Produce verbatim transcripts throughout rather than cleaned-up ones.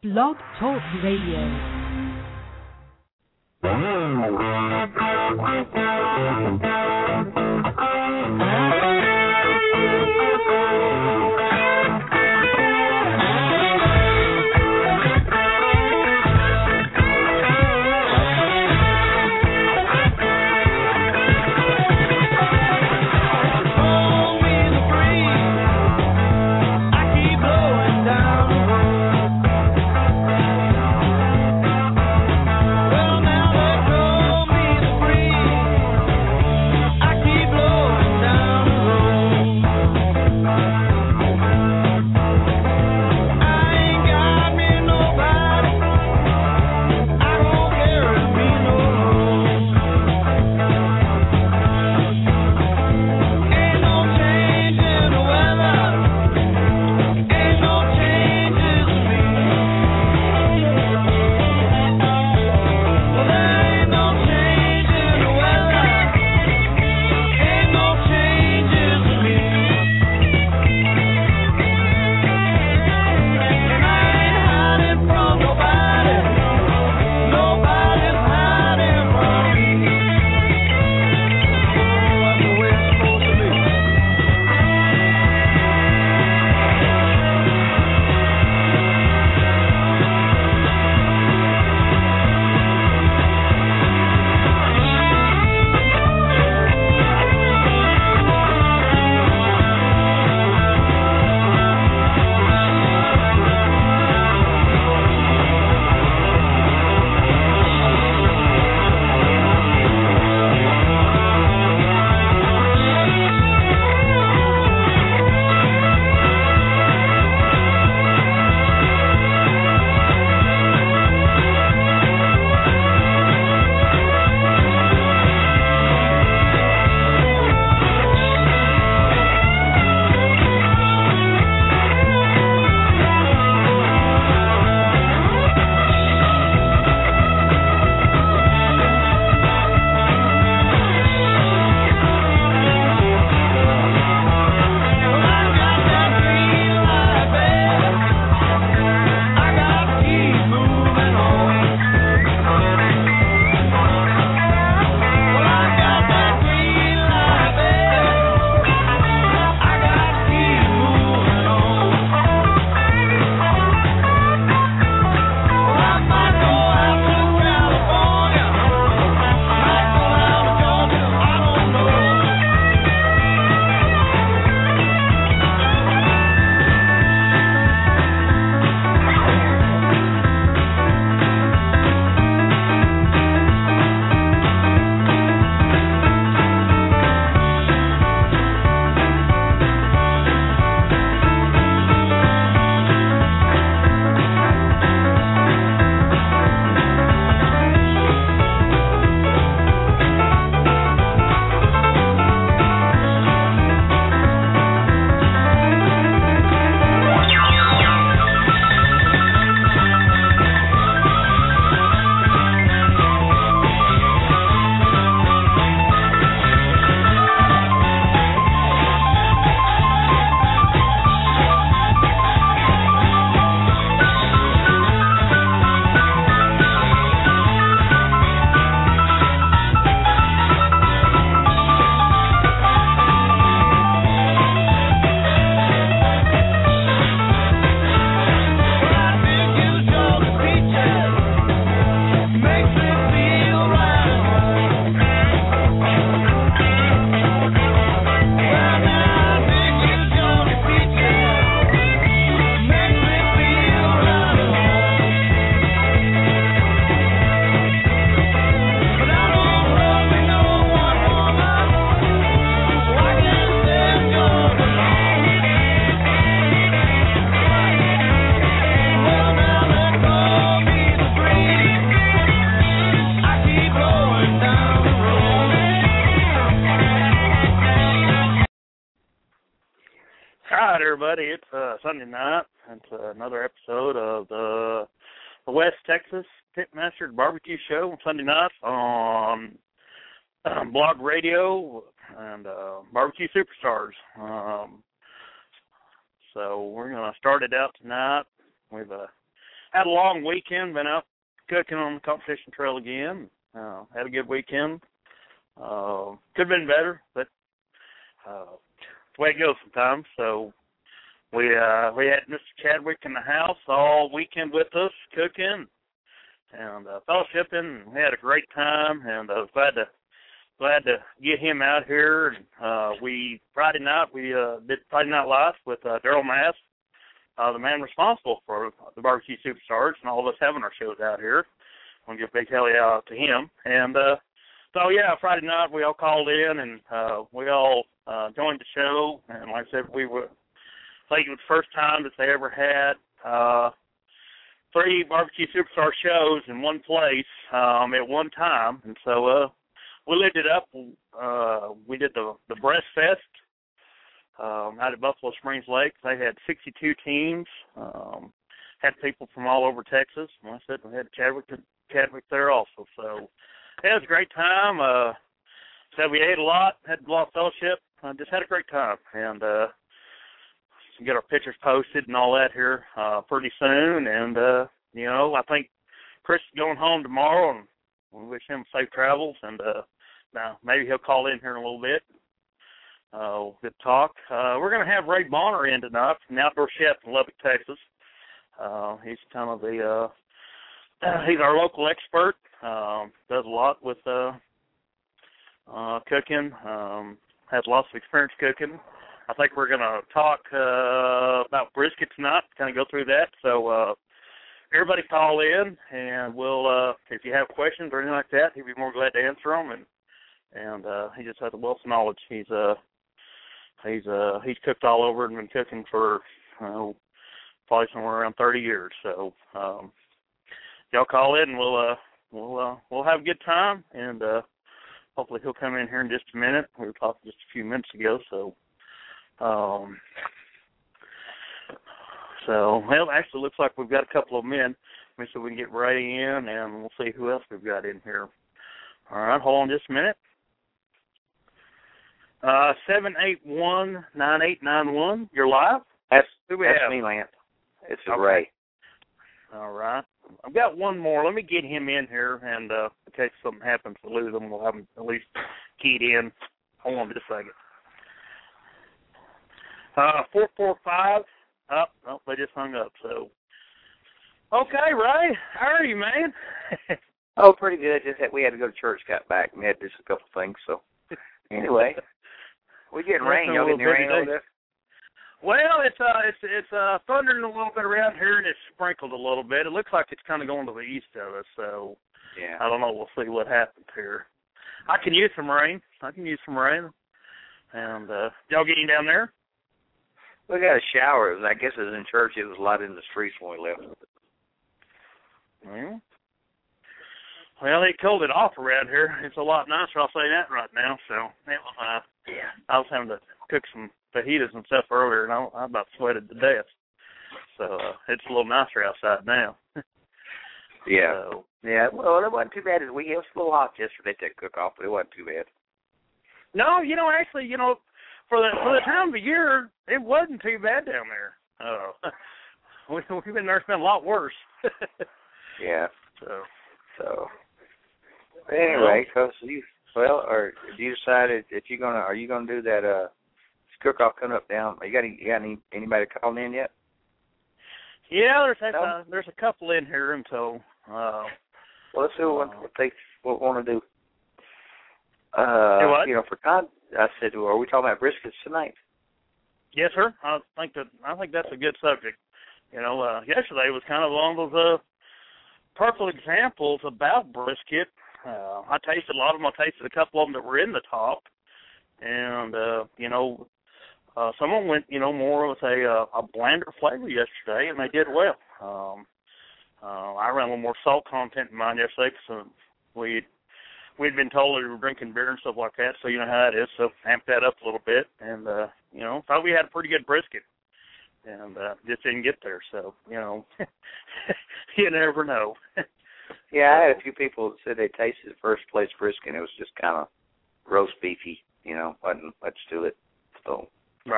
Blog Talk Radio. Everybody, it's uh, Sunday night. It's uh, another episode of the, the West Texas Pitmaster Barbecue Show on Sunday nights on um, Blog Radio and uh, Barbecue Superstars. Um, so we're going to start it out tonight with a had a long weekend. Been out cooking on the competition trail again. Uh, had a good weekend. Uh, could have been better, but uh, it's the way it goes sometimes. So we uh, we had Mister Chadwick in the house all weekend with us cooking and uh, fellowshipping. We had a great time, and I was glad to glad to get him out here. And uh, we Friday night we uh, did Friday Night Live with uh, Daryl Mass, uh, the man responsible for the Barbecue Superstars and all of us having our shows out here. I want to give a big hell yeah out to him. And uh, so yeah, Friday night we all called in and uh, we all uh, joined the show. And like I said, we were I think it was the first time that they ever had uh, three Barbecue Superstar shows in one place um, at one time. And so uh, we lived it up. Uh, we did the, the Breast Fest um, out at Buffalo Springs Lake. They had sixty-two teams, um, had people from all over Texas. And like I said, we had Chadwick, Chadwick there also. So yeah, it was a great time. Uh, so we ate a lot, had a lot of fellowship. Uh, just had a great time. And uh, get our pictures posted and all that here uh, pretty soon. And, uh, you know, I think Chris is going home tomorrow, and we wish him safe travels. And uh, now maybe he'll call in here in a little bit. Uh, good talk. Uh, we're going to have Ray Bonner in tonight from the Outdoor Chef in Lubbock, Texas. Uh, he's kind of the, uh, he's our local expert. Um, does a lot with uh, uh, cooking. Um, has lots of experience cooking. I think we're going to talk uh, about brisket tonight, kind of go through that. So uh, everybody call in, and we'll, uh, if you have questions or anything like that, he'd be more glad to answer them. And and uh, he just has a wealth of knowledge. He's uh, he's uh, he's cooked all over and been cooking for uh, probably somewhere around thirty years. So um, y'all call in, and we'll uh, we'll uh, we'll have a good time. And uh, hopefully he'll come in here in just a minute. We were talking just a few minutes ago, so. Um, so, well, actually, looks like we've got a couple of men. Let me see if we can get Ray in, and we'll see who else we've got in here. All right, hold on just a minute. Uh, seven eight one, nine eight nine one, you're live? That's, who we that's have? me, Lance. It's okay. Ray. All right. I've got one more. Let me get him in here, and uh, in case something happens to lose him, we'll have him at least keyed in. Hold on just a second. Uh, four four five. Oh, oh, they just hung up. So, okay, Ray, how are you, man? Oh, pretty good. Just that we had to go to church, got back, and we had to do a couple things. So, anyway, we getting rain. Y'all getting rain over there? Well, it's uh, it's it's uh, thundering a little bit around here, and it's sprinkled a little bit. It looks like it's kind of going to the east of us. So, yeah, I don't know. We'll see what happens here. I can use some rain. I can use some rain. And uh, y'all getting down there? We got a shower. It was, I guess it was in church. It was a lot in the streets when we left. Well, well, they cooled it off around here. It's a lot nicer, I'll say that right now. So, uh, yeah, I was having to cook some fajitas and stuff earlier, and I, I about sweated to death. So, uh, it's a little nicer outside now. Yeah. So, yeah, well, it wasn't too bad. It was a little hot yesterday to cook off, but it wasn't too bad. No, you know, actually, you know, For the for the time of the year, it wasn't too bad down there. Uh, we, we've been there, it's been a lot worse. Yeah. So, so anyway, well, so you well, or you decided that you're gonna are you gonna do that uh cook off coming up down? You got any, you got any anybody calling in yet? Yeah, there's a, no? uh, there's a couple in here, and so. Uh, well, let's see what, what they what want to do. Uh, do what? You know, for con. I said, well, are we talking about briskets tonight? Yes, sir. I think that I think that's a good subject. You know, uh, yesterday was kind of one of those uh, perfect examples about brisket. Uh, I tasted a lot of them. I tasted a couple of them that were in the top, and uh, you know, uh, some of them went, you know, more with a uh, a blander flavor yesterday, and they did well. Um, uh, I ran a little more salt content in mine yesterday because uh, we. We'd been told we were drinking beer and stuff like that, so you know how it is. So amped that up a little bit, and uh, you know, thought we had a pretty good brisket, and uh, just didn't get there. So you know, you never know. Yeah, I had a few people that said they tasted the first place brisket, and it was just kind of roast beefy, you know, wasn't much to it. So right.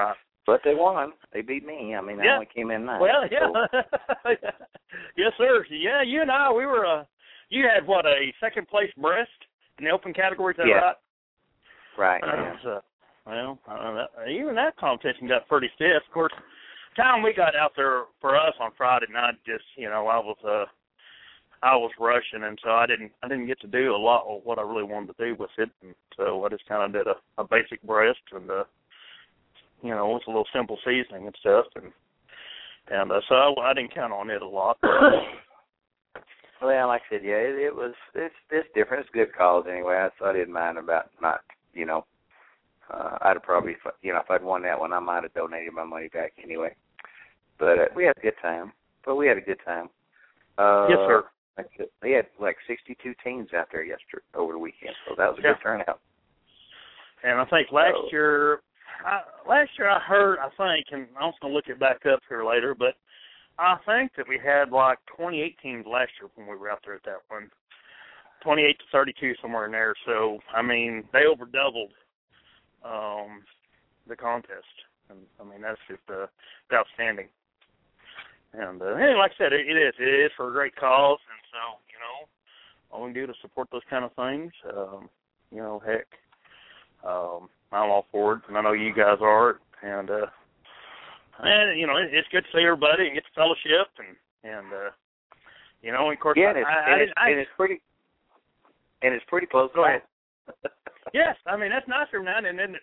But they won. They beat me. I mean, I yeah. only came in ninth. Well, yeah. So. Yes, sir. Yeah, you and I, we were, uh, you had, what, a second-place breast in the open category, is that yeah. right? Right, yeah. So, well, uh, that, even that competition got pretty stiff. Of course, the time we got out there for us on Friday night, just, you know, I was, uh, I was rushing, and so I didn't, I didn't get to do a lot of what I really wanted to do with it, and so I just kind of did a, a basic breast, and, uh, you know, it's a little simple seasoning and stuff, and and uh, so I, I didn't count on it a lot. Well, like I said, yeah, it, it was, it's, it's different. It's good calls anyway. I, so I didn't mind about not, you know, uh, I'd have probably, you know, if I'd won that one, I might have donated my money back anyway. But uh, we had a good time. But we had a good time. Uh, Yes, sir. Like, they had like sixty-two teams out there yesterday, over the weekend, so that was a Yeah. good turnout. And I think last So, year, I, last year I heard, I think, and I'm just going to look it back up here later, but I think that we had like twenty-eight teams last year when we were out there at that one. twenty-eight to thirty-two, somewhere in there. So, I mean, they over doubled um, the contest. And, I mean, that's just uh, outstanding. And, uh, anyway, like I said, it, it is. It is for a great cause. And so, you know, all we can do to support those kind of things, um, you know, heck, um, I'm all for it. And I know you guys are. And, uh, and you know, it, it's good to see everybody and get the fellowship. And, and uh, you know, and of course, yeah, I, and it's, I, and, it's, I, and it's pretty, and it's pretty close. Go ahead. Yes, I mean, that's nicer now and then, isn't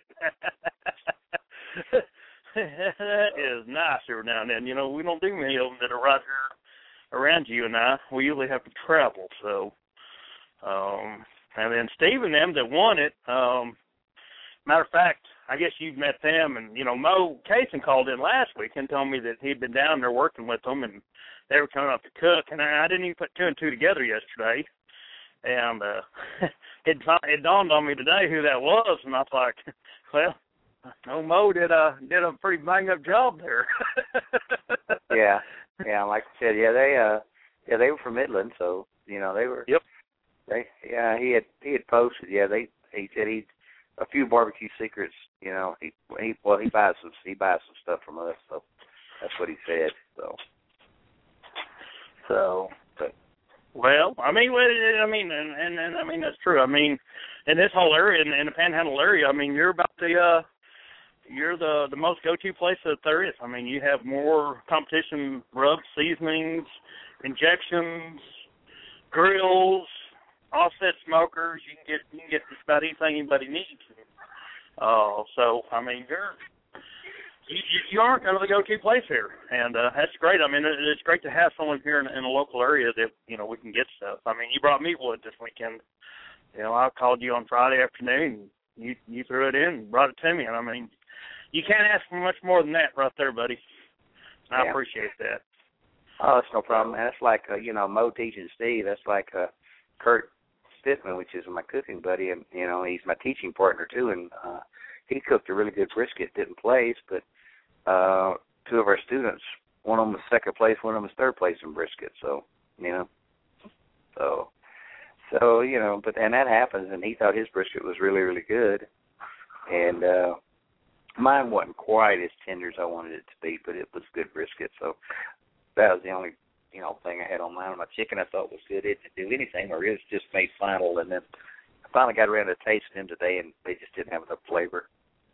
it? That is nice every now and then. You know, we don't do many of them that are right here around you and I. We usually have to travel. So, um, and then Steve and them that won it, um, matter of fact, I guess you've met them. And, you know, Mo Kaysen called in last week and told me that he'd been down there working with them and they were coming up to cook. And I, I didn't even put two and two together yesterday. And uh, it, it dawned on me today who that was. And I was like, well, no, Mo did a did a pretty bang up job there. yeah, yeah. Like I said, yeah, they uh, yeah, they were from Midland, so you know they were. Yep. They yeah, he had he had posted. Yeah, they he said he a few barbecue secrets. You know, he he well he buys some he buys some stuff from us, so that's what he said. So so, but well, I mean, I mean, and, and and I mean that's true. I mean, in this whole area, in, in the Panhandle area, I mean, you're about the. Uh, You're the the most go-to place that there is. I mean, you have more competition, rubs, seasonings, injections, grills, offset smokers. You can get you can get just about anything anybody needs. Uh, so I mean, you're you, you are kind of the go-to place here, and uh, that's great. I mean, it, it's great to have someone here in, in a local area that you know we can get stuff. I mean, you brought me wood this weekend. You know, I called you on Friday afternoon. You you threw it in and brought it to me, and I mean. You can't ask for much more than that right there, buddy. I yeah. appreciate that. Oh, it's no problem. That's like, uh, you know, Mo teaching Steve. That's like uh, Kurt Stiffman, which is my cooking buddy, and, you know, he's my teaching partner, too, and uh, he cooked a really good brisket, didn't place, but uh, two of our students, one of them was second place, one of them was third place in brisket, so, you know, so, so, you know, but, and that happens, and he thought his brisket was really, really good, and, uh, mine wasn't quite as tender as I wanted it to be, but it was good brisket. So that was the only, you know, thing I had on mine. My chicken I thought was good. It didn't do anything, or it was just made final. And then I finally got around to tasting them today, and they just didn't have enough flavor.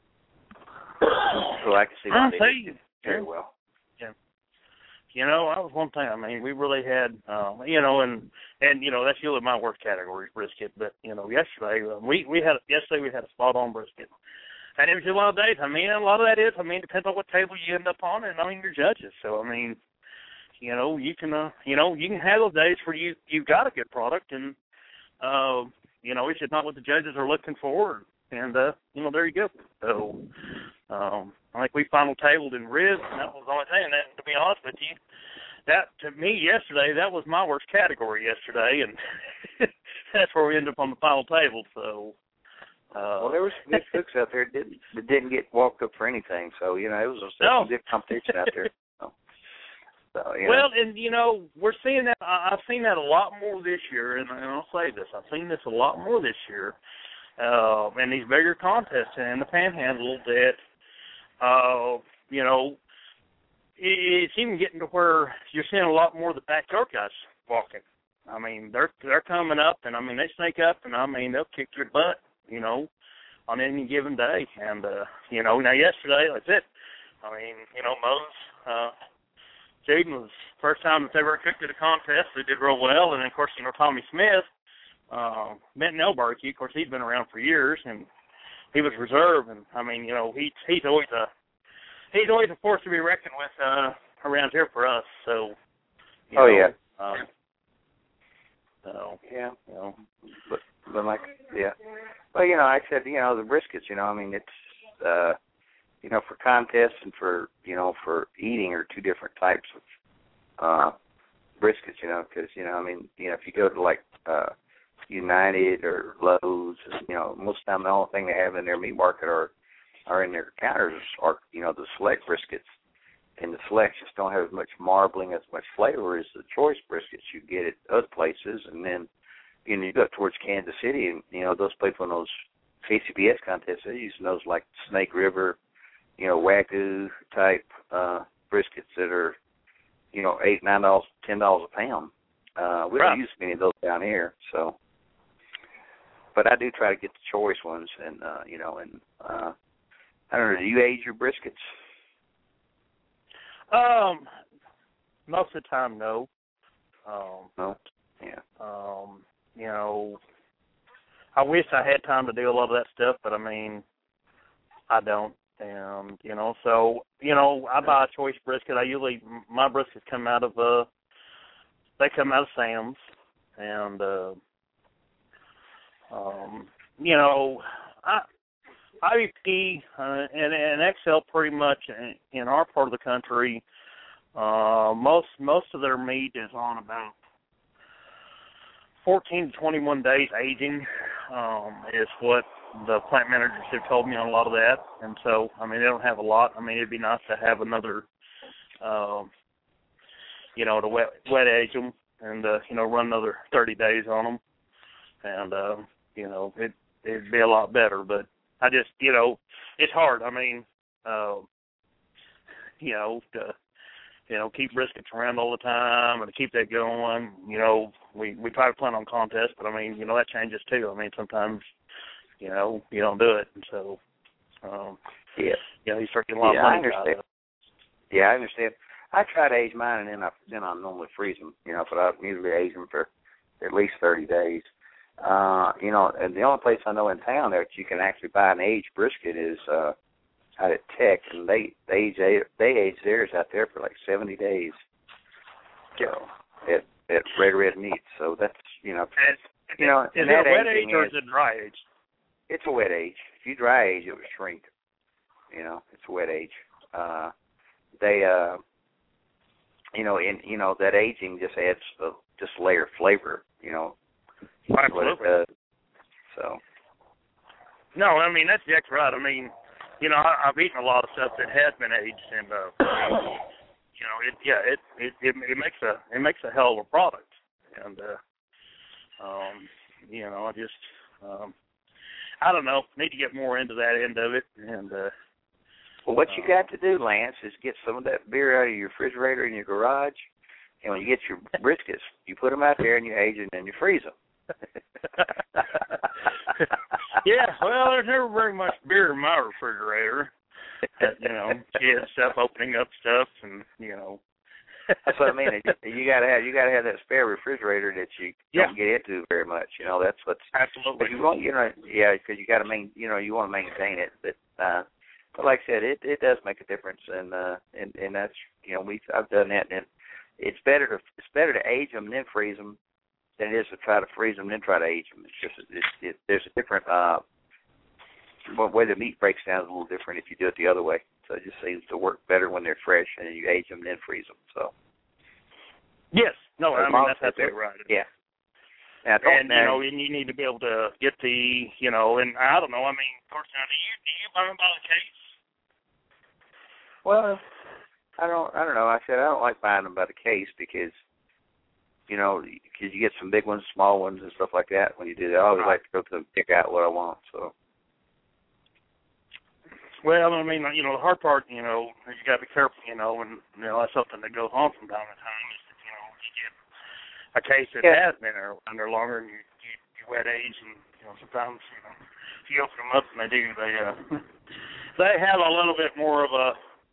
So I can see why I they see. did very well. Yeah. You know, that was one thing. I mean, we really had, uh, you know, and and you know that's usually my worst category, brisket. But you know, yesterday uh, we we had yesterday we had a spot on brisket. And it was just one of the days. I mean, a lot of that is, I mean, it depends on what table you end up on, and I mean, your judges. So, I mean, you know, you can, uh, you know, you can have those days where you you've got a good product, and uh, you know, it's just not what the judges are looking for, and uh, you know, there you go. So, um, I think we final tabled in ribs, and that was the only thing. And that, to be honest with you, that to me yesterday, that was my worst category yesterday, and that's where we ended up on the final table. So. Uh, well, there was some good cooks out there that didn't, that didn't get walked up for anything. So, you know, it was a no. good competition out there. So, so, you well, know. and, you know, we're seeing that. I've seen that a lot more this year, and I'll say this. I've seen this a lot more this year uh, in these bigger contests in the Panhandle that, uh, you know, it's even getting to where you're seeing a lot more of the backyard guys walking. I mean, they're they're coming up, and I mean they snake up, and I mean they'll kick your butt, you know, on any given day. And uh, you know, now yesterday, that's it. I mean, you know, Mose, uh, Jaden was the first time that they ever cooked at a contest. They did real well, and then, of course, you know, Tommy Smith, uh, Benton L Barbecue, of course, he's been around for years, and he was reserve, and I mean, you know, he he's always a he's always a force to be reckoned with uh, around here for us. So, you oh know, yeah, um, so yeah, you know, but but like yeah, well, you know, I said, you know, the briskets, you know, I mean, it's uh, you know, for contests and for you know for eating are two different types of uh, briskets, you know, because you know, I mean, you know, if you go to like uh, United or Lowe's, you know, most of the time the only thing they have in their meat market are are in their counters are, you know, the select briskets. And the selects just don't have as much marbling, as much flavor as the choice briskets you get at other places. And then, you know, you go towards Kansas City, and, you know, those people in those K C B S contests, they're using those like Snake River, you know, Wagyu type uh, briskets that are, you know, eight, nine dollars, ten dollars a pound. Uh, we right. don't use many of those down here, so. But I do try to get the choice ones, and uh, you know, and uh, I don't know. Do you age your briskets? Um, most of the time, no. Um, no. Yeah. Um, you know, I wish I had time to do a lot of that stuff, but I mean, I don't. And you know, so you know, I buy a choice brisket. I usually my briskets come out of uh, they come out of Sam's, and uh, um, you know, I. I V P uh, and, and X L pretty much in, in our part of the country, uh, most most of their meat is on about fourteen to twenty-one days aging, um, is what the plant managers have told me on a lot of that. And so, I mean, they don't have a lot. I mean, it'd be nice to have another, uh, you know, to wet, wet age them and, uh, you know, run another thirty days on them. And, uh, you know, it, it'd be a lot better, but I just, you know, it's hard. I mean, uh, you know, to, you know, keep briskets around all the time and to keep that going. You know, we, we try to plan on contests, but, I mean, you know, that changes too. I mean, sometimes, you know, you don't do it. And so, um, yeah, you know, you start getting a lot yeah, of money I understand. out of it. Yeah, I understand. I try to age mine, and then I, then I normally freeze them, you know, but I usually age them for at least thirty days. Uh, you know, and the only place I know in town that you can actually buy an aged brisket is uh, out at Tech, and they they age they age theirs out there for like seventy days. So at at Red Red Meat. So that's you know, and, you know, is it a wet age or is it dry age? It's a wet age. If you dry age, it would shrink. You know, it's a wet age. Uh, they uh, you know, in you know that aging just adds a, just a layer of flavor. You know. Absolutely. What it does. So. No, I mean that's exactly right. I mean, you know, I, I've eaten a lot of stuff that has been aged, and uh, you know, it yeah, it, it it it makes a it makes a hell of a product, and uh, um, you know, I just um, I don't know, need to get more into that end of it, and uh, well, what you uh, got to do, Lance, is get some of that beer out of your refrigerator in your garage, and when you get your briskets, you put them out there and you age them and you freeze them. Yeah, well, there's never very much beer in my refrigerator. You know, yeah, stuff opening up stuff, and you know. That's what I mean. You, you gotta have you gotta have that spare refrigerator that you yeah. don't get into very much. You know, that's what's absolutely. But you want, you know, yeah, because you got to main, you know, you want to maintain it. But, uh, but like I said, it it does make a difference, and uh, and and that's you know we I've done that, and it's better to it's better to age them than freeze them. Than it is to try to freeze them, then try to age them. It's just it's, it, there's a different uh, way the meat breaks down is a little different if you do it the other way. So it just seems to work better when they're fresh and you age them then freeze them. So yes, no, I mean that's absolutely right. Yeah. Now, and you know, and you need to be able to get the you know, and I don't know. I mean, of course, now do you do you buy them by the case? Well, I don't I don't know. I said I don't like buying them by the case because. You know, because you get some big ones, small ones, and stuff like that when you do that. I always like to go to them, pick out what I want. So, Well, I mean, you know, the hard part, you know, is you got to be careful, you know, and you know that's something that goes on from time to time. Is that, you know, you get a case that yeah. has been there under longer, and you, you you wet age, and you know sometimes you know if you open them up and they do, they uh, they have a little bit more of a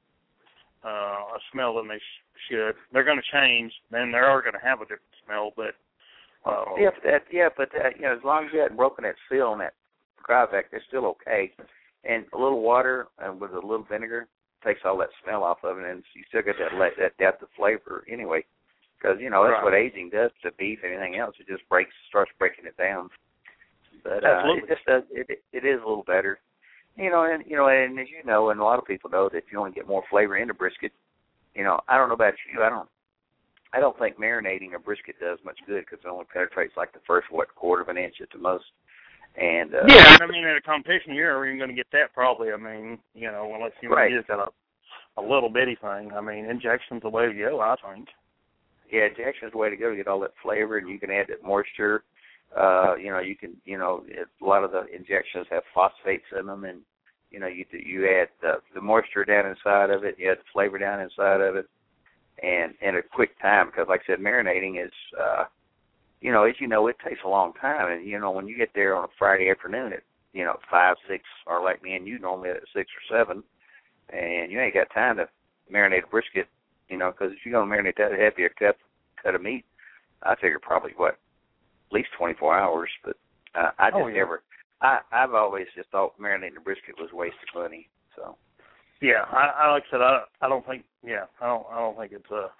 uh, a smell than they sh- should. They're going to change, then they are going to have a different smell, but uh, yeah, but that yeah, but that, you know, as long as you hadn't broken that seal on that Cryovac, they're still okay. And a little water and with a little vinegar takes all that smell off of it, and you still get that that depth of flavor anyway. Because you know that's right. what aging does to beef and anything else. It just breaks, starts breaking it down. But uh, it just does. It it is a little better. You know, and you know, and as you know, and a lot of people know that you only get more flavor into brisket. You know, I don't know about you. I don't. I don't think marinating a brisket does much good because it only penetrates like the first what quarter of an inch at the most. And uh, yeah, I mean, in a competition, you're never even going to get that probably. I mean, you know, unless you right. just got a, a little bitty thing. I mean, injection's the way to go, I think. Yeah, injection's the way to go to get all that flavor, and you can add that moisture. Uh, you know, you can, you know, it, a lot of the injections have phosphates in them, and you know, you you add the, the moisture down inside of it, you add the flavor down inside of it, and in a quick time. Because, like I said, marinating is. Uh, You know, as you know, it takes a long time, and you know when you get there on a Friday afternoon at you know five, six, or like me and you normally at six or seven, and you ain't got time to marinate a brisket, you know, because if you're gonna marinate that heavy a cut cut of meat, I figure probably what at least twenty-four hours. But uh, I just oh, yeah. never, I I've always just thought marinating a brisket was a waste of money. So yeah, I, I like I said, I I don't think yeah, I don't I don't think it's a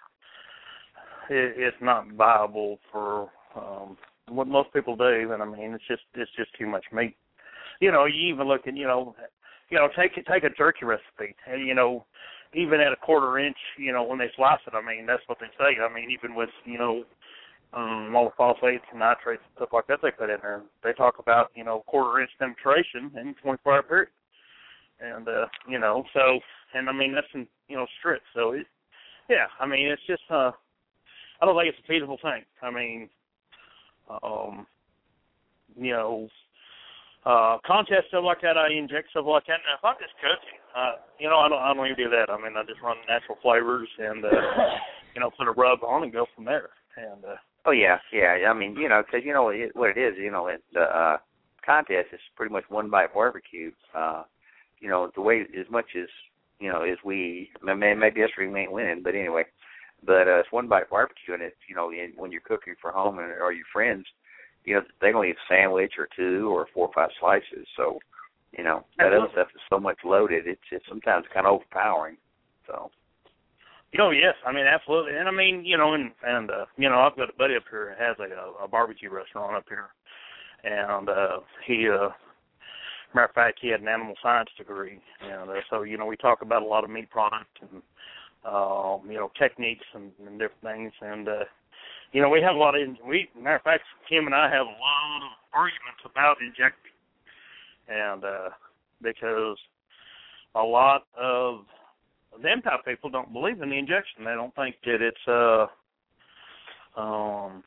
it, it's not viable for. Um, what most people do, and I mean, it's just it's just too much meat. You know, you even look at you know, you know, take take a jerky recipe, and you know, even at a quarter inch, you know, when they slice it, I mean, that's what they say. I mean, even with you know, um, all the phosphates and nitrates and stuff like that they put in there, they talk about you know quarter inch penetration in twenty-four hour period, and uh, you know, so and I mean that's in you know strips. So it, yeah, I mean it's just uh, I don't think it's a feasible thing. I mean. Um, you know, uh, contest stuff like that, I inject stuff like that. Now, if I'm just cooking, uh, you know, I don't, I don't even do that. I mean, I just run natural flavors and, uh, you know, put a rub on and go from there. And uh, oh yeah, yeah. I mean, you know, because you know it, what it is. You know, it, the uh, contest is pretty much one bite barbecue. Uh, you know, the way as much as you know as we, maybe yesterday we ain't winning, but anyway. But uh, it's one bite barbecue, and it's you know in, when you're cooking for home and, or your friends, you know they don't eat a sandwich or two or four or five slices. So, you know that other stuff is so much loaded. It's it's sometimes kind of overpowering. So. Oh yes, I mean absolutely, and I mean you know, and and uh, you know I've got a buddy up here that has a, a barbecue restaurant up here, and uh, he, uh, matter of fact, he had an animal science degree, and uh, so you know we talk about a lot of meat products and. Um, you know, techniques and, and different things. And, uh, you know, we have a lot of, we, matter of fact, Kim and I have a lot of arguments about injecting. And uh, because a lot of them type people don't believe in the injection. They don't think that it's uh, um,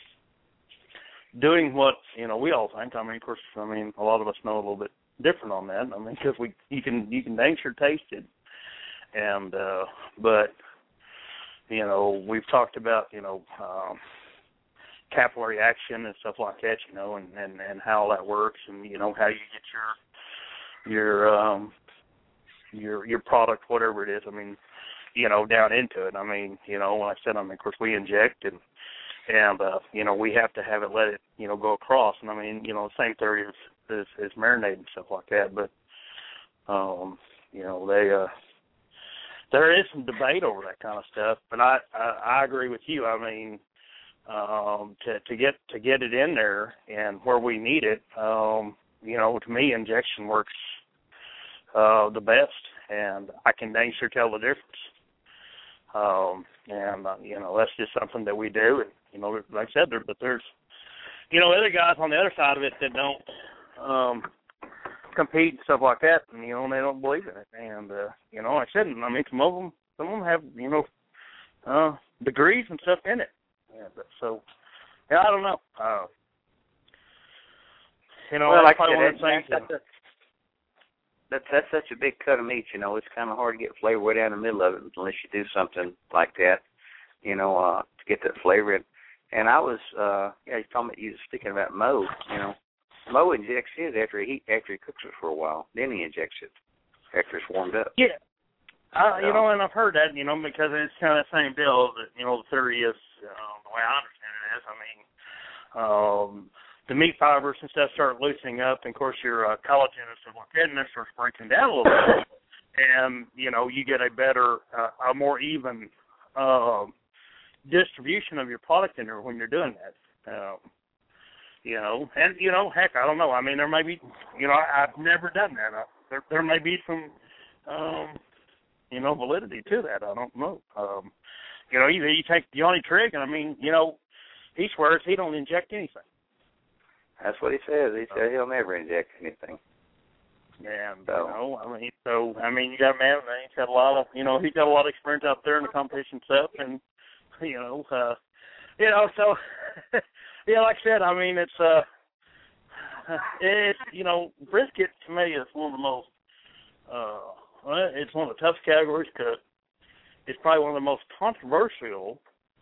doing what, you know, we all think. I mean, of course, I mean, a lot of us know a little bit different on that. I mean, because we, you can, you can dang sure taste it. And, uh, but, you know, we've talked about, you know, um, capillary action and stuff like that, you know, and, and, and how that works and, you know, how you get your, your, um, your, your product, whatever it is. I mean, you know, down into it. I mean, you know, when I said, I mean, of course we inject and, and, uh, you know, we have to have it, let it, you know, go across. And I mean, you know, the same theory as, as, as marinating and stuff like that. But, um, you know, they, uh, there is some debate over that kind of stuff, but I, I, I agree with you. I mean, um, to, to get to get it in there and where we need it, um, you know, to me, injection works uh, the best, and I can dang sure tell the difference. Um, and uh, you know, that's just something that we do. And you know, like I said, there, but there's, you know, other guys on the other side of it that don't. Um, compete and stuff like that, and you know they don't believe in it. And uh, you know, like I said, I mean, some of them, some of them have you know uh, degrees and stuff in it. Yeah, but so yeah, I don't know. Uh, you know, well, that's like probably I one of said, the things. that, that's that's such a big cut of meat. You know, it's kind of hard to get flavor way down the middle of it unless you do something like that. You know, uh, to get that flavor in. And I was, uh, yeah, he's talking about you speaking about Mo. You know, Mo injects his after he after he cooks it for a while. Then he injects it after it's warmed up. Yeah. Uh, so. You know, and I've heard that, you know, because it's kind of the same deal that, you know, the theory is, uh, the way I understand it is, I mean, um, the meat fibers and stuff start loosening up, and, of course, your uh, collagen and stuff like that, and that starts breaking down a little bit. And, you know, you get a better, uh, a more even uh, distribution of your product in there when you're doing that. Um, you know, and, you know, heck, I don't know. I mean, there may be, you know, I, I've never done that. I, there, there may be some, um, you know, validity to that. I don't know. Um, you know, you, you take Johnny Trigg, and, I mean, you know, he swears he don't inject anything. That's what he says. He said he'll never inject anything. Yeah, so. you know, I mean, so, I mean, you got a man, he's got a lot of, you know, he's got a lot of experience out there in the competition stuff, and, you know, uh, you know, so, yeah, like I said, I mean, it's, uh, it's, you know, brisket to me is one of the most, uh, well, it's one of the toughest categories to cook. It's probably one of the most controversial,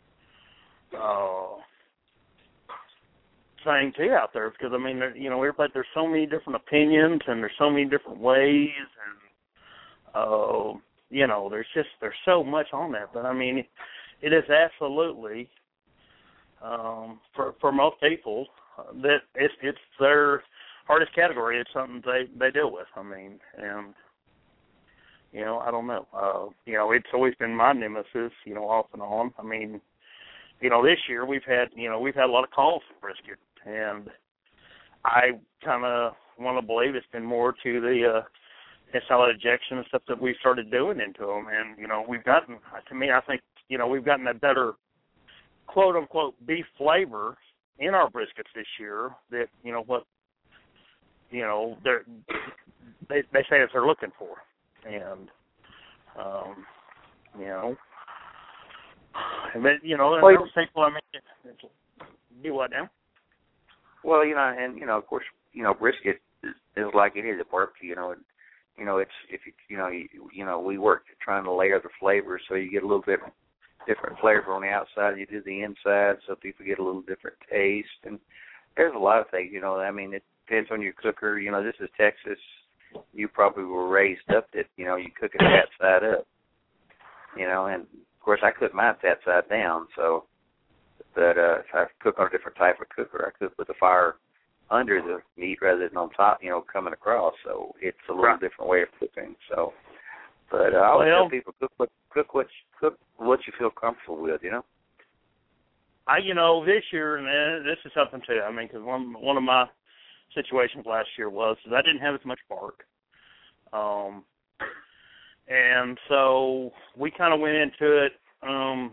uh, thing too out there because I mean, there, you know, everybody there's so many different opinions and there's so many different ways and uh, you know, there's just there's so much on that. But I mean, it is absolutely um, for for most people uh, that it's it's their hardest category. It's something they they deal with. I mean, and you know, I don't know. Uh, you know, it's always been my nemesis. You know, off and on. I mean, you know, this year we've had you know we've had a lot of calls for brisket. And I kind of want to believe it's been more to the uh, solid ejection and stuff that we've started doing into them. And, you know, we've gotten, to me, I think, you know, we've gotten a better quote-unquote beef flavor in our briskets this year that, you know, what, you know, they're, they they say that they're looking for. And, um, you know, but, you know, well, those people, I mean, do what now? Well, you know, and you know, of course, you know, brisket is, is like it is a barbecue. You know, and, you know, it's if you, you know, you, you know, we work trying to layer the flavors so you get a little bit different flavor on the outside. You do the inside, so people get a little different taste. And there's a lot of things. You know, I mean, it depends on your cooker. You know, this is Texas. You probably were raised up that you know you cook it that side up. You know, and of course I cook mine that side down, so. But uh, if I cook on a different type of cooker, I cook with the fire under the meat rather than on top, you know, coming across. So it's a little right. different way of cooking. So, but uh, I always well, tell people cook what cook what you, cook what you feel comfortable with, you know. I, you know, this year, and this is something too. I mean, because one one of my situations last year was that I didn't have as much bark, um, and so we kind of went into it. Um,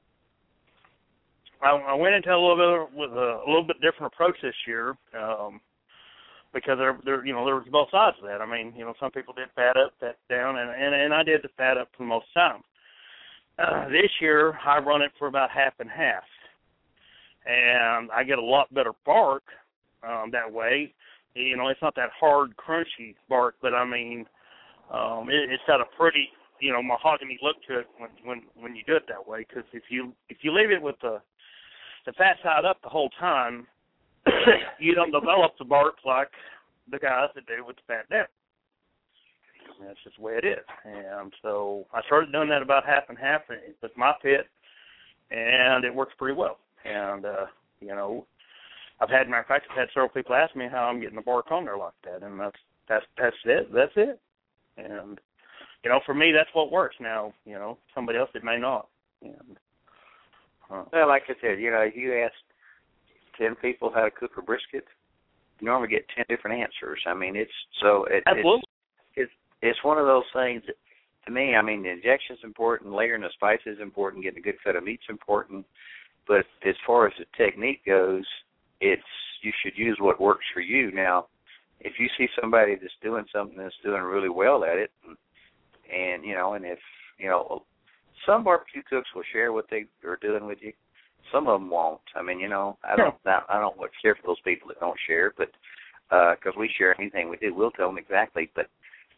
I went into a little bit with a, a little bit different approach this year um, because there, there, you know, there was both sides of that. I mean, you know, some people did fat up, fat down, and and, and I did the fat up for the most time. Uh, this year, I run it for about half and half, and I get a lot better bark um, that way. You know, it's not that hard, crunchy bark, but I mean, um, it, it's got a pretty, you know, mahogany look to it when when when you do it that way. Because if you if you leave it with the the fat side up the whole time, you don't develop the bark like the guys that do with the fat down. And that's just the way it is. And so I started doing that about half and half with my pit, and it works pretty well. And, uh, you know, I've had, matter of fact, I've had several people ask me how I'm getting the bark on there like that, and that's that's that's it. That's it. And, you know, for me, that's what works. Now, you know, somebody else, it may not. And, uh, well, like I said, you know, if you ask ten people how to cook a brisket, you normally get ten different answers. I mean, it's so it, absolutely. It's, it's it's one of those things that, to me, I mean, the injection's important, layering the spices is important, getting a good cut of meat's important. But as far as the technique goes, it's you should use what works for you. Now, if you see somebody that's doing something that's doing really well at it, and, and you know, and if you know. Some barbecue cooks will share what they are doing with you. Some of them won't. I mean, you know, I don't, I, I don't want to share for those people that don't share, but because uh, we share anything we do, we'll tell them exactly. But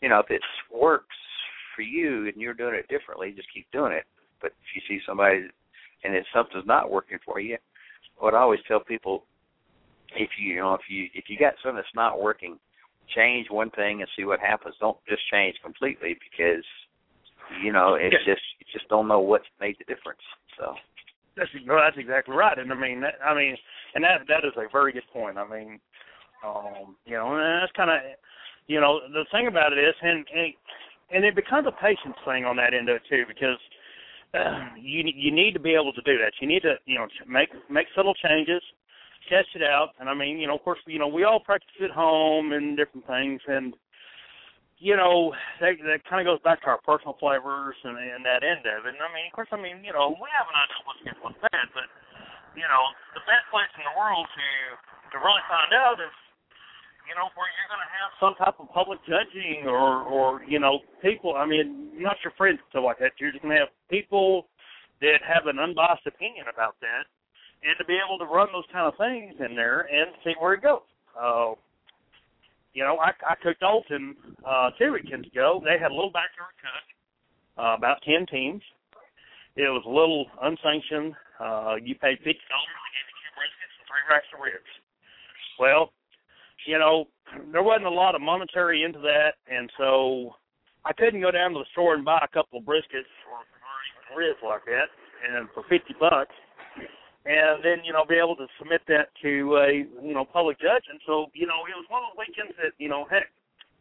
you know, if it works for you and you're doing it differently, just keep doing it. But if you see somebody and if something's not working for you, what I always tell people, if you, you know, if you if you got something that's not working, change one thing and see what happens. Don't just change completely because, you know, it's yeah. just you just don't know what's made the difference. So that's no, that's exactly right. And I mean, that, I mean, and that that is a very good point. I mean, um, you know, and that's kind of, you know, the thing about it is, and and, and it becomes a patience thing on that end of it too, because uh, you you need to be able to do that. You need to, you know, make make subtle changes. Test it out, and I mean, you know, of course, you know, we all practice at home and different things, and you know, that, that kind of goes back to our personal flavors and, and that end of it. And I mean, of course, I mean, you know, we have an idea what's good, what's bad, but you know, the best place in the world to to really find out is, you know, where you're going to have some type of public judging or, or you know, people. I mean, not your friends and stuff like that. You're just going to have people that have an unbiased opinion about that. And to be able to run those kind of things in there and see where it goes. Uh, you know, I, I cooked Alton uh, two weekends ago. They had a little backyard cook, uh, about ten teams. It was a little unsanctioned. Uh, you paid fifty dollars. They gave you two briskets and three racks of ribs. Well, you know, there wasn't a lot of monetary into that, and so I couldn't go down to the store and buy a couple of briskets or, or even ribs like that, and for fifty bucks. And then, you know, be able to submit that to a, you know, public judge. And so, you know, it was one of the weekends that, you know, heck,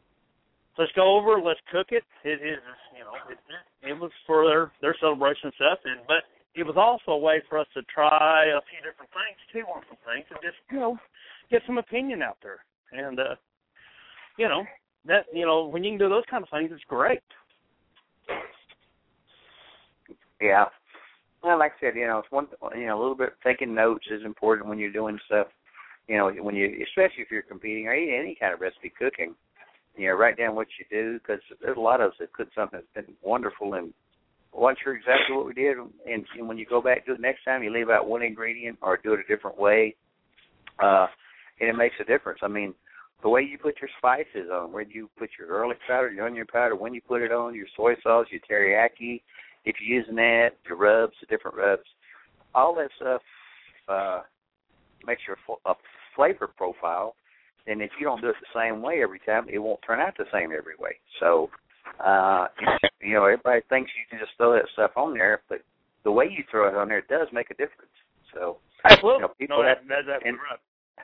let's go over, let's cook it. It is, you know, it, it was for their, their celebration and stuff. And, but it was also a way for us to try a few different things, too, on some things, and just, you know, get some opinion out there. And, uh, you know, that, you know, when you can do those kind of things, it's great. Yeah. Well, like I said, you know, it's one, you know, a little bit taking notes is important when you're doing stuff. You know, when you, especially if you're competing or any, any kind of recipe cooking, you know, write down what you do because there's a lot of us that cook something that's been wonderful and wasn't sure exactly what we did. And, and when you go back to it next time, you leave out one ingredient or do it a different way, uh, and it makes a difference. I mean, the way you put your spices on, where you put your garlic powder, your onion powder, when you put it on, your soy sauce, your teriyaki. If you're using that, your rubs, the different rubs, all that stuff uh, makes your a flavor profile. And if you don't do it the same way every time, it won't turn out the same every way. So, uh, you know, everybody thinks you can just throw that stuff on there, but the way you throw it on there does make a difference. So, absolutely, you know, people no, that, have, that's absolutely and, right.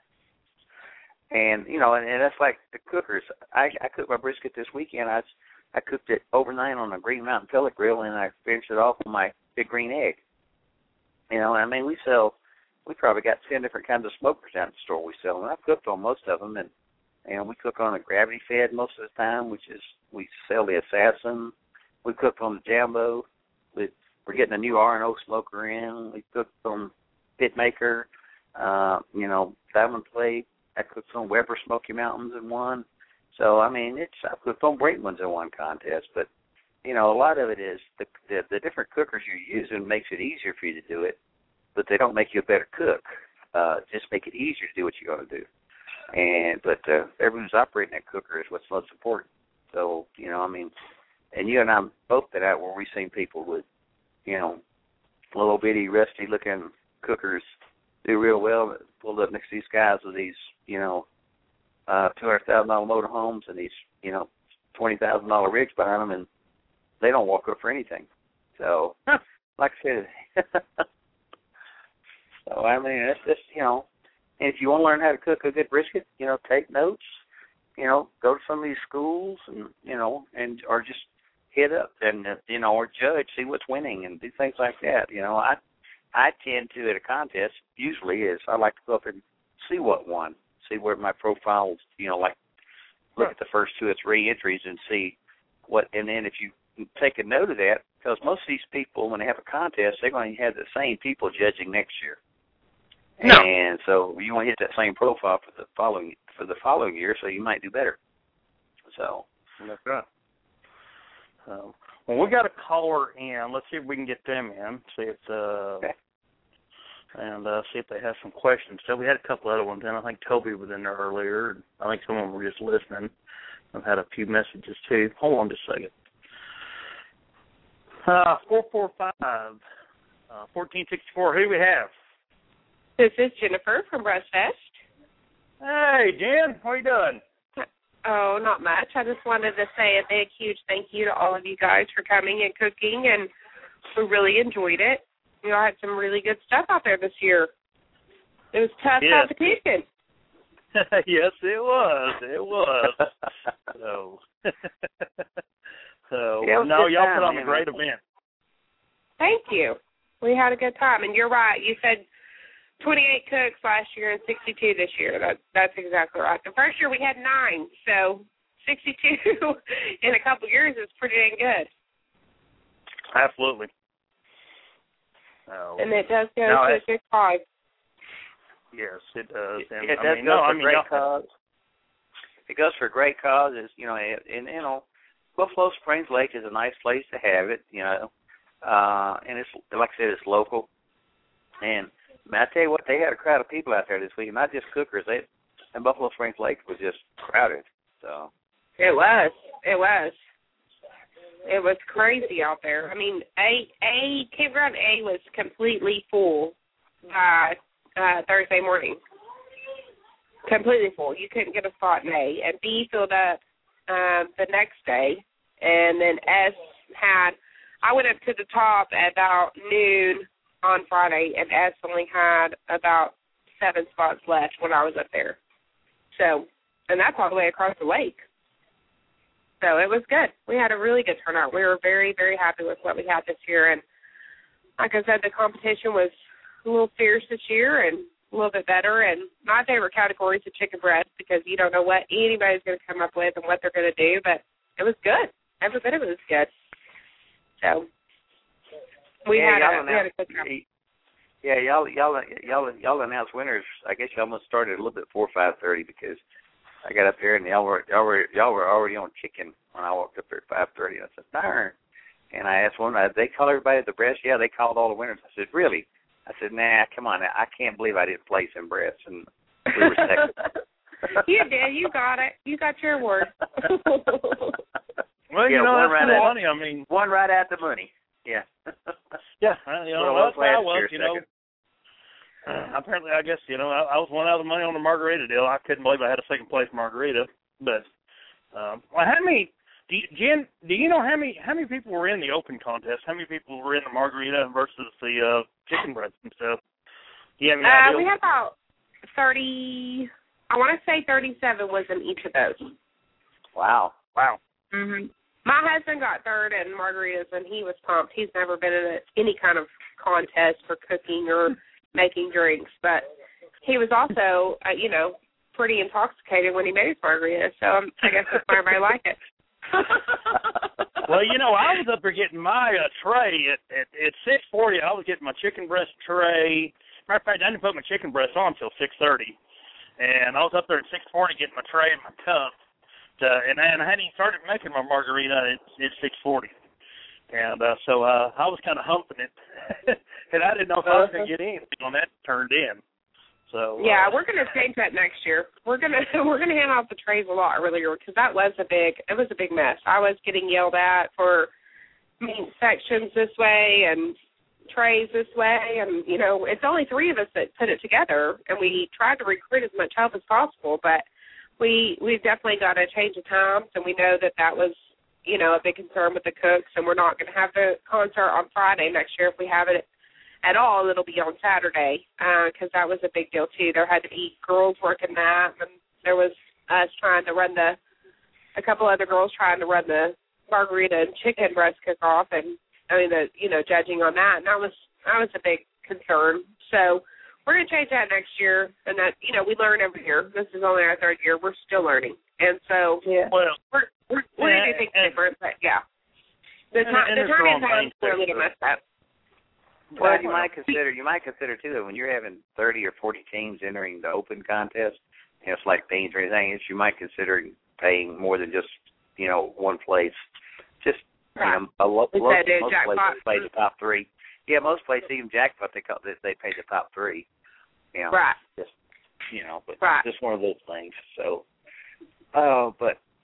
And you know, and, and that's like the cookers. I, I cooked my brisket this weekend. I I cooked it overnight on a Green Mountain pellet grill, and I finished it off with my big green egg. You know, I mean, we sell, we probably got ten different kinds of smokers down at the store we sell, and I've cooked on most of them, and and we cook on a gravity fed most of the time, which is we sell the Assassin. We cooked on the Jambo. We, we're getting a new R and O smoker in. We cooked on Pitmaker, uh, you know, Diamond Plate. I cooked on Weber Smoky Mountains in one. So, I mean, it's I cooked on Braitman's in one contest. But, you know, a lot of it is the, the the different cookers you're using makes it easier for you to do it, but they don't make you a better cook. Uh, just make it easier to do what you got to do. And But uh, everyone's operating that cooker is what's most important. So, you know, I mean, and you and I both been out where we've seen people with, you know, little bitty, rusty-looking cookers do real well, pulled up next to these guys with these, you know, uh, two hundred thousand dollars motorhomes and these, you know, twenty thousand dollars rigs behind them, and they don't walk up for anything. So, like I said, so, I mean, it's just, you know, and if you want to learn how to cook a good brisket, you know, take notes, you know, go to some of these schools and, you know, and or just hit up and, uh, you know, or judge, see what's winning and do things like that. You know, I I tend to, at a contest, usually is I like to go up and see what won, see where my profiles, you know, like look at the first two or three entries and see what, and then if you take a note of that, because most of these people, when they have a contest, they're going to have the same people judging next year. No. And so you want to hit that same profile for the following for the following year, so you might do better. So that's right. So, well, we got a caller in. Let's see if we can get them in. See if uh, okay. and uh, see if they have some questions. So we had a couple other ones, and I think Toby was in there earlier. I think some of them were just listening. I've had a few messages too. Hold on just a second. Uh, four four five, uh, fourteen sixty-four. Who do we have? This is Jennifer from Breastfest. Hey, Jen. How are you doing? Oh, not much. I just wanted to say a big, huge thank you to all of you guys for coming and cooking, and we really enjoyed it. You know, I had some really good stuff out there this year. It was tough yes. competition. Yes, it was. It was. so, so yeah, no, y'all time, put on man. a great event. Thank you. We had a good time, and you're right. You said twenty-eight cooks last year and sixty-two this year. That, that's exactly right. The first year we had nine, so sixty-two in a couple years is pretty dang good. Absolutely. Oh. And it does go no, to a good cause. Yes, it does. And, it I does mean, go no, for I mean, great y'all, cause. It goes for great causes, you know, and, and you know, Buffalo Springs Lake is a nice place to have it, you know, uh, and it's like I said, it's local. And man, I tell you what, they had a crowd of people out there this week, not just cookers. They and Buffalo Springs Lake was just crowded. So it was, it was, it was crazy out there. I mean, a a campground A was completely full by uh, Thursday morning. Completely full. You couldn't get a spot in A. And B filled up um, the next day. And then S had, I went up to the top at about noon on Friday, and S only had about seven spots left when I was up there. So, and that's all the way across the lake. So it was good. We had a really good turnout. We were very, very happy with what we had this year. And like I said, the competition was a little fierce this year and a little bit better. And my favorite category is the chicken breast because you don't know what anybody's going to come up with and what they're going to do, but it was good. Every bit of it was good. So we, yeah, had, y'all a, we had a good time. Yeah, y'all y'all y'all y'all announced winners. I guess y'all must started a little bit before five thirty because I got up there and y'all were y'all were y'all were already on chicken when I walked up there at five thirty. I said, darn. And I asked one, they call everybody at the breast? Yeah, they called all the winners. I said, really? I said, nah, come on. I can't believe I didn't place in breasts. And we were second. You did. You got it. You got your award. Well, yeah, you know, one that's right kind of out, funny. I mean, one right out the money. Yeah. Yeah, you know, well, that's how I was, you second. know. Uh, apparently, I guess, you know, I, I was one out of the money on the margarita deal. I couldn't believe I had a second place margarita. But, um, well, how many, do you, Jen, do you know how many how many people were in the open contest? How many people were in the margarita versus the uh, chicken breast and stuff? Do you have any uh, idea? we had about thirty, I want to say thirty-seven was in each of those. Wow. Wow. Mm-hmm. My husband got third in margaritas, and he was pumped. He's never been in a, any kind of contest for cooking or making drinks, but he was also, uh, you know, pretty intoxicated when he made his margarita, so um, I guess that's why everybody liked it. Well, you know, I was up there getting my uh, tray at, at, at six forty. I was getting my chicken breast tray. Matter of fact, I didn't put my chicken breast on until six thirty, and I was up there at six forty getting my tray and my cup. Uh, and, and I hadn't even started making my margarita at, at six forty. And uh, so uh, I was kind of humping it. And I didn't know if I was going to get anything on that turned in. So Yeah, uh, we're going to change that next year. We're going to we're going to hand out the trays a lot earlier because that was a big it was a big mess. I was getting yelled at for meat sections this way and trays this way, and you know it's only three of us that put it together, and we tried to recruit as much help as possible, but we we've definitely got to change the times, and we know that that was you know a big concern with the cooks, and we're not going to have the concert on Friday next year. If we have it at all, it'll be on Saturday because uh, that was a big deal too. There had to be girls working that, and there was us trying to run the a couple other girls trying to run the margarita and chicken breast cook-off, and I mean the you know judging on that, and that was that was a big concern. So we're going to change that next year, and that, you know, we learn every year. This is only our third year. We're still learning. And so yeah. well, we're, we're, we're going to do things and, different, but, yeah. The, and, time, and the turn-in time is there, really messed up. Well, you might consider, you might consider, too, that when you're having thirty or forty teams entering the open contest, you know, it's like beans or anything, it's, you might consider paying more than just, you know, one place. Just, right. you know, a lo- lo- most places pay the top three. Yeah, most places, even jackpot, they call this, they pay the top three. You know, right. Just, you know, but right. just one of those things. So, oh, uh, but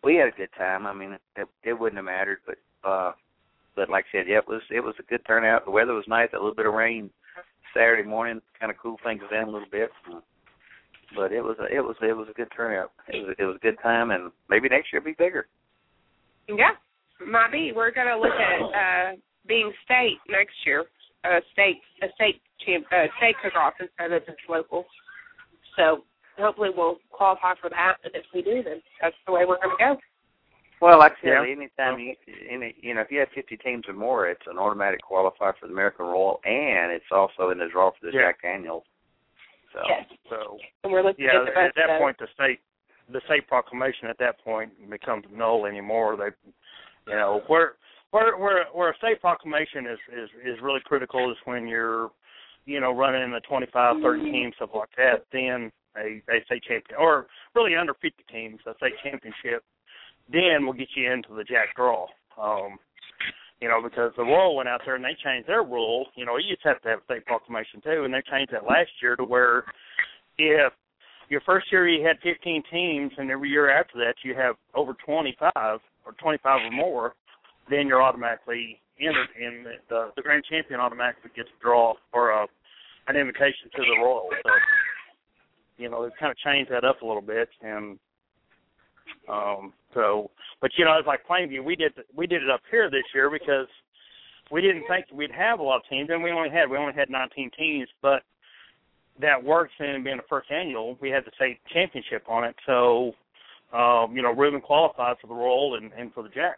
we had a good time. I mean, it, it wouldn't have mattered, but uh, but like I said, yeah, it was it was a good turnout. The weather was nice. A little bit of rain Saturday morning kind of cooled things down a little bit. But it was a, it was it was a good turnout. It was it was a good time, and maybe next year will be bigger. Yeah, might be. We're gonna look at uh, being state next year, a state a state champ, uh, state cook-off instead of just local. So hopefully we'll qualify for that. And if we do, then that's the way we're gonna go. Well, like I said, yeah. anytime you, any, you know, if you have fifty teams or more, it's an automatic qualifier for the American Royal, and it's also in the draw for the yeah. Jack Daniels. So, yes. so and we're looking yeah, at the best at that of. point, the state, the state proclamation at that point becomes null anymore. They, you know, where where where where a state proclamation is is is really critical is when you're, you know, running in the twenty-five, thirty teams, stuff like that. Then a, a state champion, or really under fifty teams, a state championship. Then we'll get you into the Jack Draw. Um, you know, because the Royal went out there and they changed their rule. You know, you used to have to have a state proclamation too, and they changed that last year to where if your first year you had fifteen teams and every year after that you have over twenty-five or twenty-five or more, then you're automatically entered, and the, the grand champion automatically gets a draw or a, an invitation to the Royal. So, you know, they've kind of changed that up a little bit, and Um, so, but you know, it's like Plainview. We did we did it up here this year because we didn't think we'd have a lot of teams, and we only had we only had nineteen teams. But that works in being the first annual. We had the state championship on it, so um, you know, Reuben qualified for the Royal and, and for the Jack.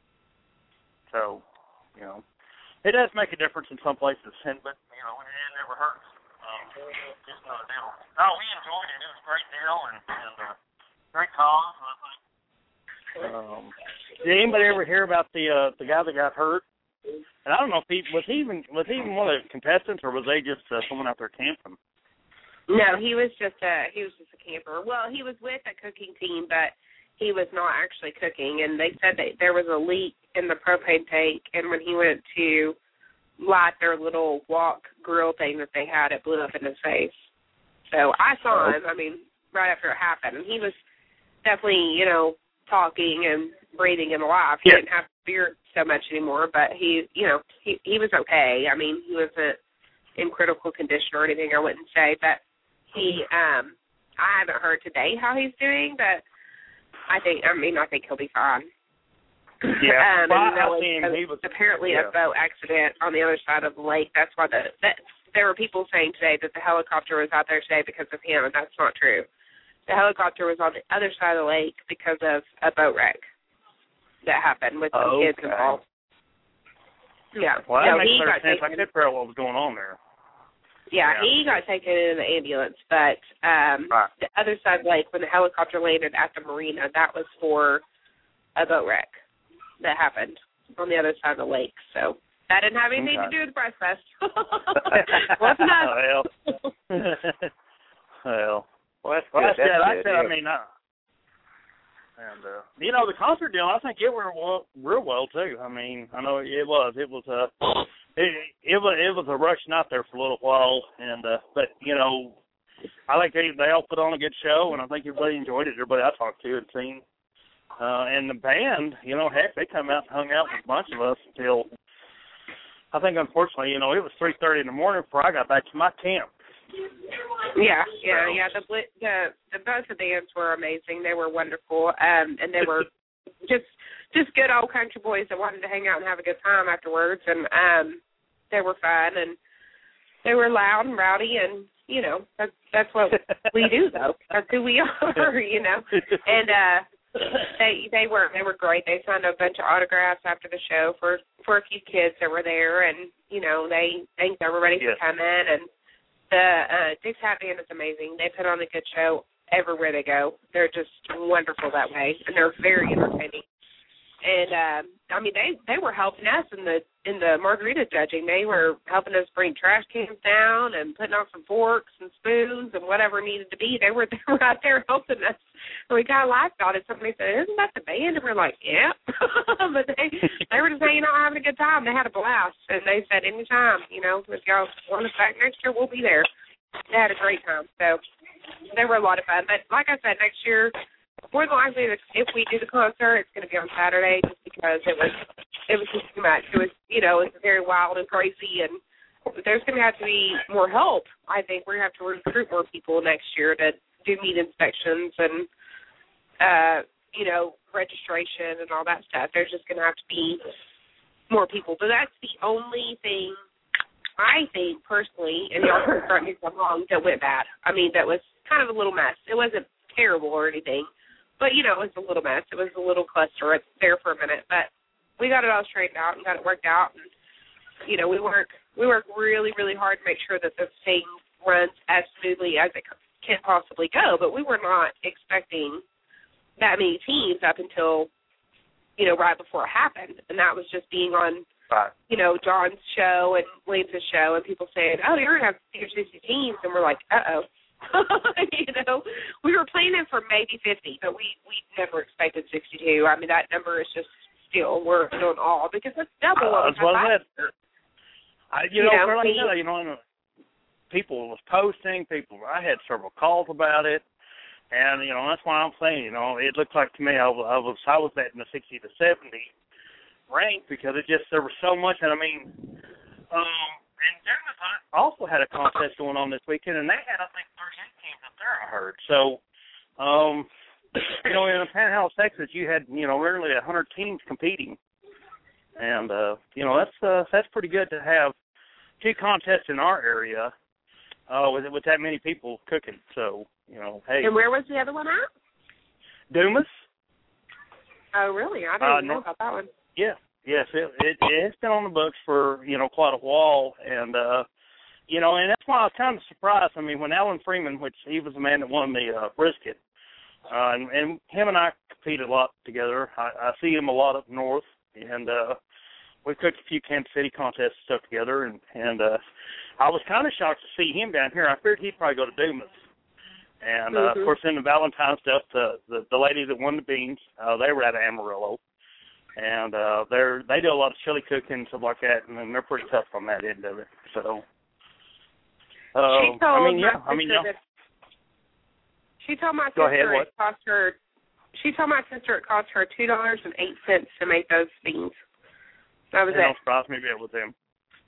So, you know, it does make a difference in some places, and but you know, it never hurts. Um, just no deal. Oh, we enjoyed it. It was a great deal, and. and uh, Great cause. Um, did anybody ever hear about the uh, the guy that got hurt? And I don't know if he was he even was he even one of the contestants, or was they just uh, someone out there camping? No, he was just a he was just a camper. Well, he was with a cooking team, but he was not actually cooking. And they said that there was a leak in the propane tank, and when he went to light their little wok grill thing that they had, it blew up in his face. So I saw him. I mean, right after it happened, and he was definitely, you know, talking and breathing and alive. He yeah. didn't have spirit so much anymore, but he, you know, he he was okay. I mean, he wasn't in critical condition or anything, I wouldn't say, but he, um, I haven't heard today how he's doing, but I think, I mean, I think he'll be fine. Yeah, um, well, and I was, seen he was apparently yeah. a boat accident on the other side of the lake. That's why the that there were people saying today that the helicopter was out there today because of him, and that's not true. The helicopter was on the other side of the lake because of a boat wreck that happened with some okay. kids involved. Yeah. Well, that so makes he got sense. taken, I couldn't figure out what was going on there. Yeah, Yeah. he got taken in the ambulance, but um, right. the other side of the lake, when the helicopter landed at the marina, that was for a boat wreck that happened on the other side of the lake. So that didn't have anything okay. to do with Breast Fest. Wasn't us. well, well, well, that's well, good. I said, That's I good. said, Yeah. I mean, uh, and uh, you know, the concert deal, I think it went well, real well too. I mean, I know it was, it was a, it, it was, it was a rush out there for a little while, and uh, but you know, I think they they all put on a good show, and I think everybody enjoyed it. Everybody I talked to and seen. Uh, and the band, you know, heck, they come out and hung out with a bunch of us until, I think, unfortunately, you know, it was three thirty in the morning before I got back to my camp. Yeah, yeah, yeah. The the the both the bands were amazing. They were wonderful, um, and they were just just good old country boys that wanted to hang out and have a good time afterwards. And um, they were fun, and they were loud and rowdy, and you know, that's that's what we do, though. That's who we are, you know. And uh, they they were they were great. They signed a bunch of autographs after the show for for a few kids that were there, and you know, they thanked everybody yes. for coming. And the uh, Dick's Hat Band is amazing. They put on a good show everywhere they go. They're just wonderful that way, and they're very entertaining. And uh, I mean, they they were helping us in the in the margarita judging. They were helping us bring trash cans down and putting on some forks and spoons and whatever needed to be. They were they were out there helping us. And we kind of laughed about it. Somebody said, "Isn't that the band?" And we're like, "Yeah." But they they were just hanging out having a good time. They had a blast, and they said, "Anytime, you know, if y'all want us back next year, we'll be there." They had a great time. So they were a lot of fun. But like I said, next year more than likely, if we do the concert, it's going to be on Saturday, just because it was it was just too much. It was, you know, it's very wild and crazy, and there's going to have to be more help. I think we're going to have to recruit more people next year to do meat inspections and, uh, you know, registration and all that stuff. There's just going to have to be more people. But that's the only thing I think personally, and y'all can correct me if I'm wrong, that went bad. I mean, that was kind of a little mess. It wasn't terrible or anything, but, you know, it was a little mess. It was a little cluster there for a minute. But we got it all straightened out and got it worked out. And, you know, we work we work really, really hard to make sure that the thing runs as smoothly as it can possibly go. But we were not expecting that many teams up until, you know, right before it happened. And that was just being on, right. you know, John's show and Williams' show, and people saying, oh, you're going to have fifty or sixty teams. And we're like, uh-oh. You know, we were planning for maybe fifty, but we, we never expected sixty-two. I mean, that number is just still, we're in awe because it's double uh, what we had. I, you, you know, know like you know, people was posting, people, I had several calls about it, and, you know, that's why I'm saying, you know, it looked like to me I was, I was, I was at in the sixty to seventy rank because it just, there was so much, and I mean, um, and Dartmouth also had a contest going on this weekend, and they had, I think, thirty-eight teams up there, I heard. So, um, you know, in Panhandle, Texas, you had, you know, nearly one hundred teams competing. And, uh, you know, that's uh, that's pretty good to have two contests in our area uh, with with that many people cooking. So, you know, hey. And where was the other one at? Dumas. Oh, really? I didn't uh, know about that one. Yeah. Yes, it, it, it's been on the books for, you know, quite a while. And, uh, you know, and that's why I was kind of surprised. I mean, when Alan Freeman, which he was the man that won the uh, brisket, uh, and, and him and I compete a lot together. I, I see him a lot up north. And uh, we cooked a few Kansas City contests and stuff together, and, and uh, I was kind of shocked to see him down here. I figured he'd probably go to Dumas. And, uh, mm-hmm. of course, in the Valentine stuff, the, the, the lady that won the beans, uh, they were out of Amarillo. And uh, they're they do a lot of chili cooking and stuff like that, and they're pretty tough on that end of it. So, uh, she told I mean, yeah, I mean, yeah. That, she told my Go sister ahead, it cost her. She told my sister it cost her two dollars and eight cents to make those beans. That was it. it. Don't surprise me a bit with them.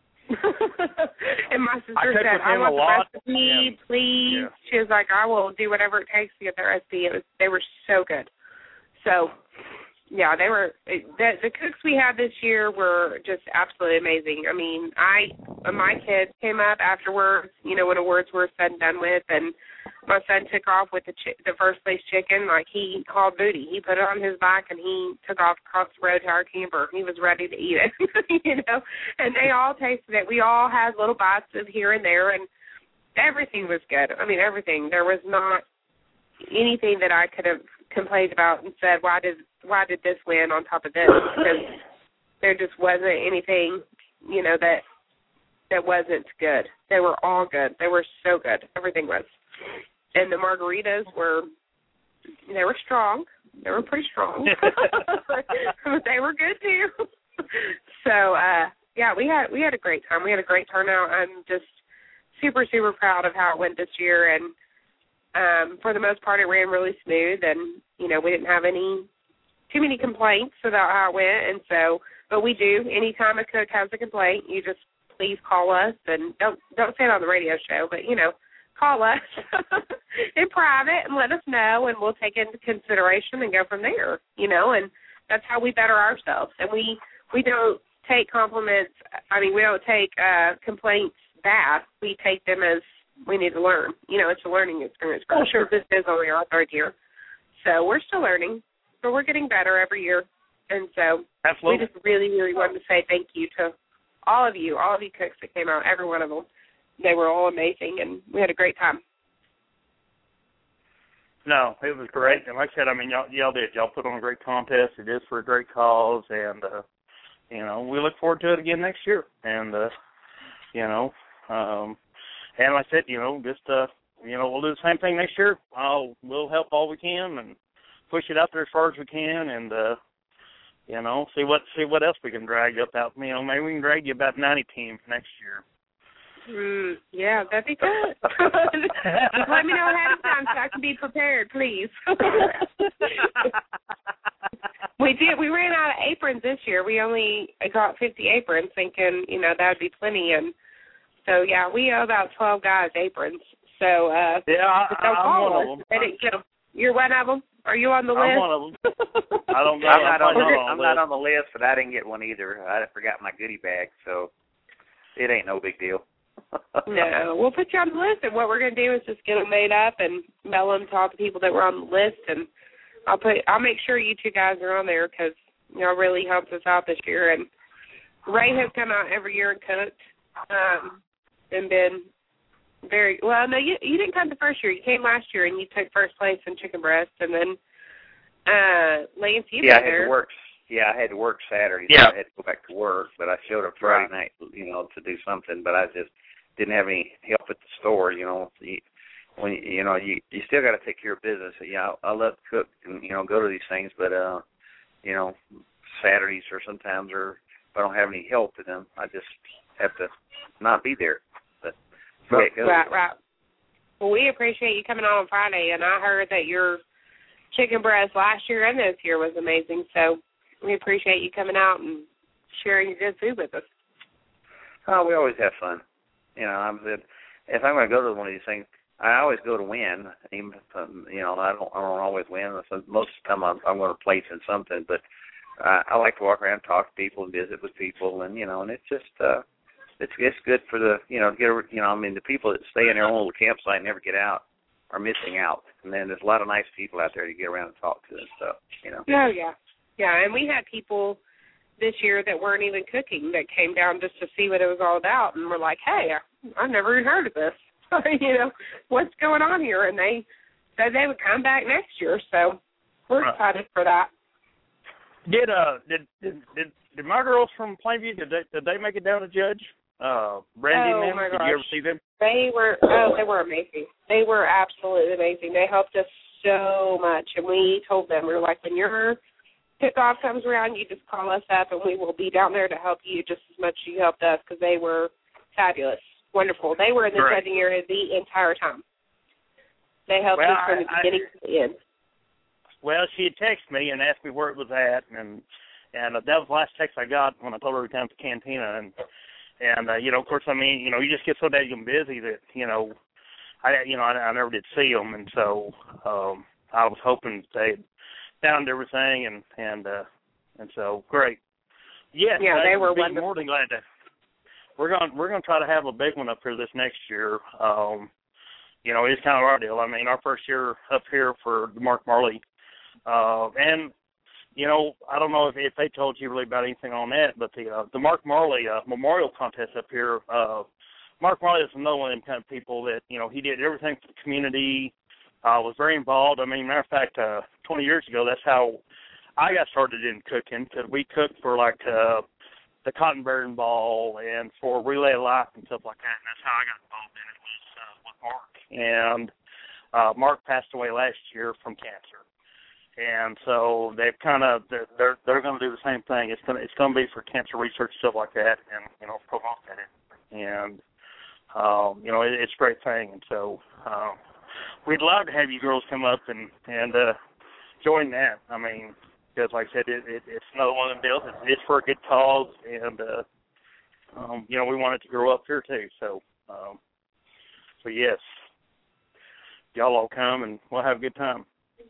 And my sister I said, "I want the lot. recipe, yeah. please." Yeah. She was like, "I will do whatever it takes to get the recipe." It was they were so good. So. Yeah, they were. The, the cooks we had this year were just absolutely amazing. I mean, I my kids came up afterwards, you know, when awards were said and done with, and my son took off with the chi- the first place chicken like he hauled booty. He put it on his back and he took off across the road to our camper. He was ready to eat it, you know. And they all tasted it. We all had little bites of here and there, and everything was good. I mean, everything. There was not anything that I could have complained about and said, why did why did this win on top of this? Because there just wasn't anything, you know, that that wasn't good. They were all good. They were so good. Everything was. And the margaritas were, they were strong. They were pretty strong. But they were good too. So, uh, yeah, we had we had a great time. We had a great turnout. I'm just super, super proud of how it went this year. And um, for the most part, it ran really smooth. And, you know, we didn't have any too many complaints about how it went. And so, but we do. Anytime a cook has a complaint, you just please call us. And don't don't say it on the radio show, but, you know, call us in private and let us know, and we'll take it into consideration and go from there, you know, and that's how we better ourselves. And we, we don't take compliments, I mean, we don't take uh, complaints bad. We take them as we need to learn. You know, it's a learning experience for us. Oh, sure. This is only our third year. So we're still learning, but we're getting better every year. And so Absolutely. we just really, really wanted to say thank you to all of you, all of you cooks that came out, every one of them. They were all amazing, and we had a great time. No, it was great. And like I said, I mean, y'all, y'all did. Y'all put on a great contest. It is for a great cause, and, uh, you know, we look forward to it again next year. And, uh, you know, um, and like I said, you know, just, uh, you know, we'll do the same thing next year. I'll, we'll help all we can and push it out there as far as we can, and, uh, you know, see what see what else we can drag up out. You know, maybe we can drag you about ninety teams next year. Mm, yeah, that'd be good. Just let me know ahead of time so I can be prepared, please. We did. We ran out of aprons this year. We only got fifty aprons, thinking, you know, that would be plenty. And so, yeah, we owe about twelve guys aprons. So, uh, yeah, I, don't I'm call one us. of them. They didn't get them. You're one of them? Are you on the I'm list? one of them. I don't know. I'm not on, I'm the, not I'm on, not on the list, but I didn't get one either. I forgot my goodie bag, so it ain't no big deal. No, we'll put you on the list, and what we're going to do is just get them made up and mail them to all the people that were on the list, and I'll put I'll make sure you two guys are on there because you know it really helps us out this year. And Ray has come out every year and cooked, um, and been very well. No, you you didn't come the first year. You came last year and you took first place in chicken breast, and then uh, Lance, you yeah, I been had there. to work. Yeah, I had to work Saturday. Yeah. So I had to go back to work, but I showed up Friday night, you know, to do something. But I just didn't have any help at the store, you know. You, when you know, you you still got to take care of business. Yeah, I, I love to cook and you know go to these things, but uh, you know, Saturdays or sometimes, or if I don't have any help to them, I just have to not be there. But Right, it goes. right, right. Well, we appreciate you coming on on Friday, and I heard that your chicken breast last year and this year was amazing. So we appreciate you coming out and sharing your good food with us. Oh, we always have fun. You know, I'm if I'm going to go to one of these things, I always go to win. Even if, um, you know, I don't, I don't always win. So most of the time, I'm, I'm going to place in something. But uh, I like to walk around, talk to people, and visit with people, and you know, and it's just, uh, it's it's good for the, you know, to get, you know, I mean, the people that stay in their own little campsite and never get out are missing out. And then there's a lot of nice people out there to get around and talk to and stuff. You know. Oh yeah, yeah, and we had people this year that weren't even cooking that came down just to see what it was all about, and we're like, hey, I've never even heard of this. You know, what's going on here? And they said they would come back next year, so we're Right. excited for that. Did uh did did did, did my girls from Plainview did they did they make it down to Judge? Uh, Brandy Oh, and them? my Did gosh. you ever see them? They were oh, they were amazing. They were absolutely amazing. They helped us so much, and we told them, we were like, when your kickoff comes around, you just call us up, and we will be down there to help you just as much as you helped us, because they were fabulous, wonderful. They were in the Great. judging area the entire time. They helped Well, us from the I- I- beginning to the end. Well, she had texted me and asked me where it was at, and and uh, that was the last text I got when I told her to come to the cantina, and and uh, you know, of course, I mean, you know, you just get so daggone busy that you know, I you know, I, I never did see them, and so um, I was hoping they found everything, and and uh, and so great. Yes, Yeah, they I'd were be wonderful. more than glad to. We're going we're going to try to have a big one up here this next year. Um, you know, it's kind of our deal. I mean, our first year up here for the Mark Marley. Uh, and, you know, I don't know if, if they told you really about anything on that, but the uh, the Mark Marley uh, Memorial Contest up here, uh, Mark Marley is another one of them kind of people that, you know, he did everything for the community, uh, was very involved. I mean, matter of fact, uh, twenty years ago, that's how I got started in cooking, because we cooked for, like, uh, the Cotton Bearing Ball and for Relay of Life and stuff like that, and that's how I got involved in it, was uh, with Mark. And uh, Mark passed away last year from cancer. And so they've kind of they're they're, they're going to do the same thing. It's going to it's going to be for cancer research, stuff like that, and you know promote that. And um, you know it, it's a great thing. And so um, we'd love to have you girls come up and and uh, join that. I mean, because like I said, it, it, it's another one of them deals. It's, it's for a good cause, and uh, um, you know we want it to grow up here too. So um, so yes, y'all all come and we'll have a good time.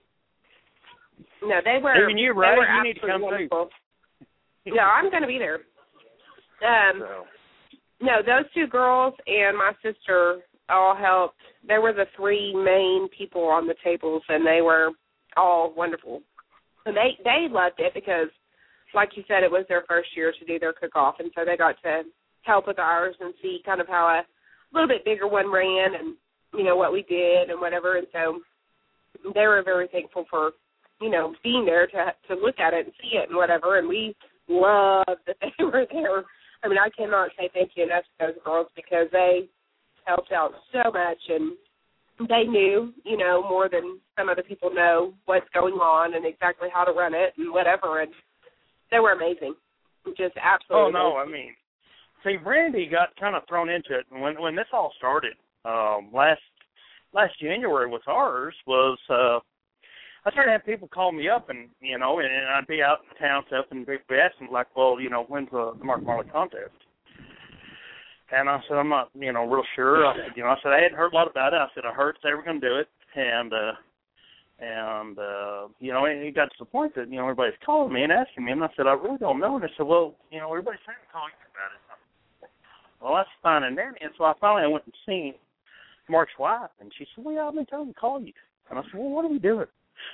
No, they were. Even you, they Ray, were you need to come absolutely too. wonderful. No, I'm going to be there. Um, So. No, those two girls and my sister all helped. They were the three main people on the tables, and they were all wonderful. And they they loved it because, like you said, it was their first year to do their cook-off, and so they got to help with ours and see kind of how a little bit bigger one ran and, you know, what we did and whatever. And so they were very thankful for, you know, being there to to look at it and see it and whatever. And we loved that they were there. I mean, I cannot say thank you enough to those girls because they helped out so much, and they knew, you know, more than some other people know what's going on and exactly how to run it and whatever, and they were amazing, just absolutely Oh, no, amazing. I mean, see, Brandy got kind of thrown into it. And when when this all started, um, last last January with ours was, uh, I started having people call me up, and you know, and, and I'd be out in town stuff, and they'd be asking like, well, you know, when's the, the Mark Marley contest? And I said, I'm not, you know, real sure. I said, you know, I said I hadn't heard a lot about it. I said I heard they were going to do it, and uh, and uh, you know, and it got to the point that you know everybody's calling me and asking me, and I said I really don't know. And they said, well, you know, everybody's trying to call you about it. Well, that's fine and dandy. And so I finally went and seen Mark's wife, and she said, well, yeah, I've been telling them to call you. And I said, well, what are we doing?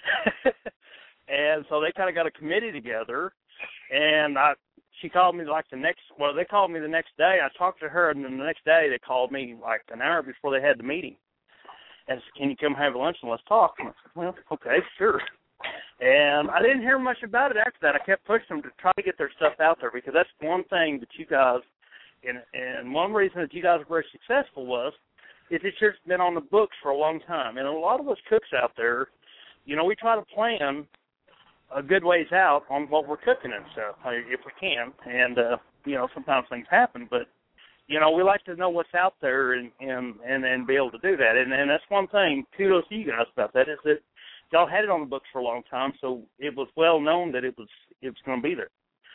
And so they kind of got a committee together, and I, she called me like the next, well, they called me the next day. I talked to her, and then the next day they called me like an hour before they had the meeting. And said, can you come have lunch and let's talk? And I said, well, okay, sure. And I didn't hear much about it after that. I kept pushing them to try to get their stuff out there because that's one thing that you guys, and, and one reason that you guys were very successful was, is it's just been on the books for a long time. And a lot of us cooks out there, you know, we try to plan a good ways out on what we're cooking and stuff, if we can. And, uh, you know, sometimes things happen, but, you know, we like to know what's out there and and, and, and be able to do that. And, and that's one thing, kudos to you guys about that, is that y'all had it on the books for a long time, so it was well known that it was it was going to be there.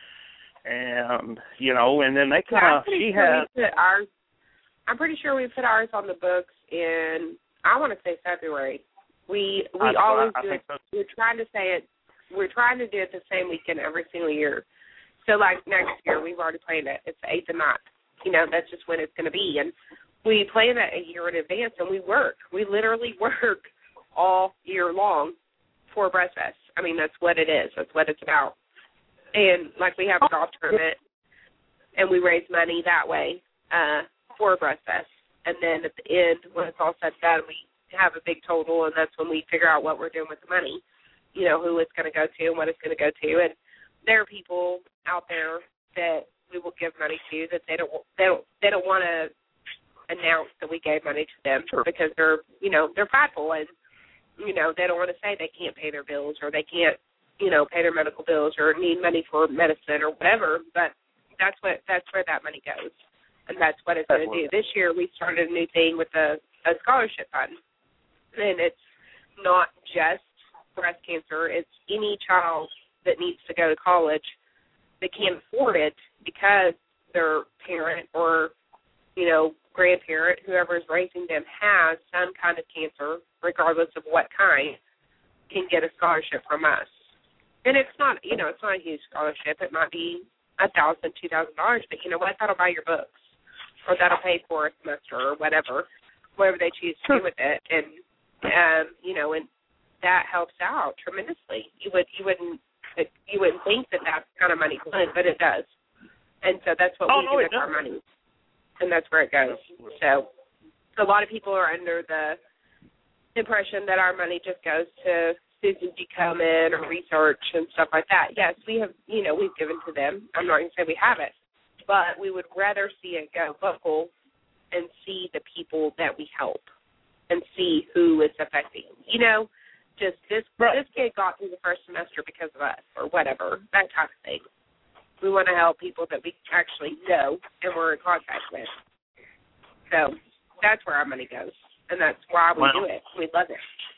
And, you know, and then they kind of, she sure had. Ours, I'm pretty sure we put ours on the books in, I want to say February. We we I, always I do it. So. We're trying to say it. We're trying to do it the same weekend every single year. So, like, next year, we've already planned it. It's the eighth and ninth. You know, that's just when it's going to be. And we plan that a year in advance, and we work. We literally work all year long for Breast Fest. I mean, that's what it is. That's what it's about. And, like, we have a golf tournament, and we raise money that way uh, for Breast Fest. And then at the end, when it's all said and done, we have a big total, and that's when we figure out what we're doing with the money. You know, who it's going to go to and what it's going to go to. And there are people out there that we will give money to that they don't they don't they don't want to announce that we gave money to them Sure. because they're you know they're prideful and you know they don't want to say they can't pay their bills or they can't you know pay their medical bills or need money for medicine or whatever. But that's what that's where that money goes, and that's what it's going to do. This year we started a new thing with a, a scholarship fund, and it's not just breast cancer. It's any child that needs to go to college that can't afford it because their parent or, you know, grandparent, whoever is raising them, has some kind of cancer, regardless of what kind, can get a scholarship from us. And it's not, you know, it's not a huge scholarship. It might be a thousand, two thousand dollars, but you know what? That'll buy your books, or that'll pay for a semester, or whatever, whatever they choose to do with it. And um, you know, and that helps out tremendously. You would you wouldn't you wouldn't think that that kind of money would, but it does. And so that's what oh, we no, do with our money, and that's where it goes. So a lot of people are under the impression that our money just goes to Susan G. Komen or research and stuff like that. Yes, we have, you know, we've given to them. I'm not going to say we haven't, but we would rather see it go local and see the people that we help and see who it's affecting. You know, just this right. this kid got through the first semester because of us or whatever, that type of thing. We want to help people that we actually know and we're in contact with. So that's where our money goes, and that's why we well, do it. We love it.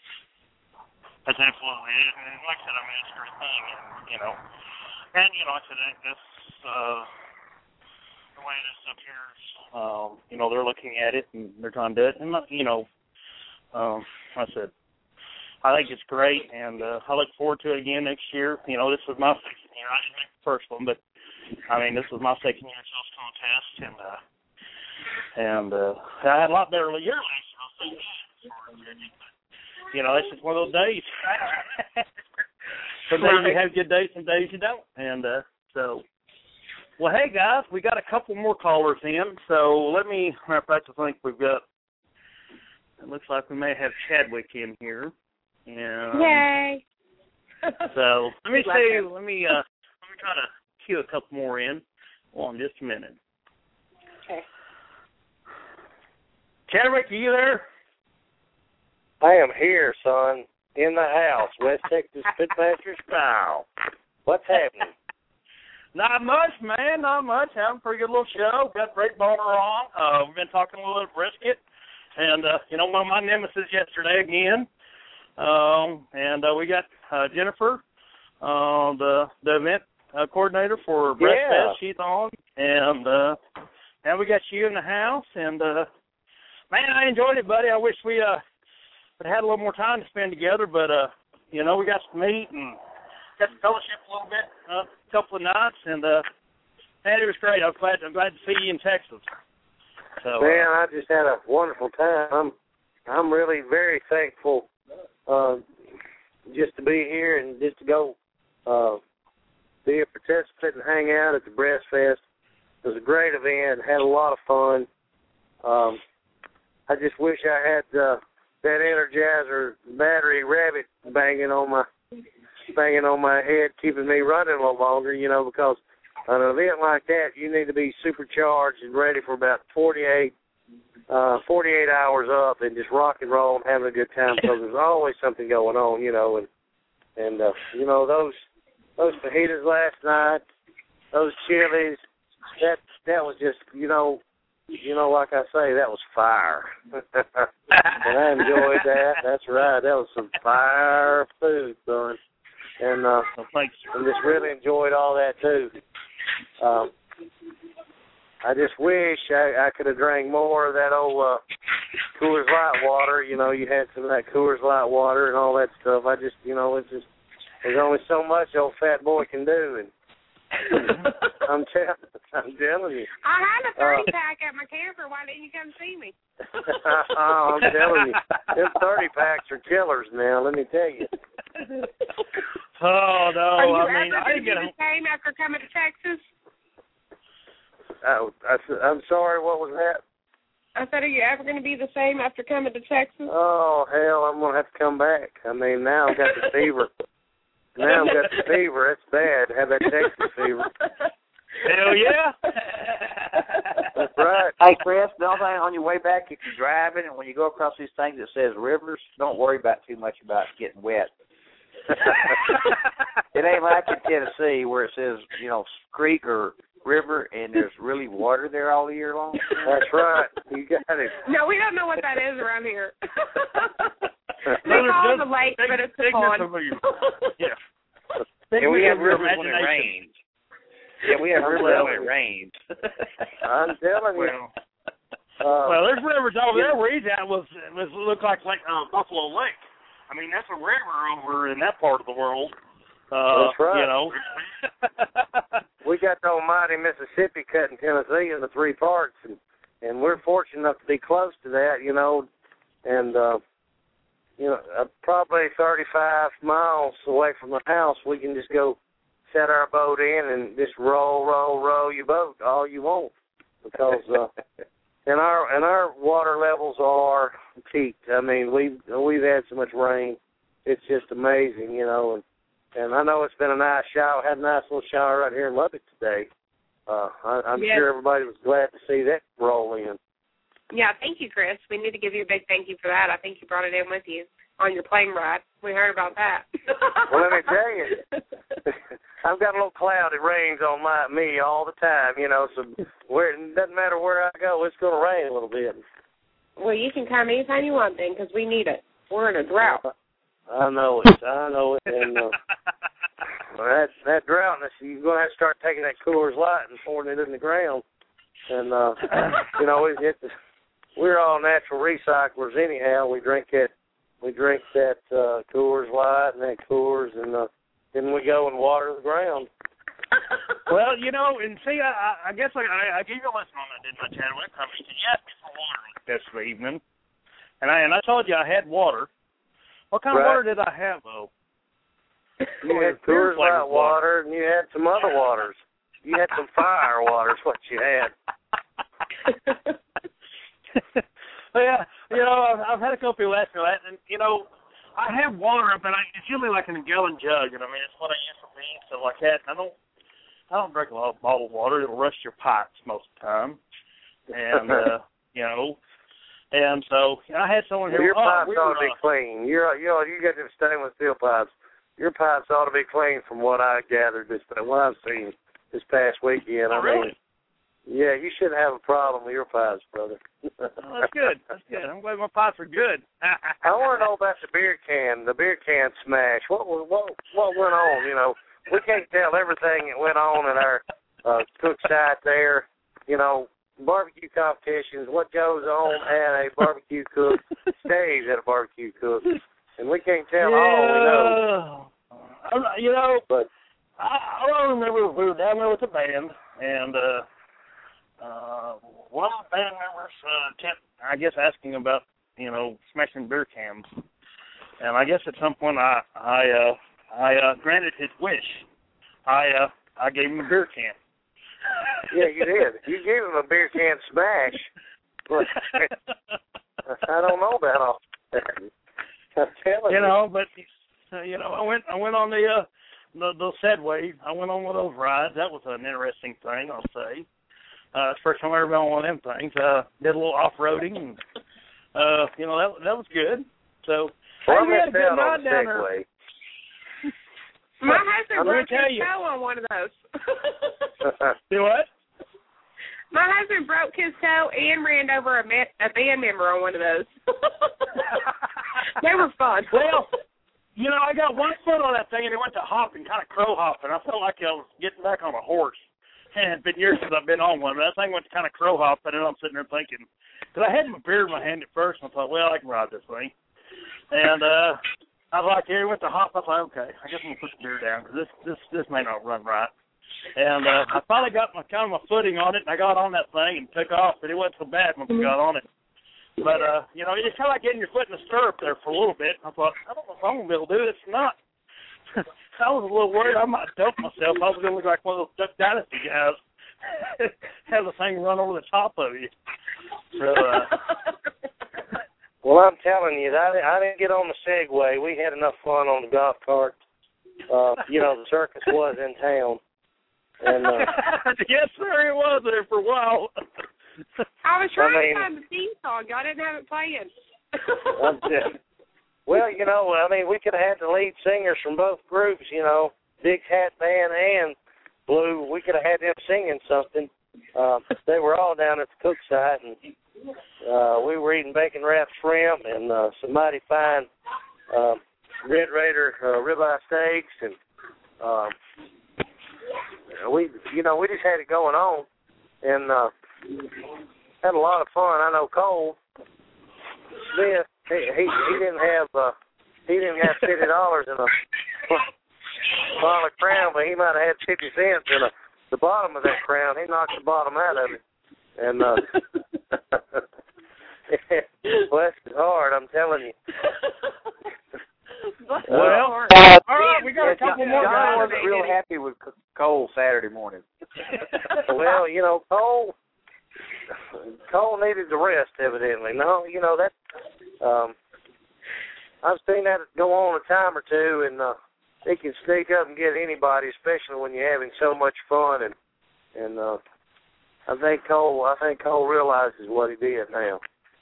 That's absolutely it. And like I said, I mean, it's a great thing, and, you know, and, you know, I said, this, uh, the way this up here is, um, you know, they're looking at it, and they're trying to do it, and, you know, um, like I said, I think it's great, and uh, I look forward to it again next year. You know, this was my second year. I didn't make the first one, but, I mean, this was my second year at Sales Contest, and, uh, and uh, I had a lot better year last year, I'll say that. You know, it's just one of those days. Some days you have good days, some days you don't. And uh, so, well, hey, guys, we got a couple more callers in. So let me, matter of fact, I think we've got, it looks like we may have Chadwick in here. And Yay! So let me see, let me, uh, let me try to cue a couple more in. Hold on just a minute. Okay. Chadwick, are you there? I am here, son, in the house, West Texas Pitmaster style. What's happening? Not much, man. Not much. Having a pretty good little show. Got Rick Barner on. Uh, we've been talking a little bit of brisket. And, uh, you know, one of my nemesis yesterday again. Um, and uh, we got uh, Jennifer, uh, the the event uh, coordinator for Breast yeah. Fest. She's on. And uh, now we got you in the house. And, uh, man, I enjoyed it, buddy. I wish we uh, had a little more time to spend together. But, uh, you know, we got to meet and got to fellowship a little bit, uh, a couple of nights. And, uh, man, it was great. I'm glad, I'm glad to see you in Texas. So, Man, uh, I just had a wonderful time. I'm, I'm really very thankful uh, just to be here and just to go uh, be a participant and hang out at the Breast Fest. It was a great event. Had a lot of fun. Um, I just wish I had uh, that Energizer battery rabbit banging on my banging on my head, keeping me running a little longer. You know, because on an event like that, you need to be supercharged and ready for about forty-eight, uh, forty-eight hours up and just rock and roll and having a good time because there's always something going on, you know. And, and uh, you know, those those fajitas last night, those chilies, that that was just, you know, you know, like I say, that was fire. And I enjoyed that. That's right. That was some fire food, son. And uh, well, thanks. I just really enjoyed all that, too. Um, I just wish I, I could have drank more of that old uh, Coors Light water. You know, you had some of that Coors Light water and all that stuff. I just, you know, it's just, there's only so much old fat boy can do. And I'm, tell, I'm telling you. I had a thirty pack at my camper. Why didn't you come see me? Oh, I'm telling you. Them thirty packs are killers now, let me tell you. Oh, no. Are you I mean, ever I going to get be the same after coming to Texas? Oh, I, I'm sorry, what was that? I said, are you ever going to be the same after coming to Texas? Oh, hell, I'm going to have to come back. I mean, now I've got the fever. Now I've got the fever. It's bad to have that Texas fever. Hell yeah. That's right. Hey, Chris, the only thing on your way back, if you're driving and when you go across these things that says rivers, don't worry about too much about getting wet. It ain't like in Tennessee where it says, you know, creek or river and there's really water there all year long. That's right. You got it. No, we don't know what that is around here. They No, call it just a lake, take- but it's a take pond. this from you. Yeah. Yeah, we have Your rivers when it imagination. rains. Yeah, we have rivers when it rains. I'm telling you. Well, Uh, well, there's rivers over there where he's at was was look like like uh, Buffalo Lake. I mean, that's a river over in that part of the world. Uh, That's right. You know. we got the almighty Mississippi cut in Tennessee into three parts, and, and we're fortunate enough to be close to that, you know, and, uh, you know, uh, probably thirty-five miles away from the house, we can just go set our boat in and just roll, roll, roll your boat all you want, because uh, and our and our water levels are peaked. I mean, we've we've had so much rain, it's just amazing, you know, and. And I know it's been a nice shower. Had a nice little shower right here in Lubbock today. Uh, I, I'm Yes. sure everybody was glad to see that roll in. Yeah, thank you, Chris. We need to give you a big thank you for that. I think you brought it in with you on your plane ride. We heard about that. Well, let me tell you, I've got a little cloud that rains on my me all the time, you know, so where, it doesn't matter where I go, it's going to rain a little bit. Well, you can come anytime you want then, because we need it. We're in a drought. I know it. I know it. And uh, well, that, that droughtness, you're going to have to start taking that Coors Light and pouring it in the ground. And, uh, you know, it, it, we're all natural recyclers anyhow. We drink that we drink that uh, Coors Light and that Coors, and uh, then we go and water the ground. Well, you know, and see, I, I guess I, I, I gave you a lesson on that, didn't I, Chad? When it comes to you asked me for water this evening, and I and I told you I had water. What kind Right. of water did I have, though? You had Coors Light water, and you had some other waters. You had some fire waters, what you had. Yeah, you know, I've, I've had a couple people ask me that, and, you know, I have water, but I, it's usually like in a gallon jug, and I mean, it's what I use for me, stuff like that. I don't, I don't drink a lot of bottled water. It'll rust your pipes most of the time, and, uh, you know, and so I had someone here. Well, your oh, pipes we ought were, to be uh, clean. You're, you know, you got them stainless steel pipes. Your pipes ought to be clean from what I gathered, just from what I've seen. this past weekend. Oh, I really? mean, yeah, you shouldn't have a problem with your pies, brother. Oh, that's good. That's good. I'm glad my pies are good. I want to know about the beer can, the beer can smash. What was what what went on? You know, we can't tell everything that went on at our uh, cook site there. You know, barbecue competitions. What goes on at a barbecue cook stays at a barbecue cook, and we can't tell yeah. all we know. I'm, you know, But I, I remember we were down there with the band, and uh, uh, one of the band members uh, kept, I guess, asking about, you know, smashing beer cans. And I guess at some point I I uh, I uh, granted his wish. I uh, I gave him a beer can. yeah, you did. You gave him a beer can smash. But I don't know about all that. I'm telling you. You know, but uh, you know, I went I went on the uh, the, the Segway. I went on one of those rides. That was an interesting thing, I'll say. Uh, it's the first time I ever been on one of them things. Uh, did a little off-roading, and, uh, you know, that that was good. So, well, hey, we had a good on night the down there. Segway. My husband I'm broke gonna tell his you. toe on one of those. Do what? My husband broke his toe and ran over a, me- a band member on one of those. They were fun. Well, you know, I got one foot on that thing, and it went to hopping, kind of crow hopping. I felt like I was getting back on a horse. And it's been years since I've been on one, but that thing went kind of crow hopping, and I'm sitting there thinking, because I had my beer in my hand at first, and I thought, well, I can ride this thing. And uh, I was like, here, it went to hop. I thought, okay, I guess I'm going to put the beer down, because this, this, this may not run right. And uh, I finally got my kind of my footing on it, and I got on that thing and took off, but it wasn't so bad once I got on it. But, uh, you know, it's kind of like getting your foot in the stirrup there for a little bit. I thought, I don't know if I'm going to be able to do this or not. I was a little worried I might dump myself. I was going to look like one of those Duck Dynasty guys. Have the thing run over the top of you. So, uh, well, I'm telling you, I, I didn't get on the Segway. We had enough fun on the golf cart. Uh, you know, the circus was in town. And uh, yes, sir, it was there for a while. I was trying I mean, to find the theme song. I didn't have it playing. I'm just, well, you know, I mean, we could have had the lead singers from both groups, you know, Big Hat Band and Blue. We could have had them singing something. Uh, they were all down at the cook site, and uh, we were eating bacon wrapped shrimp and uh, some mighty fine uh, Red Raider uh, ribeye steaks, and uh, we, you know, we just had it going on, and uh, had a lot of fun. I know Cole Smith, he he, he didn't have uh, he didn't have fifty dollars in a bottle of Crown, but he might have had fifty cents in a, the bottom of that Crown. He knocked the bottom out of it, and uh, bless his heart, I'm telling you. Well, uh, all right, we got a couple more John guys. wasn't real happy with Cole Saturday morning. Well, you know, Cole Cole needed the rest, evidently. No, you know, that um, I've seen that go on a time or two, and uh, it can sneak up and get anybody, especially when you're having so much fun. And and uh, I think Cole, I think Cole realizes what he did now.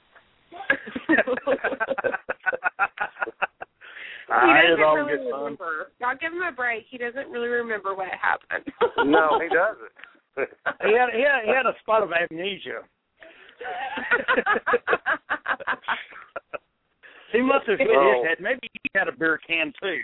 He doesn't really remember. Y'all give him a break. He doesn't really remember what happened. No, he doesn't. He had, he had he had a spot of amnesia. He must have hit Oh. his head. Maybe he had a beer can too.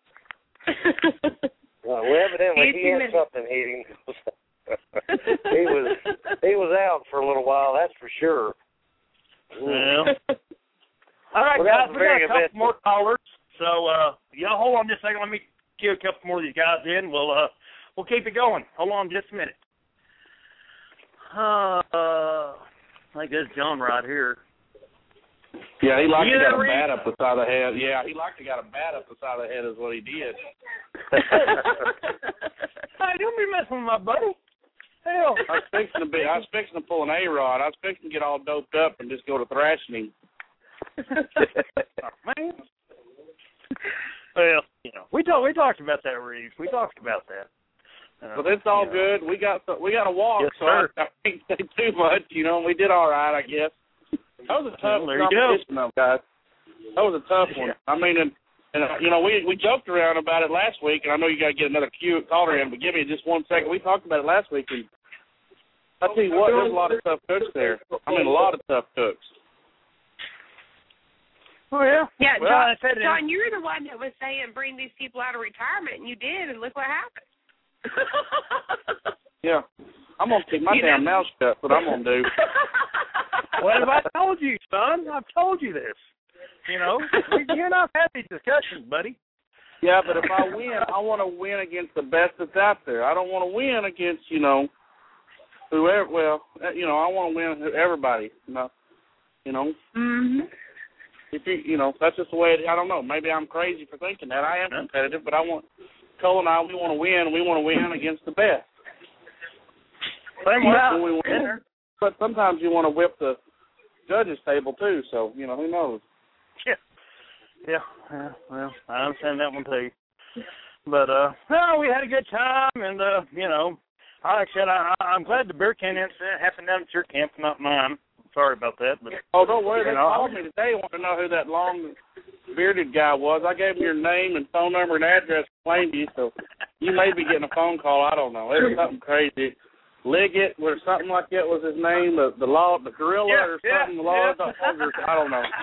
Well, evidently he had something hit him. he was he was out for a little while, that's for sure. Well. All right, Well, guys, that was we got very a couple eventful. more callers. So, uh, y'all hold on just a second. Let me get a couple more of these guys in. We'll uh, we'll keep it going. Hold on just a minute. Uh, I think that's John right here. Yeah, he liked You to got ever a read- bat up the side of the head. Yeah, he liked to got a bat up the side of the head is what he did. Hey, don't be messing with my buddy. Hell. I was fixing to be. I was fixing to pull an A-Rod. I was fixing to get all doped up and just go to thrashing him. Oh, man. Well, you know, we talked we talked about that, Reeves. We talked about that. Uh, But it's all you know. good. We got we got to walk, Yes, so sir. I, I can't say too much. You know, we did all right, I guess. That was a tough Well, there you go. competition, though, guys. That was a tough one. Yeah. I mean, and And, uh, you know, we we joked around about it last week, and I know you got to get another cue caller in, but give me just one second. We talked about it last week, and I tell you what, there's a lot of tough cooks there. I mean, a lot of tough cooks. Oh, yeah. Yeah, well, John, I said it. John, you're the one that was saying bring these people out of retirement, and you did, and look what happened. Yeah. I'm going to keep my you damn know? mouth shut, what I'm going to do. What have I told you, son? I've told you this. You know, you and I've had these discussions, buddy. Yeah, but if I win, I want to win against the best that's out there. I don't want to win against, you know, whoever. Well, you know, I want to win everybody. You know, you know. Mm-hmm. If you, you know, that's just the way. It, I don't know. Maybe I'm crazy for thinking that. I am competitive, but I want Cole and I. We want to win. We want to win against the best. Same Yeah. way. We win. But sometimes you want to whip the judges' table too. So you know, who knows? Yeah. Yeah, yeah, well, I understand that one too. But, uh, no, we had a good time, and, uh, you know, like I said, I, I'm glad the beer can incident happened down at your camp, not mine. Sorry about that. But oh, don't worry. They know, called me today. Want to know who that long bearded guy was. I gave him your name and phone number and address and claimed you, so you may be getting a phone call. I don't know. It was something crazy. Liggett or something like that was his name, the the law, the gorilla yeah, or something, yeah, the law yeah. of the ogre, I don't know.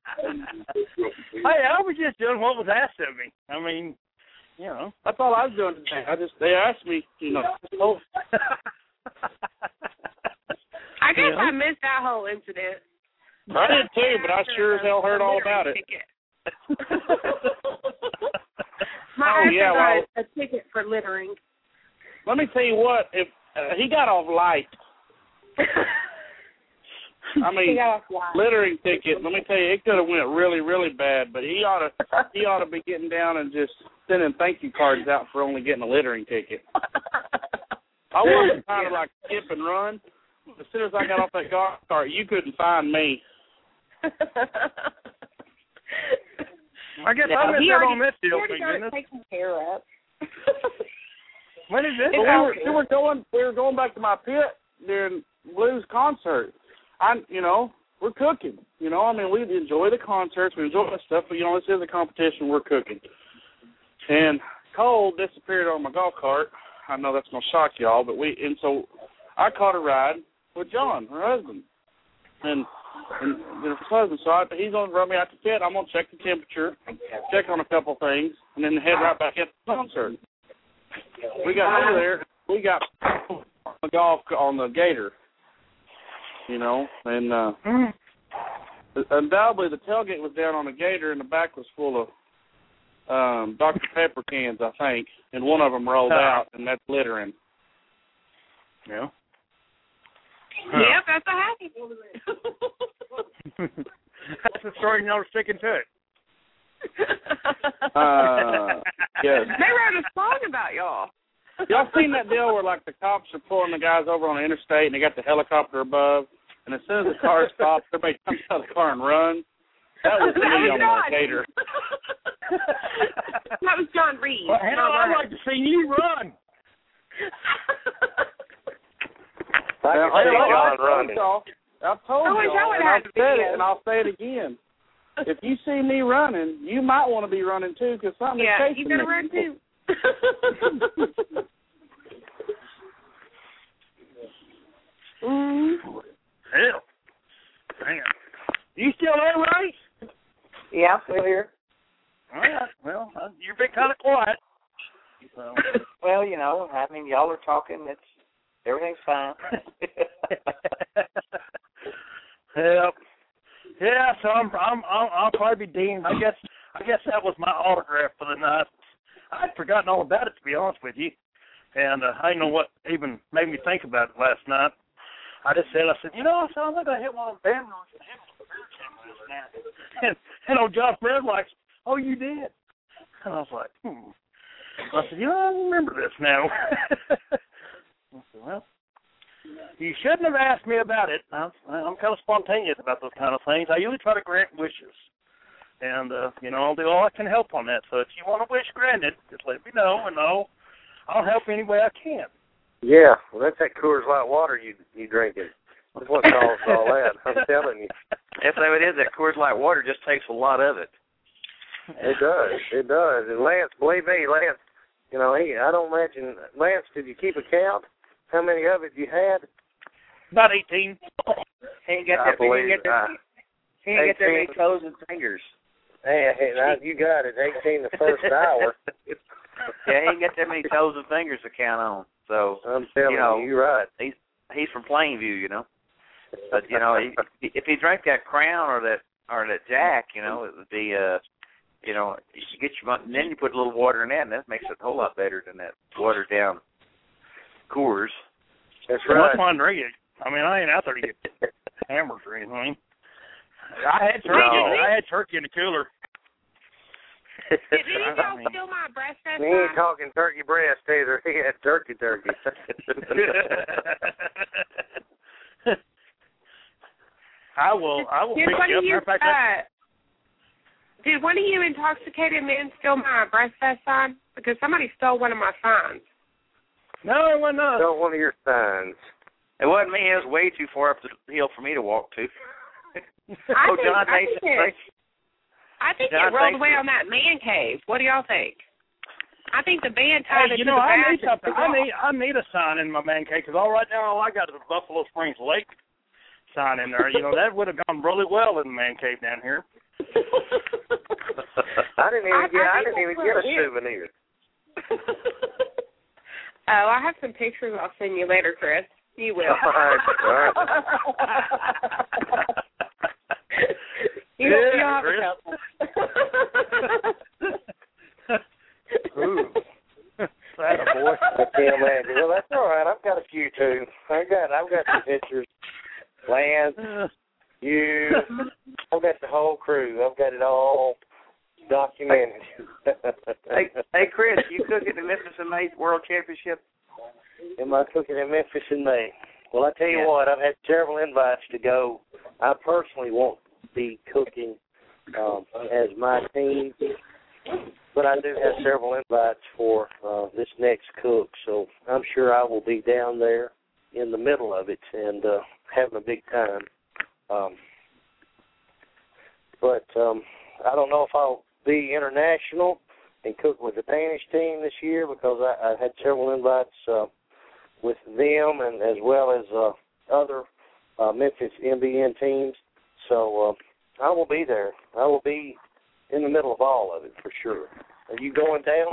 Hey, I was just doing what was asked of me. I mean, you know. That's all I was doing today. I just, they asked me, you know. Oh. I guess Yeah. I missed that whole incident. I did too, but I sure as hell heard all about it. My Oh, husband yeah, got well- a ticket for littering. Let me tell you what, if uh, he got off light. I mean, He got off light. littering ticket. Let me tell you, it could have went really, really bad. But he ought to, he ought to be getting down and just sending thank you cards out for only getting a littering ticket. I wasn't trying to like skip and run. As soon as I got off that golf cart, you couldn't find me. I guess No, I missed he out already- on this he deal, already thank got it goodness. taken care of. When is this? But we were, we were going, we were going back to my pit during Blues concert. I, you know, we're cooking. You know, I mean, we enjoy the concerts, we enjoy that stuff, but you know, this is a competition. We're cooking. And Cole disappeared on my golf cart. I know that's gonna shock y'all, but we, and so I caught a ride with John, her husband, and and you know, his husband. So I, he's gonna run me out the pit. I'm gonna check the temperature, check on a couple things, and then head right back at the concert. We got over there. We got on the golf on the Gator, you know, and uh, Mm. undoubtedly the tailgate was down on the Gator, and the back was full of um, Doctor Pepper cans, I think, and one of them rolled out, and that's littering. Yeah. Yep, that's a happy That's the story, and y'all are sticking to it. Uh, yes. They wrote a song about y'all. Y'all seen that deal where, like, the cops are pulling the guys over on the interstate, and they got the helicopter above, and as soon as the car stops, everybody comes out of the car and runs? That was That me was on John. the Gator. That was John Reed. Well, hell, I'd like to see you run. I Now, can see I- I- John I told running. y'all, I've told I wish I y'all, would and have I've the said video. it, and I'll say it again. If you see me running, you might want to be running too, because something's Yeah, chasing you better me. run too. mm. Hell. Damn. You still there, Ray? Yeah, I'm still here. All right. Well, uh, you've been kind of quiet. So. Well, you know, I mean, y'all are talking. It's everything's fine. Yep. Yeah. So I'm, I'm, I'll, I'll probably be deemed. I guess, I guess that was my autograph for the night. I'd forgotten all about it, to be honest with you, and uh, I didn't know what even made me think about it last night. I just said, I said, you know, I said, I think I hit one of the band rooms and hit one of the beer can last night. And, and old John Fred like, oh, you did? And I was like, hmm. I said, you know, I remember this now. I said, well, you shouldn't have asked me about it. I'm, I'm kind of spontaneous about those kind of things. I usually try to grant wishes. And, uh, you know, I'll do all I can help on that. So if you want a wish granted, just let me know, and I'll, I'll help any way I can. Yeah, well, that's that Coors Light water you you drinking. That's what caused all that. I'm telling you. That's how it is. That Coors Light water just takes a lot of it. It does. It does. And Lance, believe me, Lance, you know, he, I don't imagine, Lance, did you keep a count? How many of it you had? About eighteen. He ain't got I that, he ain't believe got that, uh, he ain't got that many eighteen. toes and fingers. Hey, hey, now you got it. eighteen the first hour. Yeah, he ain't got that many toes and fingers to count on. So, I'm telling you know, you, you're right. He's he's from Plainview, you know. But you know, he, if he drank that Crown or that or that Jack, you know, it would be uh, you know, you get your and then you put a little water in that, and that makes it a whole lot better than that watered down Coors. That's Well, right. that's why I drink it. I mean, I ain't out there to get hammered or anything. I had turkey. No. I had turkey in the cooler. Did any of I y'all mean- steal my breast that He ain't time? talking turkey breast either. He had turkey turkey. I will. I will Did pick one you of up. you, Matter of fact, I- uh, did one of you intoxicated men steal my breast that time? Because somebody stole one of my signs. no, it wasn't us. Don't one of your signs. It wasn't me. It was way too far up the hill for me to walk to. I oh, think, John I thinks think it, I think John it rolled thinks away it- on that man cave. What do y'all think? I think the band tied Hey, it you to know, the I back need and something. took I off. need. I need a sign in my man cave because all right now all I got is a Buffalo Springs Lake sign in there. You know, that would have gone really well in the man cave down here. I didn't even I- get. I I, think didn't even that's get a what it is. souvenir. Oh, I have some pictures I'll send you later, Chris. You will. All right, all right. you Yeah, you'll have Chris. a couple. Ooh, that a boy. I can't imagine. Well, that's all right. I've got a few too. I got. I've got some pictures. Lance, you. I've got the whole crew. I've got it all documented. hey, hey, Chris, you cook at the Memphis and May World Championship? Am I cooking in Memphis in May? Well, I tell you Yeah. what, I've had several invites to go. I personally won't be cooking um, as my team, but I do have several invites for uh, this next cook, so I'm sure I will be down there in the middle of it and uh, having a big time. Um, but um, I don't know if I'll be international and cook with the Danish team this year because I, I had several invites uh, with them and as well as uh, other uh, Memphis M B N teams. So uh, I will be there. I will be in the middle of all of it for sure. Are you going down?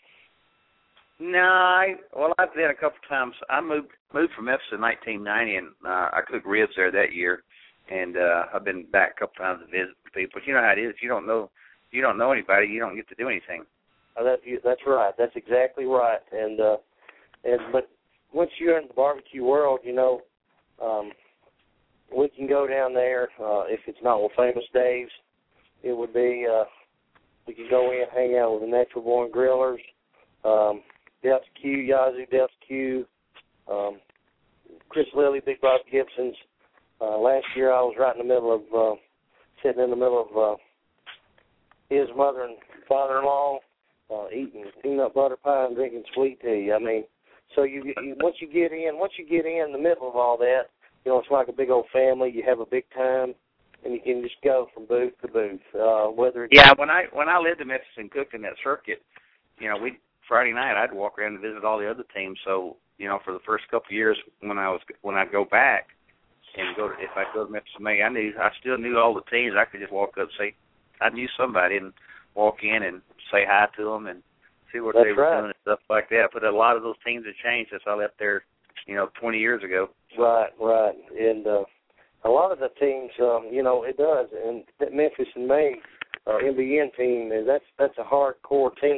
No, I well I've been a couple times. I moved moved from Memphis in nineteen ninety, and uh, I cooked ribs there that year, and uh, I've been back a couple times to visit people. But you know how it is. If you don't know, if you don't know anybody, you don't get to do anything. Oh, that, that's right. That's exactly right. And uh, and but once you're in the barbecue world, you know, um, we can go down there. Uh, if it's not with Famous Dave's, it would be uh, we can go in, hang out with the Natural Born Grillers, um, Delta Q, Yazoo Delta Q, um, Chris Lilly, Big Bob Gibson's. Uh, last year I was right in the middle of uh, sitting in the middle of uh, his mother and father-in-law. Uh, eating peanut butter pie and drinking sweet tea. I mean, so you, you once you get in, once you get in the middle of all that, you know, it's like a big old family. You have a big time, and you can just go from booth to booth. Uh, whether it's Yeah, when I when I lived in Memphis and cooked in that circuit, you know, we Friday night I'd walk around and visit all the other teams. So you know, for the first couple of years when I was when I'd go back and go to, if I go to Memphis and May, I knew I still knew all the teams. I could just walk up and say I knew somebody and walk in and say hi to them and see what That's they were right. doing and stuff like that. But a lot of those teams have changed since I left there, you know, twenty years ago. Right, right. And uh, a lot of the teams, um, you know, it does. And that Memphis and May uh, M B N team, that's that's a hardcore team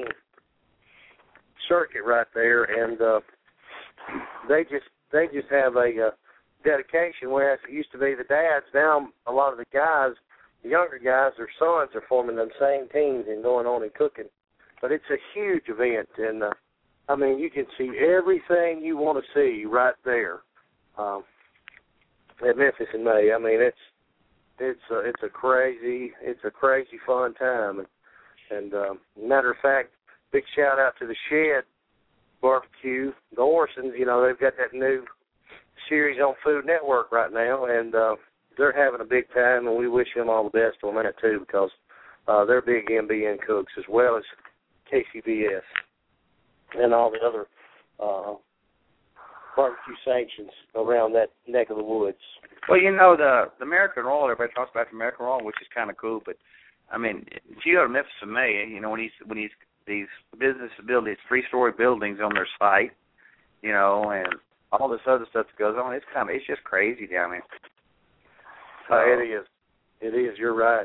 circuit right there, and uh, they just they just have a uh, dedication. Whereas it used to be the dads, now a lot of the guys, the younger guys, their sons are forming them same teams and going on and cooking. But it's a huge event, and uh, I mean, you can see everything you want to see right there um, at Memphis in May. I mean, it's it's a, it's a crazy it's a crazy fun time, and, and um, matter of fact, big shout out to the Shed Barbecue, the Orsons. You know, they've got that new series on Food Network right now, and uh, they're having a big time, and we wish them all the best on that too, because uh, they're big M B N cooks, as well as K C B S and all the other uh, barbecue sanctions around that neck of the woods. Well, you know, the the American Royal, everybody talks about the American Royal, which is kind of cool, but, I mean, if you go to Memphis in May, you know, when he's, when he's, these businesses build these three-story buildings on their site, you know, and all this other stuff that goes on, it's kind of, it's just crazy down there. So, uh, it is. It is. You're right.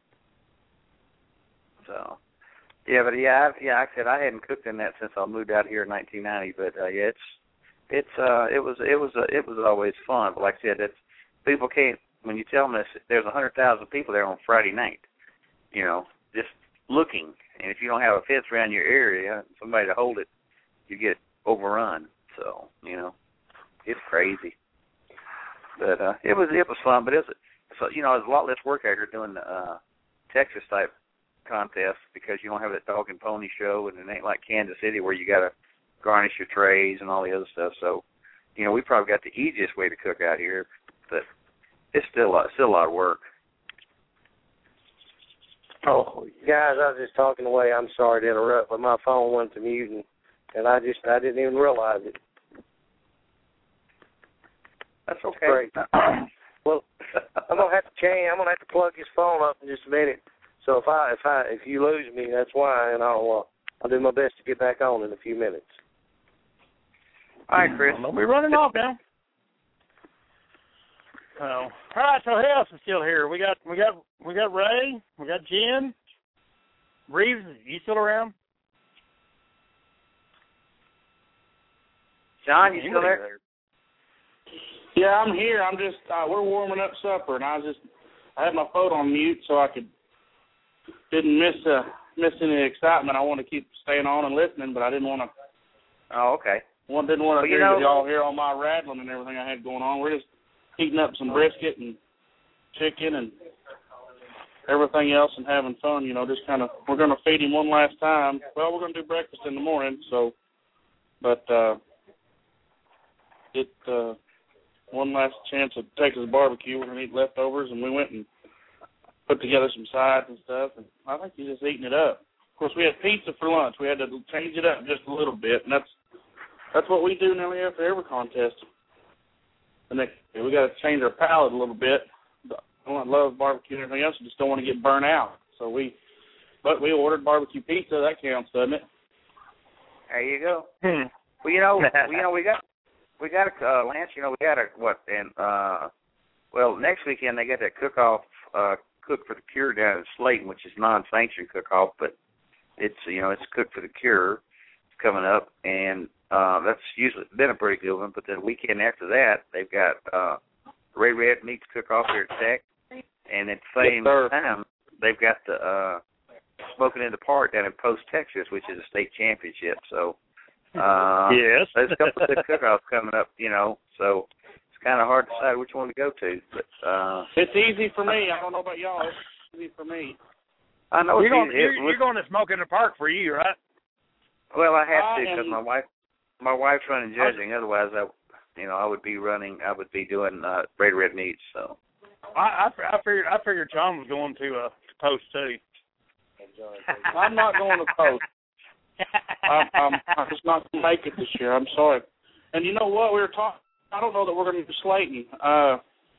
So, yeah, but yeah, I, yeah, like I said, I hadn't cooked in that since I moved out here in nineteen ninety, but uh, yeah, it's, it's, uh, it was, it was, uh, it was always fun. But like I said, it's, people can't, when you tell them this, there's a hundred thousand people there on Friday night, you know, just looking, and if you don't have a fence around your area, somebody to hold it, you get overrun. So, you know, it's crazy. But uh, it was, it was fun. But it was, so you know, there's a lot less work out here doing the uh, Texas type contest because you don't have that dog and pony show, and it ain't like Kansas City where you got to garnish your trays and all the other stuff. So, you know, we probably got the easiest way to cook out here, but it's still a lot, still a lot of work. Oh, guys, I was just talking away. I'm sorry to interrupt, but my phone went to mute, and, and I just I didn't even realize it. That's okay. Great. Well, I'm gonna have to change. I'm gonna have to plug his phone up in just a minute. So if I if I if you lose me, that's why, and I'll uh, I'll do my best to get back on in a few minutes. All right, Chris. Don't be running off now. So, all right. So who else is still here? We got we got we got Ray. We got Jen. Reeves, you still around? John, you still there? Yeah, I'm here. I'm just uh, we're warming up supper, and I was just I had my phone on mute so I could didn't miss uh, miss any excitement. I want to keep staying on and listening, but I didn't want to. Oh, okay. One didn't want to well, hear you know, y'all hear all my rattling and everything I had going on. We're just heating up some brisket and chicken and everything else and having fun. You know, just kind of we're going to feed him one last time. Well, we're going to do breakfast in the morning, so but uh, it. Uh, One last chance at Texas barbecue. We're going to eat leftovers, and we went and put together some sides and stuff, and I think he's just eating it up. Of course, we had pizza for lunch. We had to change it up just a little bit, and that's that's what we do nearly after every contest. The next day, we got to change our palate a little bit. I love barbecue and everything else. We just don't want to get burnt out. So we, but we ordered barbecue pizza. That counts, doesn't it? There you go. Hmm. Well, you know, you know, we got. We got a, uh, Lance, you know, we got a, what, and, uh, well, next weekend they got that cook-off, uh, Cook for the Cure down in Slayton, which is non-sanctioned cook-off, but it's, you know, it's Cook for the Cure. It's coming up, and uh, that's usually been a pretty good one, but then the weekend after that, they've got uh, Ray Red Meats cook-off here at Tech, and at the same yes, time, they've got the uh, Smoking in the Park down in Post, Texas, which is a state championship, so Uh, yes. There's a couple of good cook-offs coming up, you know, so it's kind of hard to decide which one to go to. But uh, it's easy for me. I don't know about y'all. It's easy for me. I know you're it's going, easy. you're, you're going to Smoke in the Park for you, right? Well, I have to I because am, my wife, my wife's running judging. Otherwise, I, you know, I would be running. I would be doing uh, Ray Red Meats. So I, I, I figured I figured John was going to uh, Post too. I'm not going to Post. I'm, I'm, I'm just not going to make it this year. I'm sorry. And you know what? We were talking. I don't know that we're going to do Slayton. Uh,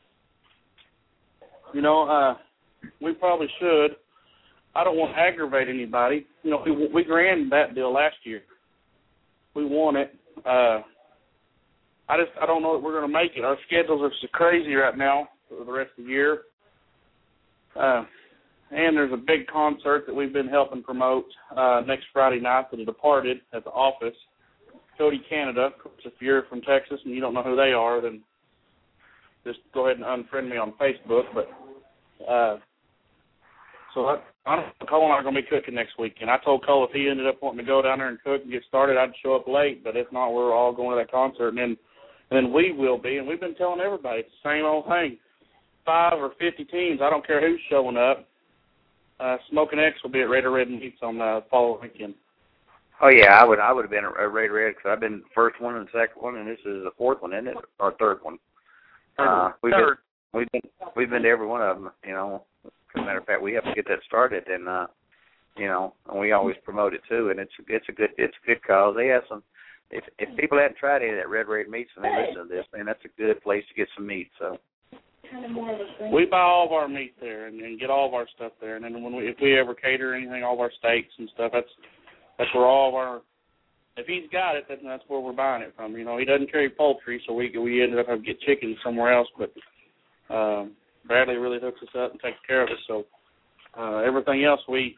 you know, uh, we probably should. I don't want to aggravate anybody. You know, we, we ran that deal last year. We won it. Uh, I just I don't know that we're going to make it. Our schedules are so crazy right now for the rest of the year. Uh, And there's a big concert that we've been helping promote uh, next Friday night for The Departed at the office. Cody Canada. Of course, if you're from Texas and you don't know who they are, then just go ahead and unfriend me on Facebook. But uh, so I, I don't know, Cole and I are going to be cooking next weekend. I told Cole if he ended up wanting to go down there and cook and get started, I'd show up late. But if not, we're all going to that concert, and then and then we will be. And we've been telling everybody it's the same old thing. Five or fifty teams. I don't care who's showing up. Uh, Smoking X will be at Raider Red Meats on the following weekend. Oh yeah, I would I would have been a Ray Red because I've been the first one and the second one, and this is the fourth one, isn't it? Or third one. Uh, we've Third. been we've been we've been to every one of them, you know, As a matter of fact, we have to get that started, and uh, you know, and we always promote it too. And it's it's a good it's a good cause. They have some. If if people hadn't tried any of that Red Raid meats and they listen to this, man, that's a good place to get some meat. So. We buy all of our meat there and, and get all of our stuff there, and then when we if we ever cater anything, all of our steaks and stuff, that's that's where all of our. If he's got it, then that's where we're buying it from. You know, he doesn't carry poultry, so we we ended up having to get chicken somewhere else. But um, Bradley really hooks us up and takes care of us. So uh, everything else we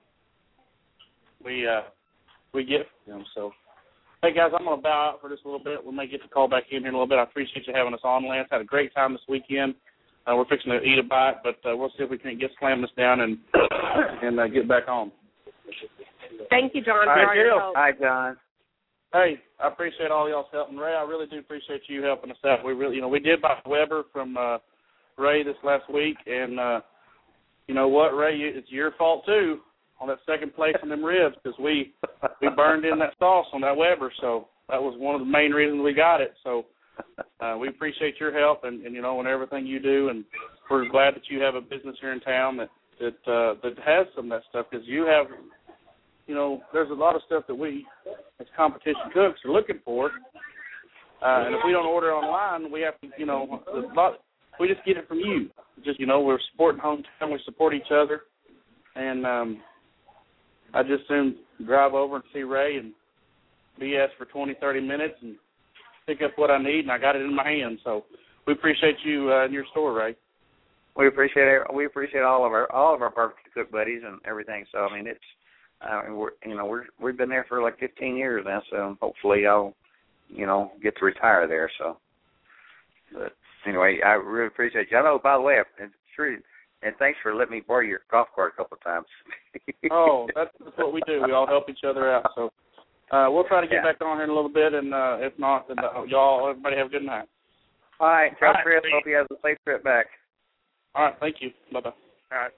we uh, we get from them. So hey guys, I'm gonna bow out for just a little bit. We may get to call back in here in a little bit. I appreciate you having us on, Lance. Had a great time this weekend. Uh, we're fixing to eat a bite, but uh, we'll see if we can get slam this down and and uh, get back on. Thank you, John, for All all your help. Hi, John. Hey, I appreciate all y'all's help, and Ray, I really do appreciate you helping us out. We really, you know, we did buy Weber from uh, Ray this last week, and uh, you know what, Ray, it's your fault too on that second place on them ribs because we we burned in that sauce on that Weber, so that was one of the main reasons we got it. So uh, we appreciate your help, and, and you know, and everything you do, and we're glad that you have a business here in town that that uh, that has some of that stuff because you have. You know, there's a lot of stuff that we, as competition cooks, are looking for. Uh, and if we don't order online, we have to, you know, a lot, we just get it from you. Just, you know, we're supporting hometown, we support each other. And um, I just soon drive over and see Ray and B S for twenty, thirty minutes and pick up what I need, and I got it in my hand. So we appreciate you uh, in your store, Ray. We appreciate it. We appreciate all of our all of our barbecue cook buddies and everything. So I mean, it's. Uh, we're, you know, we're we've been there for like fifteen years now, so hopefully I'll, you know, get to retire there. So, but anyway, I really appreciate you. I know, by the way, it's true, and thanks for letting me borrow your golf cart a couple of times. Oh, that's, that's what we do. We all help each other out. So, uh, we'll try to get yeah. back on here in a little bit, and uh, if not, then uh, y'all, everybody have a good night. All right, tell All right, Chris. Hope he has a safe trip back. All right, thank you. Bye bye. All right.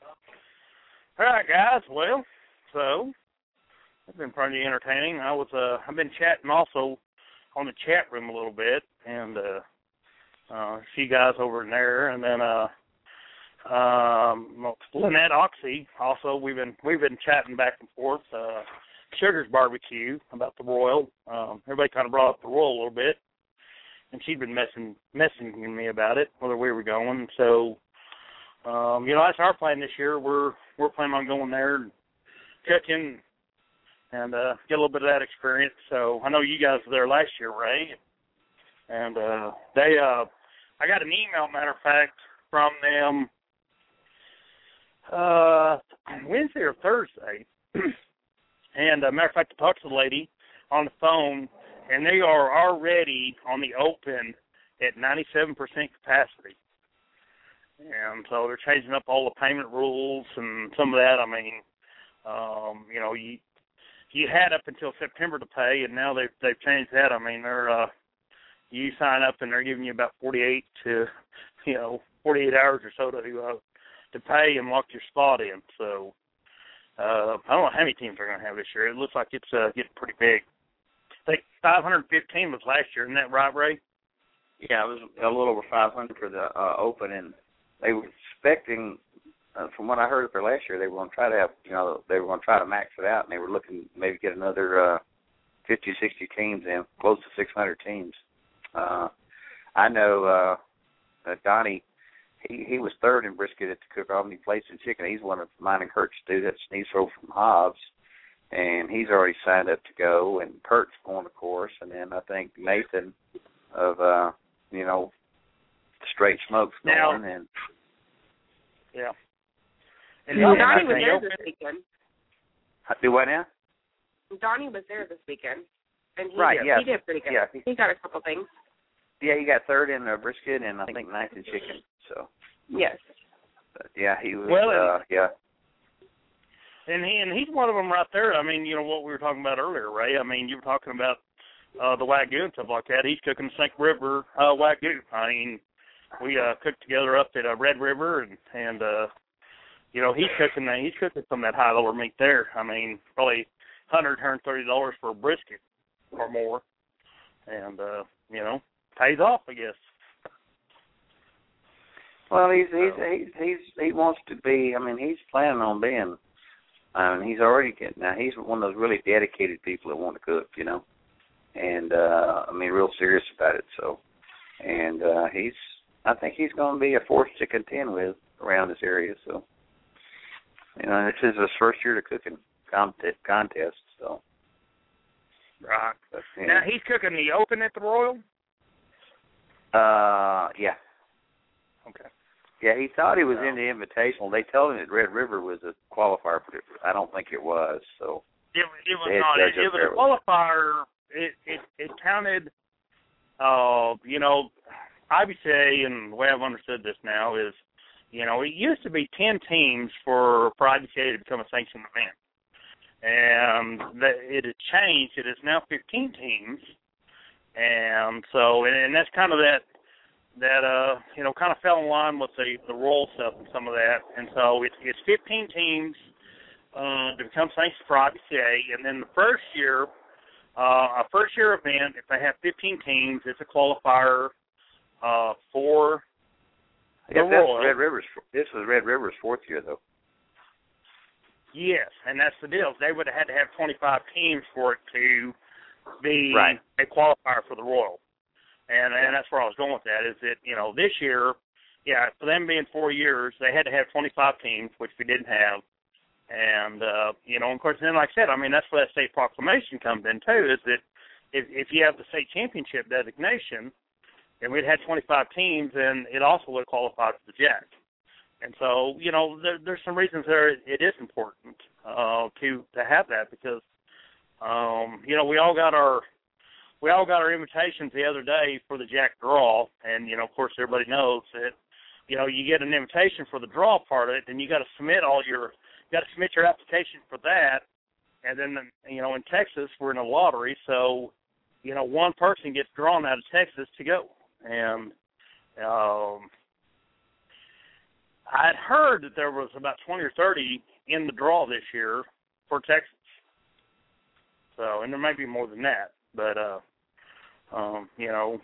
All right, guys. Well. So, it's been pretty entertaining. I was, uh, I've been chatting also on the chat room a little bit, and uh, uh, a few guys over in there, and then uh, um, Lynette Oxy. Also, we've been we've been chatting back and forth. Uh, Sugar's Barbecue about the Royal. Um, everybody kind of brought up the Royal a little bit, and she'd been messing messaging me about it, whether we were going. So, um, you know, that's our plan this year. We're we're planning on going there. And, check in and uh, get a little bit of that experience. So I know you guys were there last year, Ray, and uh, they. Uh, I got an email, matter of fact, from them uh, Wednesday or Thursday, and uh, matter of fact, I talked to the lady on the phone, and they are already on the open at ninety-seven percent capacity. And so they're changing up all the payment rules and some of that. I mean, Um, you know, you you had up until September to pay, and now they've they've changed that. I mean, they're uh, you sign up and they're giving you about forty-eight to you know forty-eight hours or so to uh, to pay and lock your spot in. So uh, I don't know how many teams they're going to have this year. It looks like it's uh, getting pretty big. I think five hundred fifteen was last year, isn't that right, Ray? Yeah, it was a little over five hundred for the uh, open, and they were expecting. Uh, from what I heard for last year, they were going to try to have, you know, they were going to try to max it out, and they were looking maybe get another uh, fifty, sixty teams in, close to six hundred teams. Uh, I know uh, uh, Donnie, he, he was third in brisket at the Cook Albany Place and Chicken. He's one of mine and Kurt's students, and he's from Hobbs, and he's already signed up to go, and Kurt's going, of course, and then I think Nathan of, uh, you know, Straight Smoke's going, now, and yeah. And well, Donnie was there this weekend. Do what now? Donnie was there this weekend, and he right, did, yes. he did pretty good. Yeah, he, he got a couple things. Yeah, he got third in uh, brisket and I think ninth in chicken. So yes, but yeah, he was. Well, uh, yeah, and he and he's one of them right there. I mean, you know what we were talking about earlier, Ray. I mean, you were talking about uh, the Wagyu and stuff like that. He's cooking Snake River uh, Wagyu. I mean, we uh, cooked together up at uh, Red River, and and. Uh, You know, he's cooking that. He's cooking some of that high lower meat there. I mean, probably one hundred, one hundred thirty dollars for a brisket or more, and uh, you know, pays off, I guess. Well, he's he's he's he's he wants to be. I mean, he's planning on being. I mean, he's already getting. Now he's one of those really dedicated people that want to cook, you know, and uh, I mean, real serious about it. So, and uh, he's. I think he's going to be a force to contend with around this area. So, you know, this is his first year to cooking contest. contest so, right. But, yeah. Now he's cooking the open at the Royal. Uh, yeah. Okay. Yeah, he thought he was in the Invitational. They told him that Red River was a qualifier, but it, I don't think it was. So it, it was not. It, it was a qualifier. It it it counted. Uh, you know, I B C A, and the way I've understood this now is, you know, it used to be ten teams for for I B C A to become a sanctioned event, and that it had changed. It is now fifteen teams, and so and, and that's kind of that. that, uh, you know, kind of fell in line with the, the roll stuff and some of that. And so it's, it's fifteen teams uh, to become sanctioned for I B C A. And then the first year, uh, a first-year event, if they have fifteen teams, it's a qualifier uh, for the yeah, Royal. Red River's, this was Red River's fourth year, though. Yes, and that's the deal. They would have had to have twenty-five teams for it to be right. a qualifier for the Royal. And and that's where I was going with that, is that, you know, this year, yeah, for them being four years, they had to have twenty-five teams, which we didn't have. And, uh, you know, of course, then like I said, I mean, that's where that state proclamation comes in, too, is that if, if you have the state championship designation, and we'd had twenty-five teams, then it also would have qualified for the Jack. And so, you know, there, there's some reasons there it is important uh, to, to have that because, um, you know, we all got our... We all got our invitations the other day for the Jack draw, and, you know, of course, everybody knows that, you know, you get an invitation for the draw part of it, and you got to submit all your, you got to submit your application for that, and then, you know, in Texas, we're in a lottery, so, you know, one person gets drawn out of Texas to go, and um, I'd heard that there was about twenty or thirty in the draw this year for Texas, so, and there may be more than that, but, uh, Um, you know,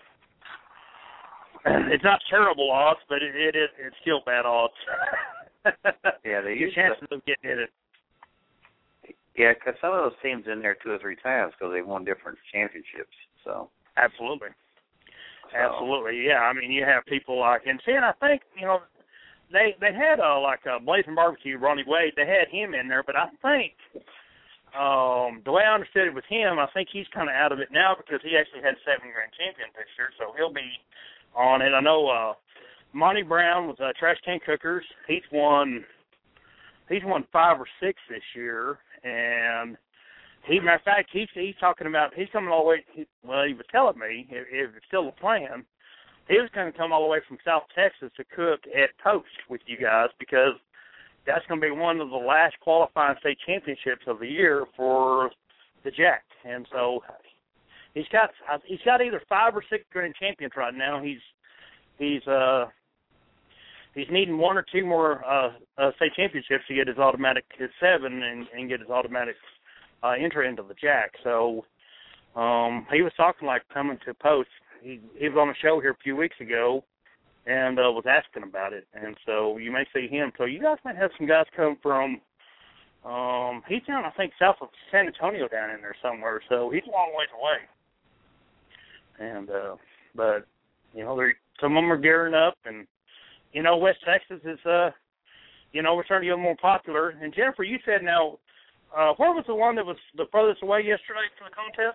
it's not terrible odds, but it, it is it's still bad odds. yeah, they your chances to, of getting in it. Yeah, because some of those teams in there two or three times because they won different championships. So absolutely, so. absolutely, yeah. I mean, you have people like, and see, and I think you know, they they had uh, like a Blazing Barbecue, Ronnie Wade. They had him in there, but I think. Um, the way I understood it with him, I think he's kind of out of it now because he actually had seven grand champion picture, so he'll be on it. I know uh, Monty Brown with uh, Trash Can Cookers. He's won, he's won five or six this year, and he, matter of fact, he's he's talking about he's coming all the way. He, well, he was telling me if, if it's still a plan, he was going to come all the way from South Texas to cook at Post with you guys because. That's going to be one of the last qualifying state championships of the year for the Jack, and so he's got he's got either five or six grand champions right now. He's he's uh he's needing one or two more uh, uh, state championships to get his automatic his seven and, and get his automatic uh, entry into the Jack. So um, he was talking like coming to Post. He he was on a show here a few weeks ago. And uh, was asking about it, and so you may see him. So you guys might have some guys come from. Um, he's down, I think, south of San Antonio, down in there somewhere. So he's a long ways away. And uh, but you know, some of them are gearing up, and you know, West Texas is uh, you know, we're starting to get more popular. And Jennifer, you said now, uh, where was the one that was the furthest away yesterday for the contest?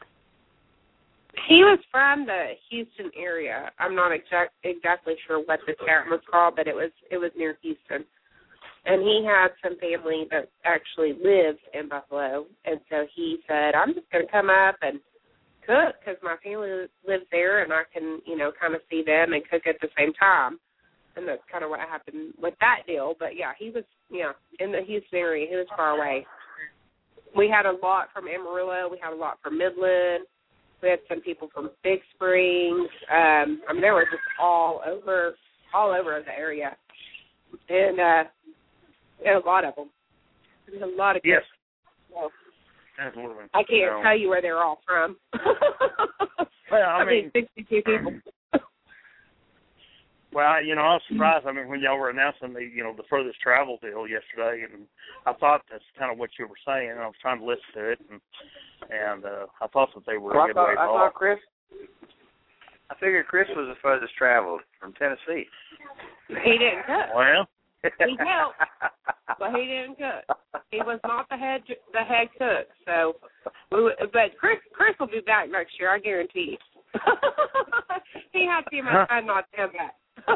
He was from the Houston area. I'm not exact, exactly sure what the town was called, but it was it was near Houston. And he had some family that actually lives in Buffalo, and so he said, "I'm just going to come up and cook because my family lives there, and I can, you know, kind of see them and cook at the same time." And that's kind of what happened with that deal. But yeah, he was, yeah, in the Houston area. He was far away. We had a lot from Amarillo. We had a lot from Midland. We had some people from Big Springs. Um, I mean, they were just all over, all over the area, and uh, we had a lot of them. There's a lot of yes. Well, absolutely. I can't you know. tell you where they're all from. Well, I, I mean, mean, sixty-two people. Well, you know, I was surprised. I mean, when y'all were announcing the, you know, the furthest travel deal yesterday, and I thought that's kind of what you were saying. And I was trying to listen to it, and and uh, I thought that they were well, a good I thought, ways I off. thought Chris. I figured Chris was the furthest traveled from Tennessee. He didn't cook. Well, he helped, but he didn't cook. He was not the head the head cook. So, we, but Chris Chris will be back next year. I guarantee. He had too much fun not to come back.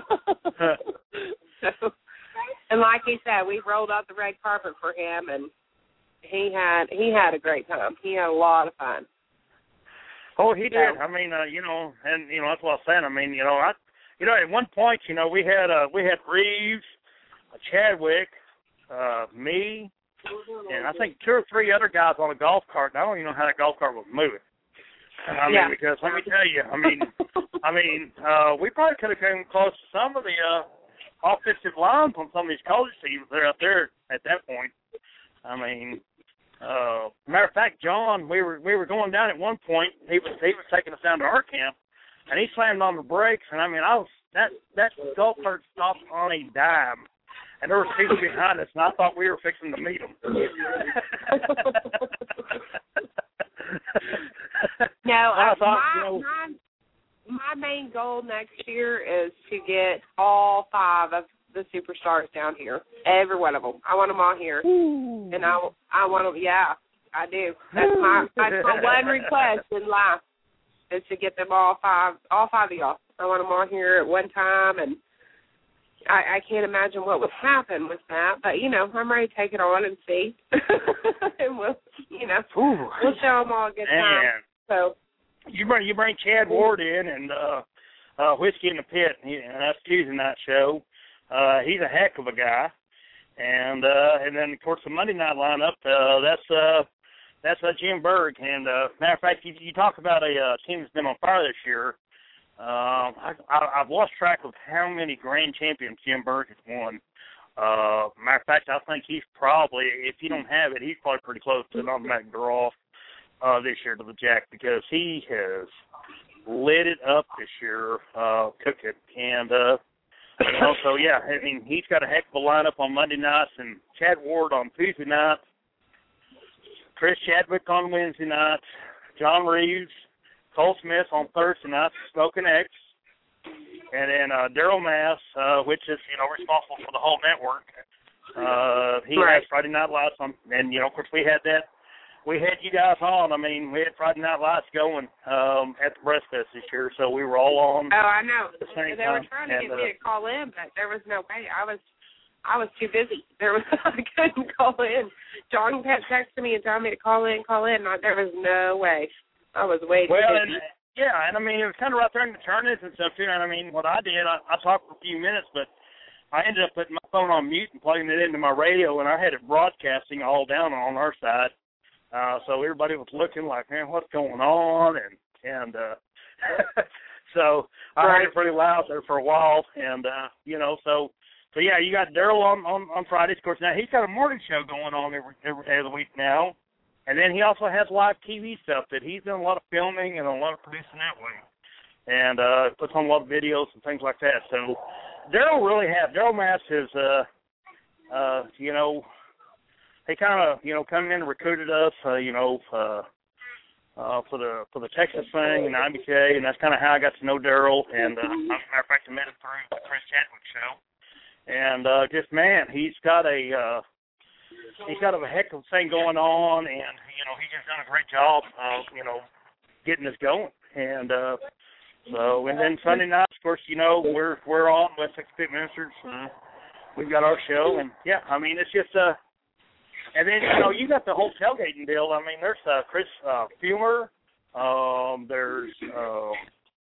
So, and like he said, we rolled out the red carpet for him, and he had he had a great time. He had a lot of fun. Oh, he did. I mean, uh, you know, and you know that's what I was saying. I mean, you know, I, you know, at one point, you know, we had uh, we had Reeves, uh, Chadwick, uh, me, and I think two or three other guys on a golf cart. And I don't even know how that golf cart was moving. I mean, yeah. because let me tell you, I mean, I mean, uh, we probably could have come close to some of the uh, offensive lines on some of these college teams that are out there at that point. I mean, uh, matter of fact, John, we were we were going down at one point. He was he was taking us down to our camp, and he slammed on the brakes. And I mean, I was that that golf cart stopped on a dime, and there were people behind us, and I thought we were fixing to meet them. No, I uh, thought, my, you know, my my main goal next year is to get all five of the superstars down here, every one of them. I want them all here, Ooh. and I I want them. Yeah, I do. That's my that's my one request in life is to get them all five, all five of y'all. I want them all here at one time, and I, I can't imagine what would happen with that. But you know, I'm ready to take it on and see, and we'll, you know, Ooh. we'll show them all a good time. Man. So you bring you bring Chad Ward in and uh, uh, Whiskey in the Pit, and that's Tuesday night show. Uh, he's a heck of a guy, and uh, and then of course the Monday night lineup. Uh, that's uh, that's uh, Jim Berg. And uh, matter of fact, you, you talk about a uh, team that's been on fire this year. Um, I, I, I've lost track of how many grand champions Jim Berg has won. Uh, matter of fact, I think he's probably, if you don't have it, he's probably pretty close to an automatic draw uh, this year to the Jack, because he has lit it up this year, uh, cooking. And, uh, you know, so, yeah, I mean, he's got a heck of a lineup on Monday nights, and Chad Ward on Tuesday nights, Chris Chadwick on Wednesday nights, John Reeves, Cole Smith on Thursday nights, Smoking X, and then uh, Daryl Mass, uh, which is, you know, responsible for the whole network. Uh, he right. has Friday Night Lights on, and, you know, of course, we had that. We had you guys on. I mean, we had Friday Night Lights going um, at the Breast Fest this year, so we were all on. Oh, I know. The same they time. were trying to and, get uh, me to call in, but there was no way. I was, I was too busy. There was I couldn't call in. John kept texting me and telling me to call in, call in. And there was no way. I was way too well, busy. And, yeah, and I mean, it was kind of right there in the tournaments and stuff too. And I mean, what I did, I, I talked for a few minutes, but I ended up putting my phone on mute and plugging it into my radio, and I had it broadcasting all down on our side. Uh, so everybody was looking like, man, what's going on? And and uh, so I right. had it pretty loud there for a while, and uh, you know, so so yeah, you got Daryl on, on on Fridays, of course. Now he's got a morning show going on every every day of the week now. And then he also has live T V stuff that he's done a lot of filming and a lot of producing that way. And uh, puts on a lot of videos and things like that. So Daryl really has, Daryl Mass has, uh, uh, you know, he kind of, you know, come in and recruited us, uh, you know, uh, uh, for the for the Texas thing and I B K, and that's kind of how I got to know Daryl. And uh, as a matter of fact, I met him through the Chris Chadwick show. And uh, just, man, he's got a... Uh, He's got a heck of a thing going on, and, you know, he's just done a great job of, you know, getting us going. And uh, so, and then Sunday nights, of course, you know, we're we're on West Texas Pit Ministers. Uh, we've got our show, and, yeah, I mean, it's just, uh, and then, you know, you got the whole tailgating deal. I mean, there's uh, Chris uh, Fumer, um, there's uh,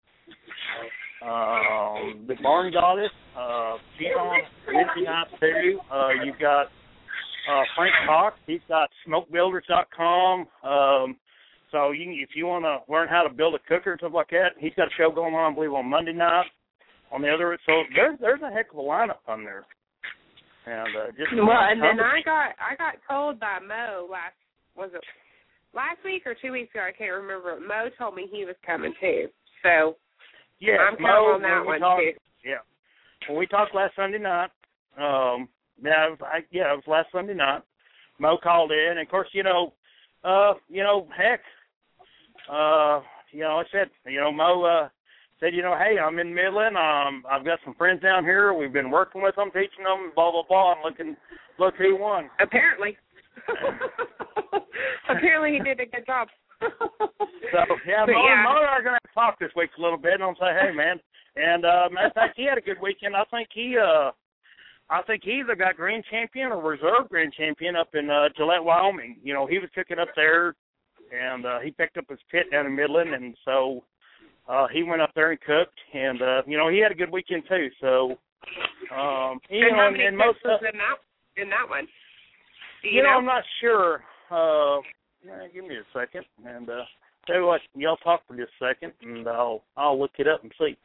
um, the Barn Goddess, uh, she's on Wednesday nights, too. Uh, you've got Uh, Frank Cox, he's got smoke builders dot com. Um, so you, if you want to learn how to build a cooker and stuff like that, he's got a show going on, I believe, on Monday night. On the other, so there's there's a heck of a lineup on there. And uh, just well, and then I got I got told by Mo last was it last week or two weeks ago, I can't remember. Mo told me he was coming too. So yeah, I'm kind Mo, of on that one talk, too. Yeah. when we talked last Sunday night, um, yeah, it was, I, yeah, it was last Sunday night. Mo called in, and of course, you know, uh, you know, heck, uh, you know, I said, you know, Mo uh, said, you know, hey, I'm in Midland. Um, I've got some friends down here. We've been working with them, teaching them, blah blah blah. And looking, look who won. Apparently. Apparently, he did a good job. So yeah, Mo, yeah. Mo and I are gonna have to talk this week a little bit, and I'll say, hey, man. And uh, matter of fact, he had a good weekend. I think he, uh, I think he either got grand champion or reserve grand champion up in uh, Gillette, Wyoming. You know, he was cooking up there, and uh, he picked up his pit down in Midland, and so uh, he went up there and cooked, and uh, you know, he had a good weekend too. So, um, you and know, how many and most was uh, in that in that one? Do you, you know, know, I'm not sure. Uh, yeah, give me a second, and uh, tell you what, y'all talk for just a second, and I'll I'll look it up and see.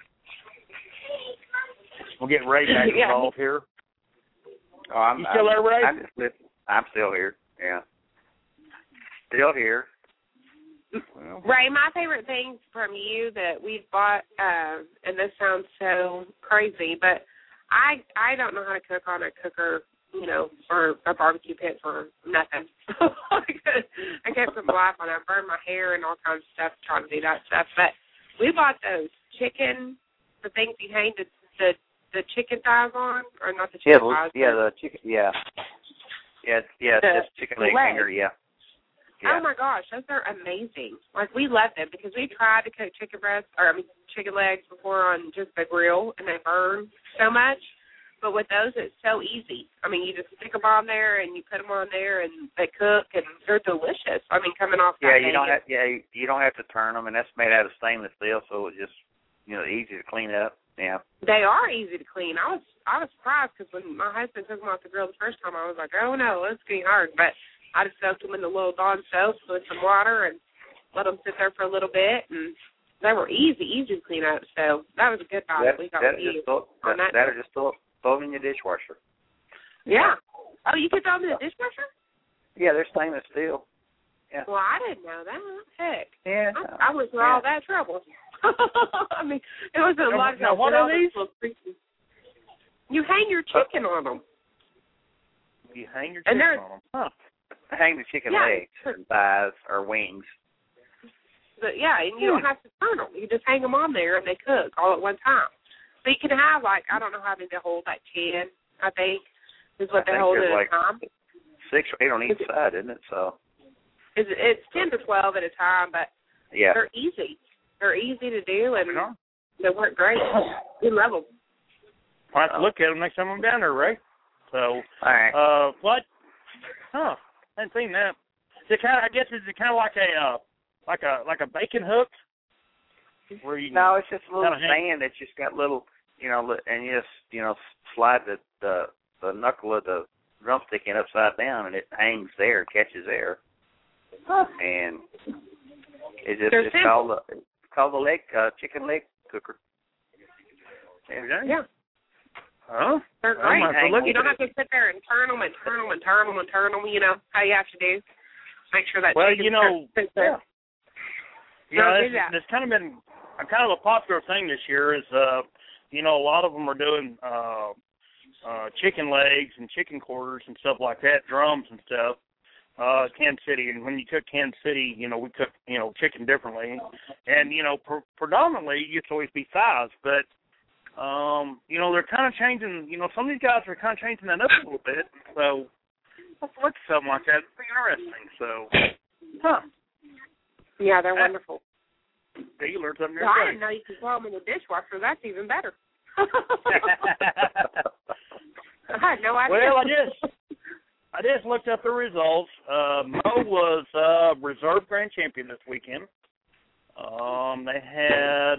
We'll get Ray back Yeah. involved here. Oh, I'm, You still I'm, there, Ray? I'm, just listening. I'm still here. Yeah. Still here. Well, Ray, my favorite thing from you that we've bought, um, and this sounds so crazy, but I I don't know how to cook on a cooker, you know, or a barbecue pit for nothing. I can't put my life on it. I burn my hair and all kinds of stuff trying to do that stuff. But we bought those chicken, the things you hang the the, the chicken thighs on, or not the Yeah, chicken thighs. yeah, the chicken, yeah. Yeah, yeah, The just chicken leg leg. finger, yeah. Oh Yeah. my gosh, those are amazing. Like, we love them because we tried to cook chicken breasts, or I mean chicken legs before on just the grill, and they burn so much. But with those, it's so easy. I mean, you just stick them on there, and you put them on there, and they cook, and they're delicious. I mean, coming off Yeah, that you don't bacon. have yeah, you- you don't have to turn them, and that's made out of stainless steel, so it's just, you know, easy to clean up. Yeah. They are easy to clean. I was I was surprised because when my husband took them off the grill the first time, I was like, oh no, it's getting hard. But I just soaked them in the little Dawn soap with some water and let them sit there for a little bit, and they were easy, easy to clean up. So that was a good buy that, That, we got that'll with you. just throw, on that, that. that'll just throw, throw them in your dishwasher. Yeah. Oh, you put them in the dishwasher? Yeah, they're stainless steel. Yeah. Well, I didn't know that. Heck. Yeah. I, I went through all that trouble. I mean, it was a Now, lot of now what are these? You hang your chicken on them. You hang your And chicken they're- on them. Huh. Hang the chicken Yeah. legs and thighs or wings. But yeah, and you don't have to turn them. You just hang them on there and they cook all at one time. So you can have, like, I don't know how many they hold, like ten, I think, is what I they think hold there's at a like time. Six or eight on each side, isn't it? So. It's, it's ten to twelve at a time, but Yeah. they're easy. They're easy to do, and Sure. they work great. We love them. I'll have to look at them next time I'm down there, Ray. So, All right. uh, what? Huh? I hadn't seen that. Is it kind of, I guess, is it kind of like a, uh, like a, like a bacon hook? Where you No, it's just a little kinda hang- stand that's just got little, you know, li- and you just, you know, slide the the, the knuckle of the drumstick in upside down, and it hangs there, catches there, and it's just They're it's simple. called the it's called the leg uh, chicken leg cooker. There you go. Yeah. Huh? They're Well, I great. might have to look You at don't it. have to sit there and turn them and turn them and turn them and turn them. You know how you have to do. Make sure that Well, chicken you know, sits there. You know, Don't do it's, that. it's kind of been a kind of a popular thing this year. Is uh, you know, a lot of them are doing uh, uh, chicken legs and chicken quarters and stuff like that, drums and stuff. Uh, Kansas City, and when you cook Kansas City, you know, we cook, you know, chicken differently, and you know, pre- predominantly it used to always be thighs, but um, you know, they're kind of changing. You know, some of these guys are kind of changing that up a little bit. So let's look at something like that. It's pretty interesting. So, huh? Yeah, they're wonderful. You learned something Well, I there. didn't know you could throw them in the dishwasher. That's even better. I had no idea. Well, I just I just looked up the results. Uh, Mo was uh, reserve grand champion this weekend. Um, they had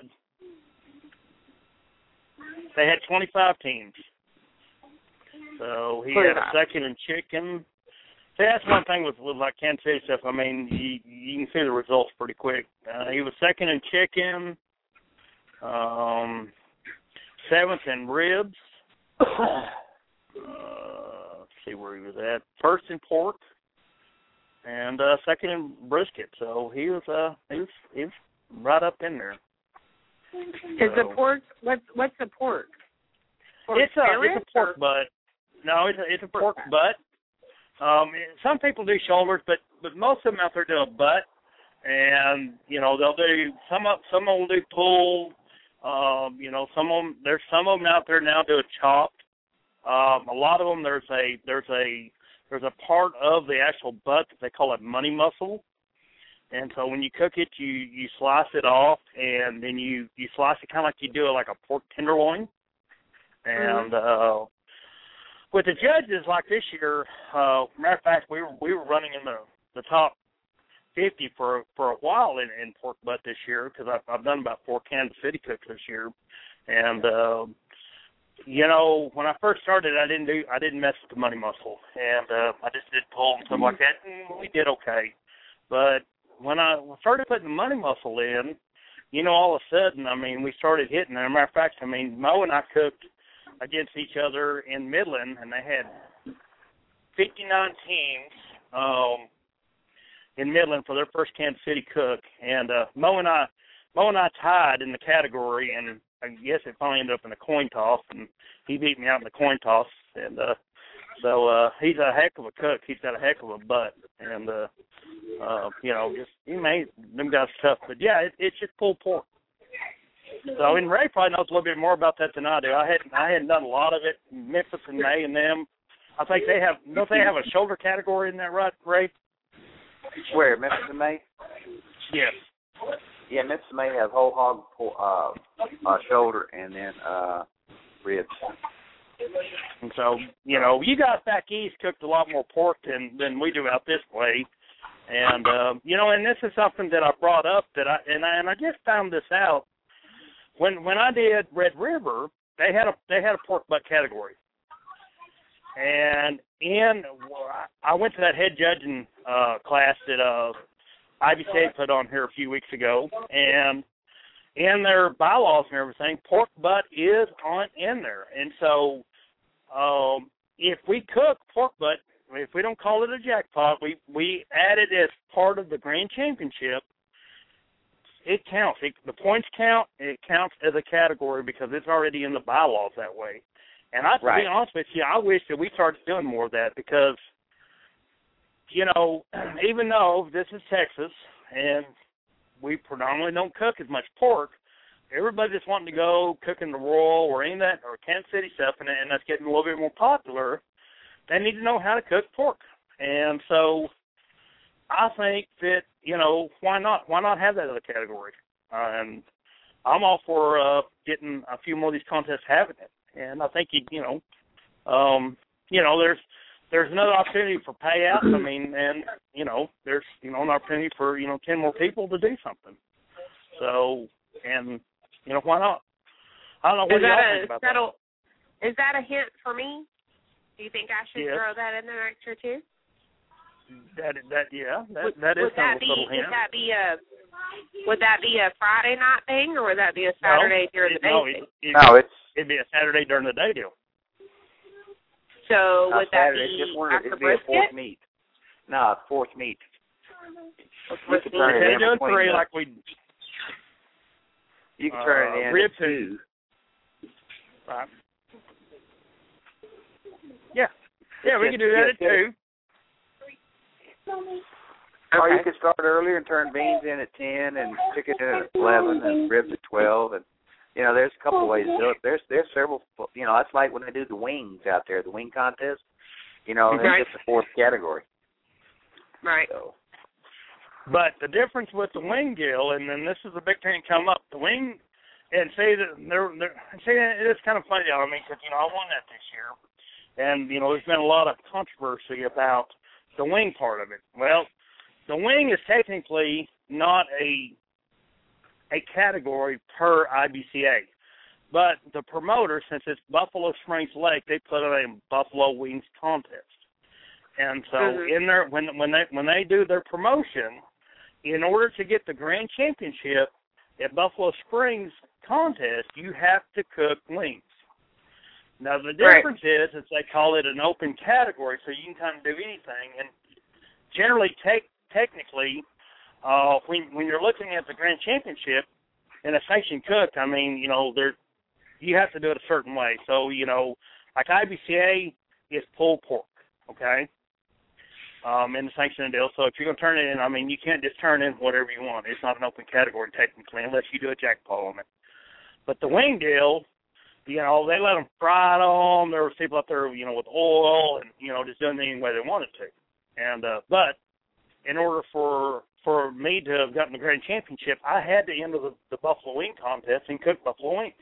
they had twenty-five teams. So he had a second in chicken. See, that's one thing with, with like Kansas City stuff. I mean, you, you can see the results pretty quick. Uh, he was second in chicken, um, seventh in ribs. Uh, let's see where he was at. First in pork, and uh, second in brisket. So he was uh, he was he was right up in there. Is the pork? What's what's the pork? it's a it's a pork butt. No, it's a it's a pork butt. Um, some people do shoulders, but but most of them out there do a butt, and you know they'll do some of some of them do pulled. Um, you know, some of them there's some of them out there now do a chopped. Um, a lot of them there's a there's a there's a part of the actual butt that they call it money muscle. And so when you cook it, you, you slice it off, and then you, you slice it kind of like you do it like a pork tenderloin. And mm-hmm. uh, with the judges like this year, uh, matter of fact, we were we were running in the, the top fifty for for a while in, in pork butt this year because I've, I've done about four Kansas City cooks this year. And uh, you know, when I first started, I didn't do I didn't mess with the money muscle, and uh, I just did pull and stuff like that. And we did okay, but when I started putting the money muscle in, you know, all of a sudden, I mean, we started hitting. As a matter of fact, I mean, Mo and I cooked against each other in Midland, and they had fifty-nine teams um, in Midland for their first Kansas City cook. And uh, Mo and I, Mo and I tied in the category, and I guess it finally ended up in a coin toss, and he beat me out in the coin toss. And uh, so uh, he's a heck of a cook. He's got a heck of a butt, and uh, Uh, you know, just you may them guys tough, but yeah, it, it's just pulled pork. So, and Ray probably knows a little bit more about that than I do. I hadn't, I hadn't done a lot of it. Memphis and May and them, I think they have. Don't they have a shoulder category in that, right, Ray? Where Memphis and May? Yes. Yeah, Memphis and May have whole hog, uh, uh, shoulder, and then uh, ribs. And so, you know, you guys back east cooked a lot more pork than than we do out this way. And, uh, you know, and this is something that I brought up that I, and I, and I just found this out. When when I did Red River, they had a, they had a pork butt category. And in, I went to that head judging uh, class that uh, I B C A put on here a few weeks ago. And in their bylaws and everything, pork butt is on in there. And so um, if we cook pork butt, if we don't call it a jackpot, we, we add it as part of the Grand Championship, it counts. It, the points count, it counts as a category because it's already in the bylaws that way. And I, to right. be honest with you, I wish that we started doing more of that because, you know, even though this is Texas and we predominantly don't cook as much pork, everybody just wanting to go cooking the Royal or any of that or Kansas City stuff, and, and that's getting a little bit more popular. They need to know how to cook pork. And so I think that, you know, why not? Why not have that other category? Uh, and I'm all for uh, getting a few more of these contests having it. And I think, you, you know, um, you know, there's there's another opportunity for payouts. I mean, and, you know, there's, you know, an opportunity for, you know, ten more people to do something. So, and, you know, why not? I don't know what is y'all that think a, about that'll, that. Is that a hint for me? Do you think I should yes. throw that in there next year too? That that yeah, that would, that is would that kind of a be little hint. would that be a would that be a Friday night thing or would that be a Saturday no, during it, the day no, thing? It, it, no, it's it'd be a Saturday during the day deal. So would that Saturday. be Just wanted after it to be a fourth brisket? meat. No, fourth meat. You could We turn it can in do it between three the, like we. You can turn uh, it in ribs at two. Right. Yeah. Yeah, we can do that at two. Or you could start earlier and turn beans in at ten and chicken in at eleven and ribs at twelve. And, you know, there's a couple of ways to do it. There's there's several, you know, that's like when they do the wings out there, the wing contest. You know, that's right. just the fourth category. Right. So. But the difference with the wing deal, and then this is a big thing come up, the wing, and say that they're, they're say it is kind of funny, I mean, because, you know, I won that this year. And, you know, there's been a lot of controversy about the wing part of it. Well, the wing is technically not a a category per I B C A. But the promoter, since it's Buffalo Springs Lake, they put on a Buffalo Wings contest. And so mm-hmm. in their when when they when they do their promotion, in order to get the Grand Championship at Buffalo Springs contest, you have to cook wings. Now, the difference right. is, is they call it an open category, so you can kind of do anything. And generally, te- technically, uh, when when you're looking at the Grand Championship in a sanctioned cook, I mean, you know, there you have to do it a certain way. So, you know, like I B C A is pulled pork, okay, um, in the sanctioning deal. So if you're going to turn it in, I mean, you can't just turn in whatever you want. It's not an open category technically unless you do a jackpot on it. But the wing deal, you know, they let them fry it on. There was people out there, you know, with oil and, you know, just doing it any way they wanted to. And uh, but in order for for me to have gotten the grand championship, I had to enter the, the buffalo wing contest and cook buffalo wings.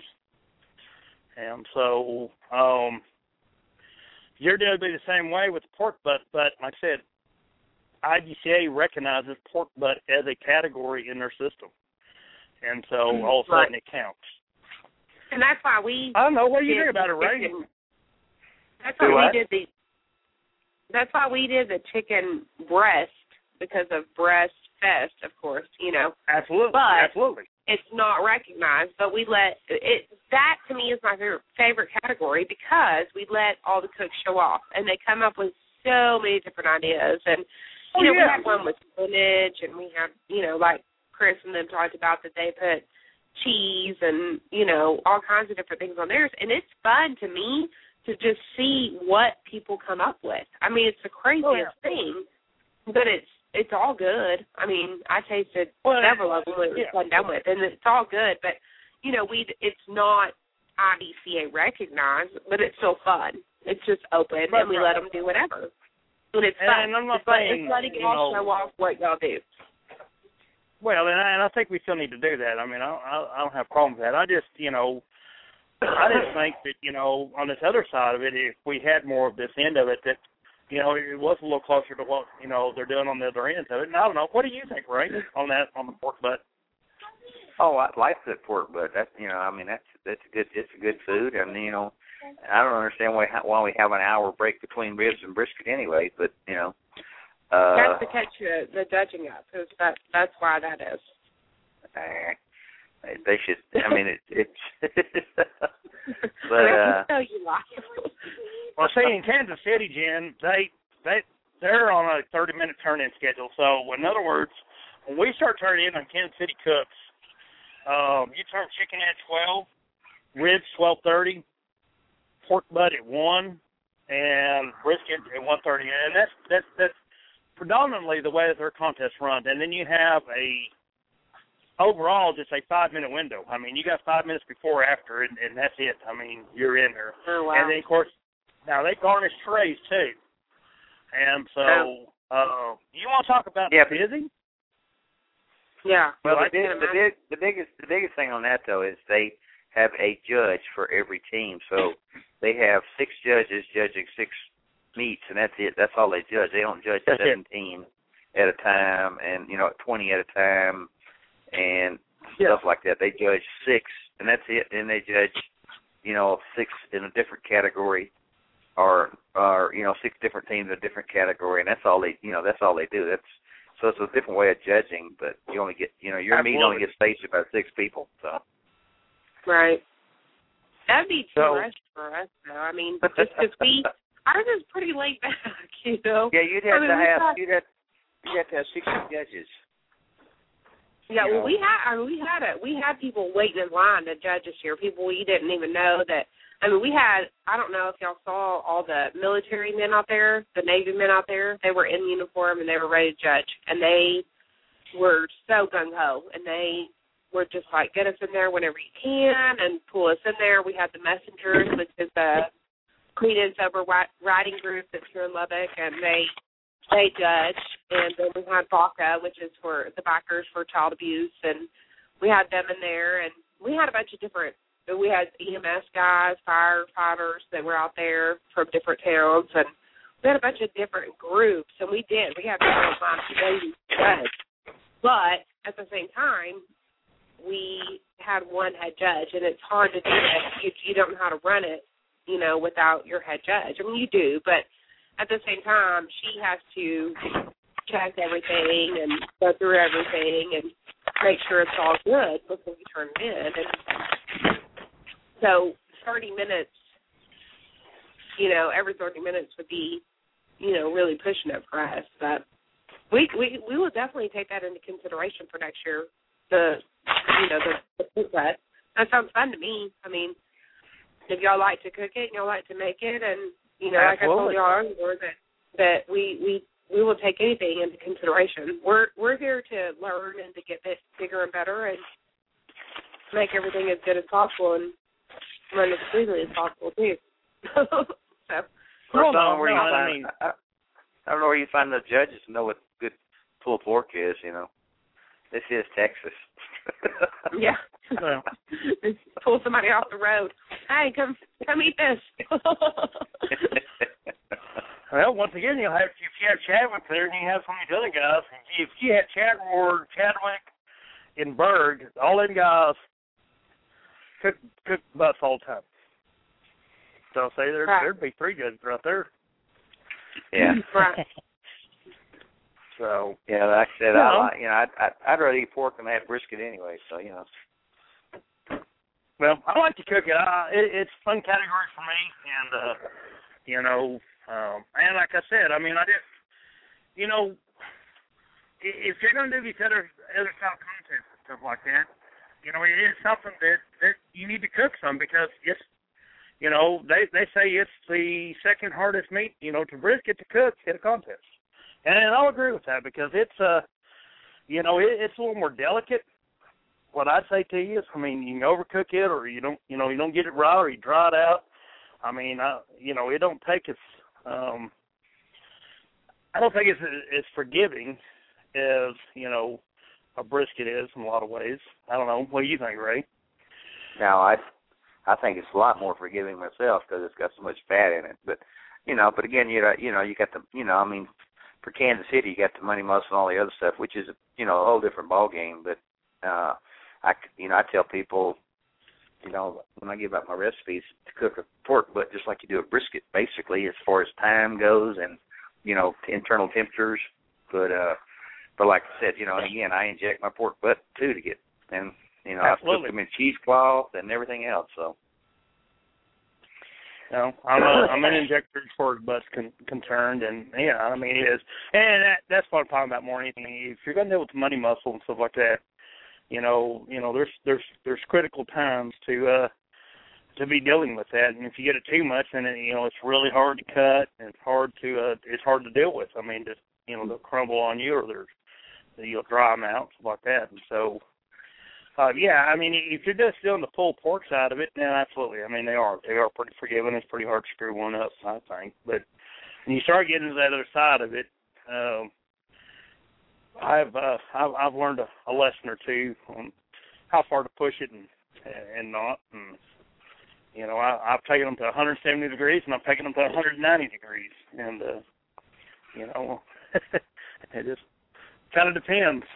And so um, your deal would be the same way with pork butt, but like I said, I B C A recognizes pork butt as a category in their system. And so all of a sudden right. it counts. And that's why we. I don't know. What do you think about it, Ray? That's why Do we what? did the. That's why we did the chicken breast because of Breast Fest, of course. You know. Absolutely. But Absolutely. it's not recognized, but we let it. That to me is my favorite, favorite category because we let all the cooks show off, and they come up with so many different ideas. And you oh, know, yeah. we had one with spinach, and we had, you know, like Chris and them talked about that they put cheese and, you know, all kinds of different things on theirs. And it's fun to me to just see what people come up with. I mean, it's the craziest oh, yeah. thing, but it's it's all good. I mean, I tasted well, several of them when it was yeah. fun done with, and it's all good. But, you know, we it's not I B C A recognized, but it's still fun. It's just open, Right, and we right. let them do whatever. And it's And fun. I'm not it's, saying, it's letting you y'all know, show off what y'all do. Well, and I, and I think we still need to do that. I mean, I, I, I don't have a problem with that. I just, you know, I just think that, you know, on this other side of it, if we had more of this end of it, that, you know, it was a little closer to what, you know, they're doing on the other end of it. And I don't know. What do you think, Ray, on that, on the pork butt? Oh, I like the pork butt. That's, you know, I mean, that's that's a good, it's a good food. And, you know, I don't understand why why we have an hour break between ribs and brisket anyway, but, you know. Uh, That's to catch uh, the judging up. Cause that, that's why that is. Uh, they should, I mean, it, it's, but, I uh. tell you why. Well, see, in Kansas City, Jen, they, they, they're on a thirty-minute turn-in schedule. So, in other words, when we start turning in on Kansas City cooks, um, you turn chicken at twelve, ribs twelve thirty, pork butt at one, and brisket at one thirty. And that's that's that's predominantly the way that their contests run. And then you have a overall just a five-minute window. I mean, you got five minutes before or after, and, and that's it. I mean, you're in there. Oh, wow. And then, of course, now they garnish trays, too. And so, uh, you want to talk about yeah. busy? Yeah. Well, I the, big, can the, big, the biggest the biggest thing on that, though, is they have a judge for every team. So they have six judges judging six meets, and that's it. That's all they judge. They don't judge that's seventeen it. at a time and, you know, twenty at a time and yeah. stuff like that. They judge six, and that's it. And they judge, you know, six in a different category or, or you know, six different teams in a different category, and that's all they, you know, that's all they do. That's So it's a different way of judging, but you only get, you know, your Absolutely. meat only gets tasted by six people. So Right. That'd be too So- much for us, though. I mean, just because we, ours is pretty laid back, you know. yeah, you'd have I mean, to we have got- you'd have you'd have to have sixty judges. Yeah, you well, know. we had, I mean, we had a, we had people waiting in line to judge this year. People we didn't even know that. I mean, we had, I don't know if y'all saw all the military men out there, the Navy men out there. They were in uniform and they were ready to judge, and they were so gung ho, and they were just like, get us in there whenever you can and pull us in there. We had the Messengers, which is a clean and sober writing group that's here in Lubbock, and they they judge. And then we had B A C A, which is for the backers for child abuse, and we had them in there. And we had a bunch of different, we had E M S guys, firefighters that were out there from different towns, and we had a bunch of different groups, and we did. We had several times ladies judge. But at the same time, we had one head judge, and it's hard to do that if you, you don't know how to run it, you know, without your head judge. I mean, you do, but at the same time, she has to check everything and go through everything and make sure it's all good before you turn it in. And so thirty minutes, you know, every thirty minutes would be, you know, really pushing it for us. But we we we will definitely take that into consideration for next year. The you know the, the food press. That sounds fun to me. I mean, if y'all like to cook it, y'all like to make it, and you know, Absolutely. like I told y'all earlier, that that we we we will take anything into consideration. We're we're here to learn and to get this bigger and better and make everything as good as possible and run as smoothly as possible too. So. Well, no, where no, you I find, mean, I, I don't know where you find the judges to know what good pulled pork is. You know, this is Texas. Yeah. Well. Pull somebody off the road. Hey, come come eat this. Well, once again, you'll have if you have Chadwick there, and you have some of these other guys. If you had Chad Ward, Chadwick, and Berg, all them guys cook cook butts all the time. So say there right. there'd be three judges right there. Yeah. Right. So yeah, like I said, you I know. like, you know, I'd, I'd I'd rather eat pork than have brisket anyway. So you know. Well, I like to cook it. I, it it's a fun category for me, and uh, you know, um, and like I said, I mean, I just, you know, if you're going to do these other other style contests and stuff like that, you know, it is something that that you need to cook some because it's, you know, they they say it's the second hardest meat, you know, to brisket to cook in a contest, and I'll agree with that because it's uh, you know, it, it's a little more delicate. What I'd say to you is, I mean, you can overcook it, or you don't, you know, you don't get it raw, or you dry it out. I mean, I, you know, it don't take as, um, I don't think it's as forgiving as, you know, a brisket is in a lot of ways. I don't know. What do you think, Ray? Now, I, I think it's a lot more forgiving myself because it's got so much fat in it. But, you know, but again, you know, you know, you got the, you know, I mean, for Kansas City, you got the money muscle and all the other stuff, which is, you know, a whole different ball game. But, uh, I, you know, I tell people, you know, when I give out my recipes to cook a pork butt just like you do a brisket, basically, as far as time goes and, you know, internal temperatures. But, uh, but like I said, you know, again, I inject my pork butt too to get, and you know, I cook them in cheesecloth and everything else. So. No, I'm a, I'm an injector as far as butts con- concerned, and yeah, I mean it is, and that, that's what I'm talking about more than anything. If you're going to deal with the money muscle and stuff like that. You know, you know, there's there's there's critical times to uh to be dealing with that, and if you get it too much, then it, you know it's really hard to cut, and it's hard to uh it's hard to deal with. I mean, just you know they'll crumble on you, or they're you'll dry them out, stuff like that. And so, uh, yeah, I mean, if you're just doing the pulled pork side of it, then absolutely. I mean, they are they are pretty forgiving. It's pretty hard to screw one up, I think. But when you start getting to that other side of it. Um, I've uh, I've, I've learned a, a lesson or two on how far to push it and and not. And you know, I, I've taken them to one hundred seventy degrees, and I've taken them to one hundred ninety degrees, and uh, you know, it just kind of depends.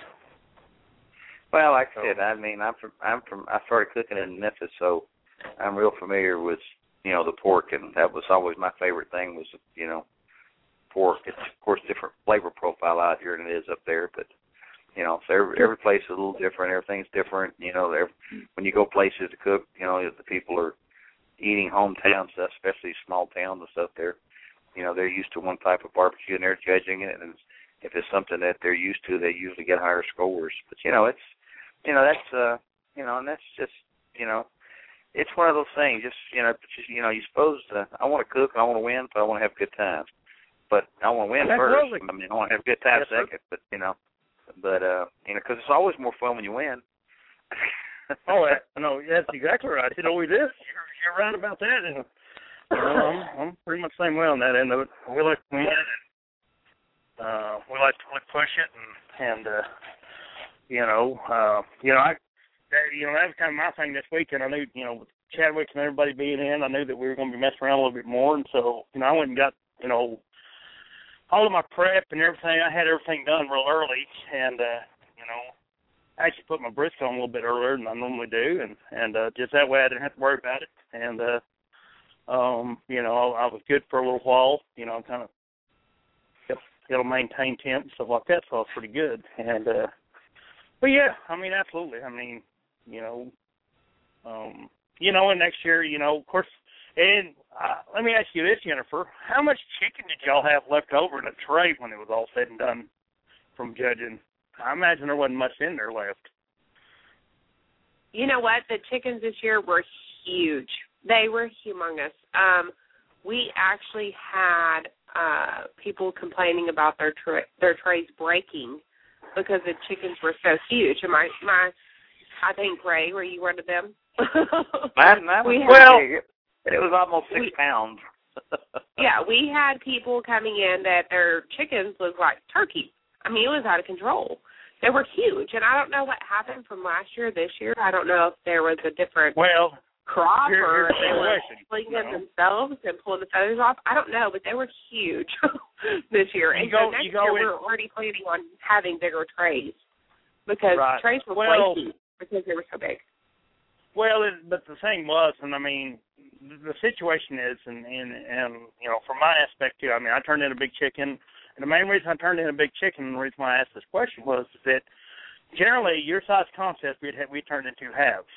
Well, like so. I said, I mean, I'm from I'm from I started cooking in Memphis, so I'm real familiar with you know the pork, and that was always my favorite thing was you know. pork. It's, of course, different flavor profile out here than it is up there, but, you know, so every, every place is a little different. Everything's different. You know, when you go places to cook, you know, the people are eating hometown stuff, especially small towns and stuff there. You know, they're used to one type of barbecue, and they're judging it, and if it's something that they're used to, they usually get higher scores. But, you know, it's, you know, that's, uh, you know, and that's just, you know, it's one of those things. Just, you know, just, you know, you're supposed to, I want to cook, and I want to win, but I want to have a good time. But I want to win Absolutely. first. I mean, I want to have a good time yes, second. Sir. But you know, but uh, you know, because it's always more fun when you win. oh, no, that's exactly right. It always is. You're, you're right about that. And you know, I'm, I'm pretty much the same way on that end of it. We like to win, and uh, we like to really push it, and and uh, you know, uh, you know, I, that, you know, that was kind of my thing this weekend. I knew, you know, with Chadwick and everybody being in, I knew that we were going to be messing around a little bit more, and so you know, I went and got, you know. all of my prep and everything, I had everything done real early, and, uh, you know, I actually put my brisket on a little bit earlier than I normally do, and, and uh, just that way I didn't have to worry about it, and, uh, um, you know, I, I was good for a little while, you know, kind of, it'll, it'll maintain temp and stuff like that, so I was pretty good, and, uh, but yeah, I mean, absolutely, I mean, you know, um, you know, and next year, you know, of course, and uh, let me ask you this, Jennifer. How much chicken did y'all have left over in a tray when it was all said and done from judging? I imagine there wasn't much in there left. You know what? The chickens this year were huge. They were humongous. Um, we actually had uh, people complaining about their tra- their trays breaking because the chickens were so huge. And my, my I think, Ray, were you one of them? Mine, mine was we had, well, it was almost six we, pounds. Yeah, we had people coming in that their chickens looked like turkey. I mean, it was out of control. They were huge, and I don't know what happened from last year, this year. I don't know if there was a different well, crop here, or here's they the were question. pulling No. them themselves and pulling the feathers off. I don't know, but they were huge this year. You and go- so next you go year, in- we're already planning on having bigger trays because Right. trays were Well, flaky because they were so big. Well, it, but the thing was, and I mean, the situation is, and, and, and, you know, from my aspect too, I mean, I turned in a big chicken, and the main reason I turned in a big chicken, and the reason why I asked this question was that generally your size contest, we'd, have, we turned into halves.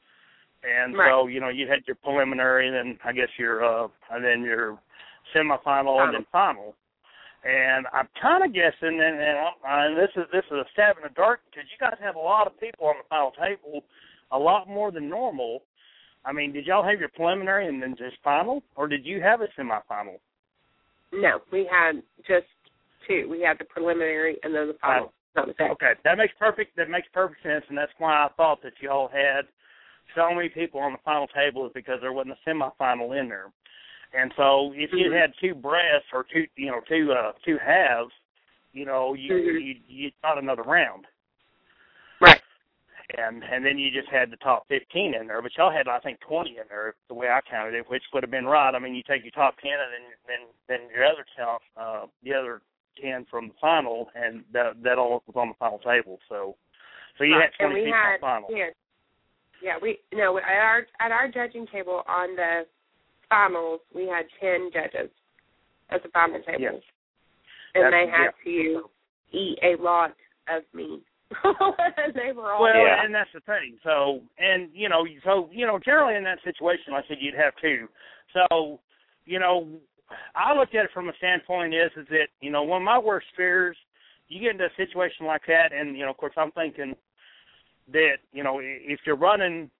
And right. so, you know, you had your preliminary, and then I guess your, uh, and then your semifinal, Final. and then final. And I'm kind of guessing, and, and, I'm, and this is this is a stab in the dark, because you guys have a lot of people on the final table, a lot more than normal. I mean, did y'all have your preliminary and then just final, or did you have a semifinal? No, we had just two. We had the preliminary and then the final. That was it. Okay, that makes perfect. That makes perfect sense, and that's why I thought that y'all had so many people on the final table is because there wasn't a semifinal in there. And so, if you had two breasts or two, you know, two uh, two halves, you know, you mm-hmm. you you got another round. Right. And and then you just had the top fifteen in there, but y'all had I think twenty in there the way I counted it, which would have been right. I mean, you take your top ten and then then then your other count, uh, the other ten from the final, and that that all was on the final table. So so you right. had twenty people had, on the final. Yeah, yeah. We no at our at our judging table on the finals we had ten judges at the final table, yes. and That's, they had yeah. to eat a lot of meat. They were all well, yeah. and that's the thing. So, and you know, so you know, generally in that situation, like I said, you'd have two. So, you know, I looked at it from a standpoint is is that you know, one of my worst fears, you get into a situation like that, and you know, of course, I'm thinking that you know, if you're running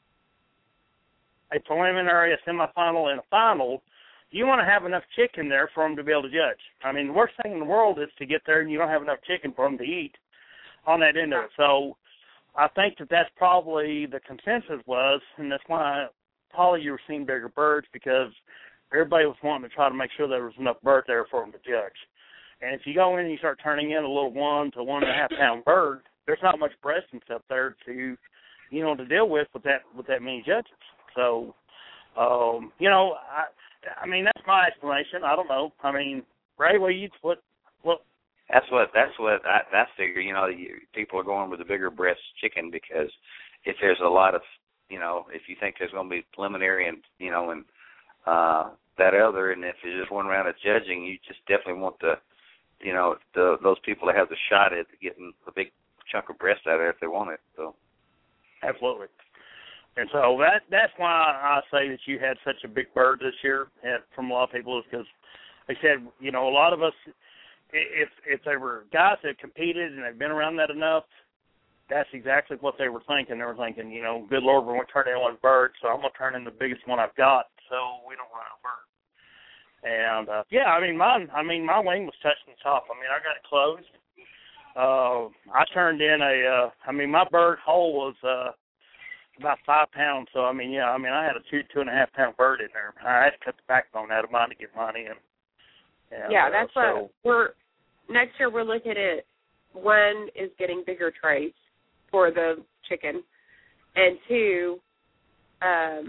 a preliminary, a semifinal, and a final, you want to have enough chicken there for them to be able to judge. I mean, the worst thing in the world is to get there and you don't have enough chicken for them to eat on that end of it. So I think that that's probably the consensus was, and that's why probably you were seeing bigger birds, because everybody was wanting to try to make sure there was enough bird there for them to judge. And if you go in and you start turning in a little one to one and a half pound bird, there's not much breast and stuff there to, you know, to deal with with that with that many judges. So, um, you know, I, I mean that's my explanation. I don't know. I mean, Ray, what you what what? That's what that's what I, I figure. You know, you, people are going with the bigger breast chicken because if there's a lot of, you know, if you think there's going to be preliminary and you know and uh, that other, and if it's just one round of judging, you just definitely want the, you know, the those people that have the shot at getting a big chunk of breast out of there if they want it. So absolutely. And so that that's why I say that you had such a big bird this year and from a lot of people is because they said, you know, a lot of us, if if they were guys that competed and they've been around that enough, that's exactly what they were thinking. They were thinking, you know, good Lord, we're going to turn in one bird, so I'm going to turn in the biggest one I've got so we don't run out of bird. And, uh, yeah, I mean, mine, I mean, my wing was touching the top. I mean, I got it closed. Uh, I turned in a, uh, I mean, my bird hole was uh, about five pounds. So, I mean, yeah, I mean, I had a two, two and a half pound bird in there. I had to cut the backbone out of mine to get mine in. And, yeah, that's uh, so, what we're next year. We're looking at one is getting bigger trays for the chicken, and two, um,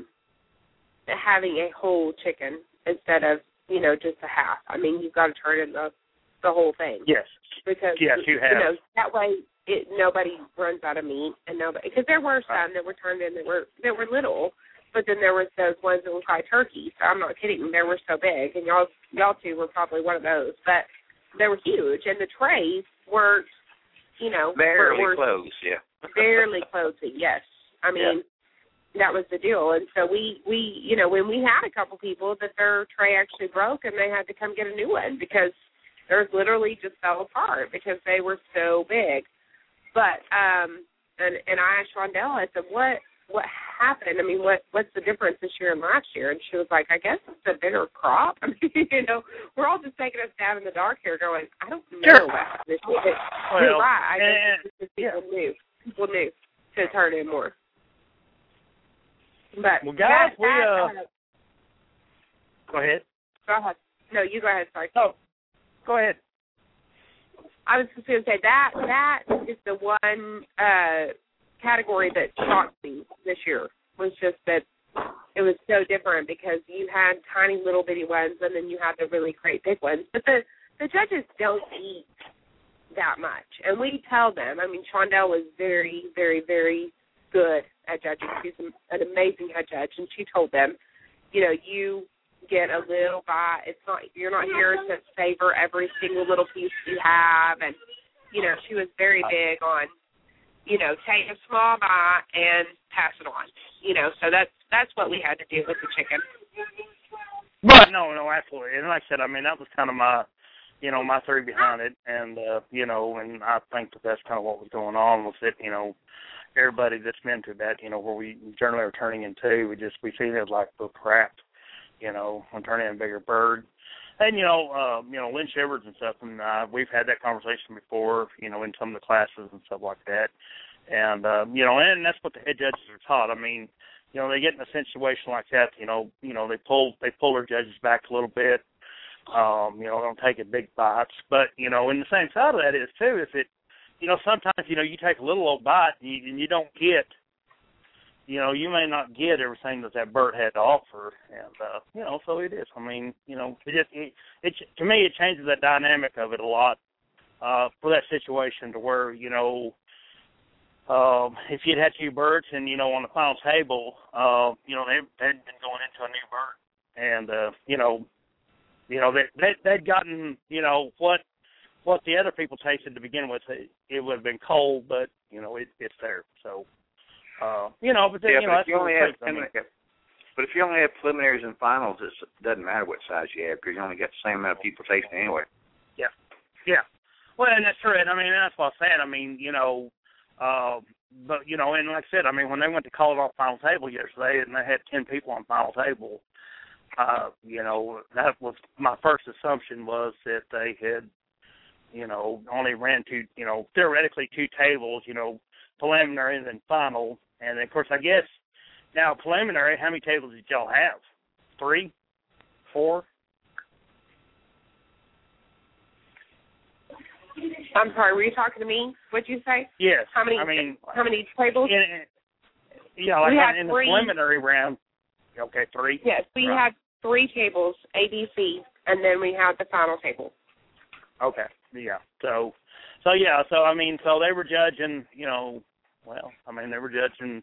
having a whole chicken instead of you know just a half. I mean, you've got to turn in the the whole thing. Yes. Because yes, you have. You know that way it nobody runs out of meat, and nobody because there were some right. that were turned in that were that were little. But then there was those ones that looked like turkeys. So I'm not kidding. They were so big, and y'all, y'all two were probably one of those. But they were huge, and the trays were, you know, barely were, were close. Yeah. barely closing. Yes, I mean yeah. that was the deal. And so we, we, you know, when we had a couple people that their tray actually broke, and they had to come get a new one because theirs literally just fell apart because they were so big. But um, and and I asked Rondell, I said, what, what. happened? I mean, what what's the difference this year and last year? And she was like, I guess it's a bigger crop. I mean, you know, we're all just taking us down in the dark here going, I don't know sure. what this is. Well, You're right. I and, guess people yeah. knew. People knew to turn in more. But well, guys, that, we, that, uh, go ahead. Go ahead. No, you go ahead, sorry. No, go ahead. I was just going to say that that is the one uh, category that shocked me this year, was just that it was so different because you had tiny little bitty ones and then you had the really great big ones. But the, the judges don't eat that much. And we tell them, I mean, Shondell was very, very, very good at judging. She's an amazing head judge. And she told them, you know, you get a little bite. It's not, you're not here to savor every single little piece you have. And, you know, she was very big on, you know, take a small bite and pass it on. You know, so that's that's what we had to do with the chicken. But no, no, absolutely. And like I said, I mean, that was kind of my, you know, my theory behind it. And, uh, you know, and I think that that's kind of what was going on was that, you know, everybody that's been to that, you know, where we generally are turning into, we just, we see it like the crap, you know, when turning in a bigger bird. And, you know, uh, you know, Lynn Shivers and stuff, and uh, we've had that conversation before, you know, in some of the classes and stuff like that. And, uh, you know, and that's what the head judges are taught. I mean, you know, they get in a situation like that, you know, you know, they pull they pull their judges back a little bit. Um, you know, don't take it big bites. But, you know, and the same side of that is, too, is that, you know, sometimes, you know, you take a little old bite and you, and you don't get, you know, you may not get everything that that bird had to offer. And, uh, you know, so it is. I mean, you know, it just, it, it, to me, it changes the dynamic of it a lot uh, for that situation to where, you know, Um, if you'd had two birds and, you know, on the final table, uh, you know, they, they'd been going into a new bird. And, uh, you know, you know, they, they, they'd gotten, you know, what what the other people tasted to begin with. It, it would have been cold, but, you know, it, it's there. So, uh, you know, but, then, yeah, you know, but that's if you only have, I mean, but if you only have preliminaries and finals, it doesn't matter what size you have because you only get the same amount of people tasting anyway. Yeah, yeah. Well, and that's true. And, I mean, that's what I'm saying. I mean, you know, Uh, but, you know, and like I said, I mean, when they went to call it off final table yesterday and they had ten people on final table, uh, you know, that was my first assumption was that they had, you know, only ran two, you know, theoretically two tables, you know, preliminary and then final. And, of course, I guess now preliminary, how many tables did y'all have? Three? Four? I'm sorry, were you talking to me? What'd you say? Yes. How many? I mean, how many tables? In, yeah, like we had in three. the preliminary round. Okay, three. Yes, we right. had three tables, A, B, C, and then we had the final table. Okay. Yeah. So, so yeah. So I mean, so they were judging. You know, well, I mean, they were judging.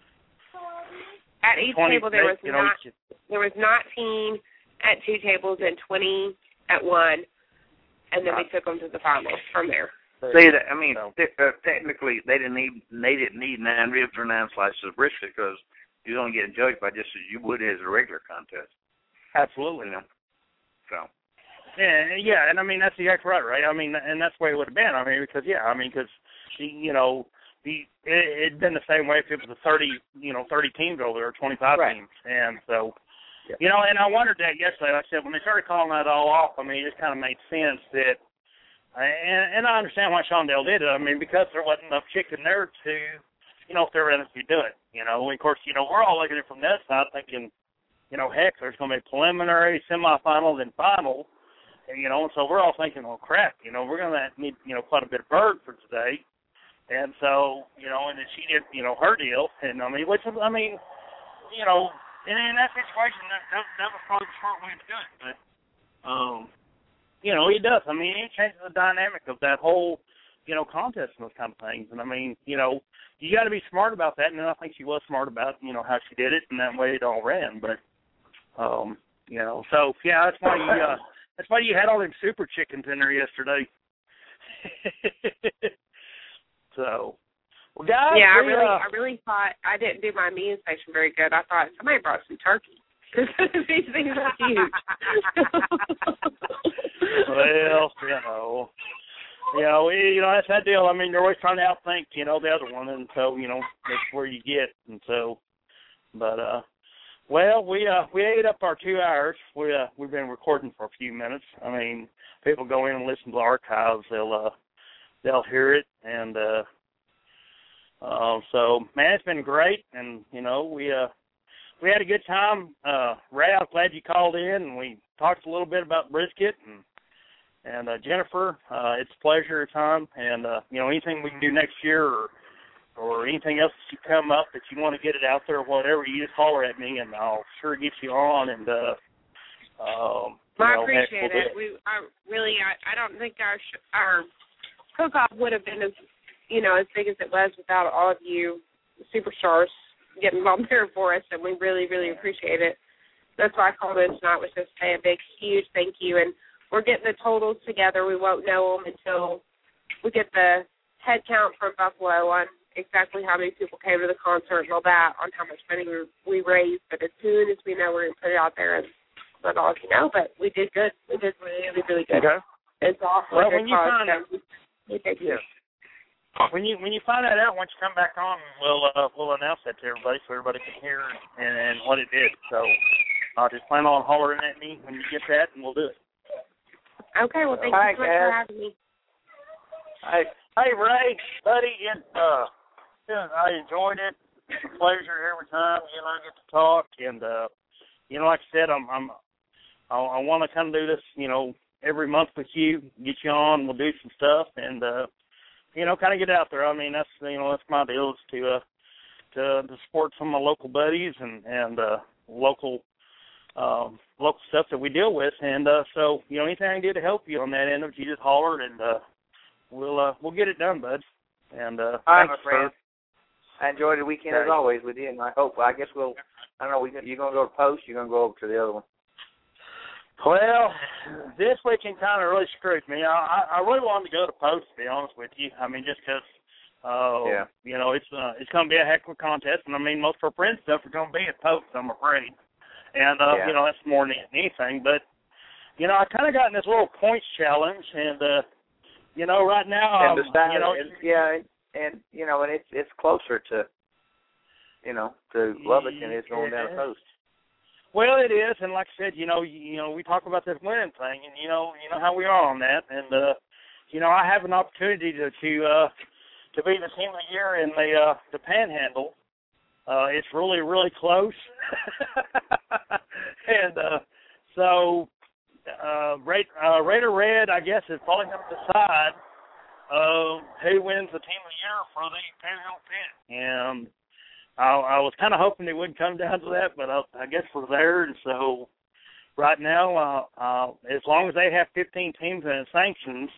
At each twenty, table, there was you know, not, there was nineteen at two tables and twenty at one. And then we took them to the finals from there. See, I mean, th- uh, technically, they didn't need they didn't need nine ribs or nine slices of brisket because you're only getting judged by just as you would as a regular contest. Absolutely. You know? So. Yeah, yeah, and I mean that's exactly right, right? I mean, and that's the way it would have been. I mean, because yeah, I mean, because you know, the it, it'd been the same way if it was a thirty, you know, thirty teams over there, or twenty-five right. teams, and so. You know, and I wondered that yesterday. Like I said, when they started calling that all off, I mean, it just kind of made sense that, and, and I understand why Shondell did it. I mean, because there wasn't enough chicken there to, you know, theoretically do it. You know, and of course, you know, we're all looking at it from that side thinking, you know, heck, there's going to be preliminary, semifinal, then final. And, you know, and so we're all thinking, well, crap, you know, we're going to need, you know, quite a bit of bird for today. And so, you know, and then she did, you know, her deal. And, I mean, which, I mean, you know, and in that situation, that, that, that was probably the smart way to do it. But, um, you know, it does. I mean, it changes the dynamic of that whole, you know, contest and those kind of things. And, I mean, you know, you got to be smart about that. And I think she was smart about, you know, how she did it and that way it all ran. But, um, you know, so, yeah, that's why you, uh, that's why you had all them super chickens in there yesterday. So. Well, guys, yeah, I we, really, uh, I really thought I didn't do my meat inspection very good. I thought somebody brought some turkey because these things are huge. Well, you know, you know, we, you know, that's that deal. I mean, they're always trying to outthink, you know, the other one, and so, you know, that's where you get. And so, But uh, well, we uh we ate up our two hours. We uh we've been recording for a few minutes. I mean, people go in and listen to the archives. They'll uh they'll hear it, and uh, uh so man, it's been great, and you know we uh. We had a good time. Uh, Ray, I'm glad you called in, and we talked a little bit about brisket. And, and uh, Jennifer, uh, it's a pleasure at time. And, uh, you know, anything we can do next year or or anything else that you come up that you want to get it out there or whatever, you just holler at me, and I'll sure get you on. And uh, um, you I know, appreciate we'll it. We, I really, I, I don't think our sh- our cook-off would have been as, you know, as big as it was without all of you superstars getting involved there for us, and we really, really appreciate it. That's why I called in tonight, was just say a big, huge thank you. And we're getting the totals together. We won't know them until we get the head count from Buffalo on exactly how many people came to the concert and all that, on how much money we, we raised. But as soon as we know, we're going to put it out there and let all of you know. But we did good. We did really, really good. Okay. It's awesome. Well, when you find out, we thank you. yeah. When you when you find that out, once you come back on, we'll uh, we'll announce that to everybody so everybody can hear and, and what it did. So uh, just plan on hollering at me when you get that, and we'll do it. Okay. Well, thank Hi, you so much guys. for having me. Hey, hey, Ray, buddy, it, uh, yeah, I enjoyed it. It's a pleasure every time you know I get to talk, and uh, you know, like I said, I'm I'm I, I want to kind of do this, you know, every month with you, get you on, we'll do some stuff, and. uh You know, kind of get out there. I mean, that's you know, that's my deal is to uh, to to support some of my local buddies and and uh, local um, local stuff that we deal with. And uh, so, you know, anything I can do to help you on that end of it, you just holler, and uh, we'll uh, we'll get it done, bud. And uh, All right, thanks, my friend. I enjoyed the weekend as always with you, and I hope. I guess we'll. I don't know. We, you're gonna go to Post. You're gonna go over to the other one. Well, this weekend kind of really screwed me. I, I really wanted to go to Post, to be honest with you. I mean, just because, uh, yeah. you know, it's uh, it's going to be a heck of a contest. And, I mean, most of our friends' stuff are going to be at Post, I'm afraid. And, uh, yeah. you know, that's more than anything. But, you know, I kind of got in this little points challenge. And, uh, you know, right now, and um, besides, you know. and, yeah, and, and, you know, and it's it's closer to, you know, to Lubbock than it's going down the Post. Well, it is, and like I said, you know, you, you know, we talk about this winning thing, and you know, you know how we are on that, and uh, you know, I have an opportunity to to uh, to be the team of the year in the uh, the Panhandle. Uh, it's really, really close, and uh, so uh, uh, Raider Red, I guess, is probably going to decide uh, who wins the team of the year for the Panhandle Pit, and. I, I was kind of hoping it wouldn't come down to that, but I, I guess we're there. And so right now, uh, uh, as long as they have fifteen teams and sanctions,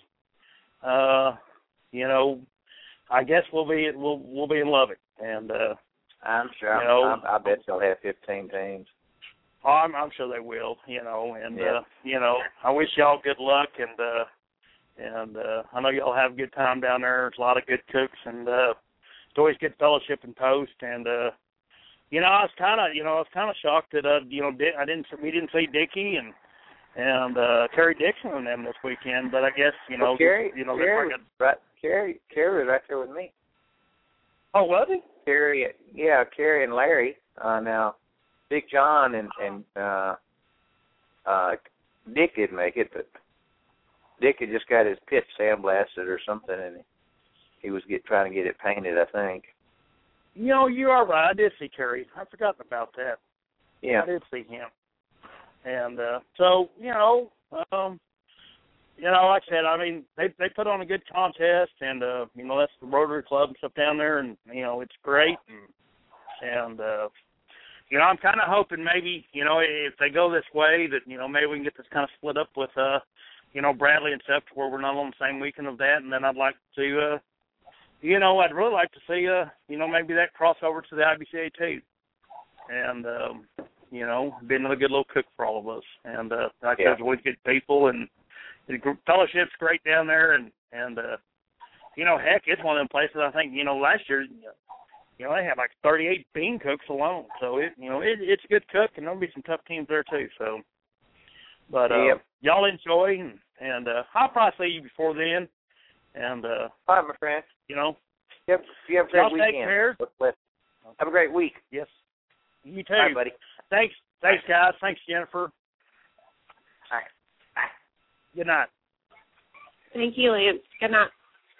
uh, you know, I guess we'll be we'll we'll be in Lubbock. And uh, I'm sure. You know, I'm, I bet they'll have fifteen teams. Oh, I'm, I'm sure they will. You know, and yeah. uh, you know, I wish y'all good luck, and uh, and uh, I know y'all have a good time down there. There's a lot of good cooks, and uh, it's always good fellowship and Post. And uh, you know, I was kind of, you know, I was kind of shocked that uh, you know, I didn't, we didn't see Dickie and and uh, Kerry Dixon and them this weekend. But I guess you know, well, Kerry, you know, Kerry, they're right, Kerry, Kerry was right there with me. Oh, was he? Kerry, yeah, Kerry and Larry. Uh, now, Big John and and uh, uh, Dick didn't make it, but Dick had just got his pit sandblasted or something, and he was get trying to get it painted, I think. You know, you are right. I did see Kerry. I forgot about that. Yeah, I did see him. And uh, so, you know, um, you know, like I said, I mean, they they put on a good contest, and uh, you know, that's the Rotary Club and stuff down there, and you know, it's great. And, and uh, you know, I'm kind of hoping maybe, you know, if they go this way, that you know, maybe we can get this kind of split up with, uh, you know, Bradley and stuff, to where we're not on the same weekend of that. And then I'd like to, uh, you know, I'd really like to see, uh, you know, maybe that crossover to the I B C A too. And um, you know, be another good little cook for all of us. And uh, like yeah. there's always good people, and the fellowship's great down there. And and uh, you know, heck, it's one of them places. I think you know last year, you know, they had like thirty-eight bean cooks alone. So it, you know, it, it's a good cook, and there'll be some tough teams there too. So, but uh, yep. y'all enjoy, and, and uh, I'll probably see you before then. And uh, all right, my friend. You know, yep. You have a great y'all weekend. Take care. Have a great week. Yes. You too. All right, buddy. Thanks, thanks, guys. Thanks, Jennifer. All right. Bye. Good night. Thank you, Lance. Good night.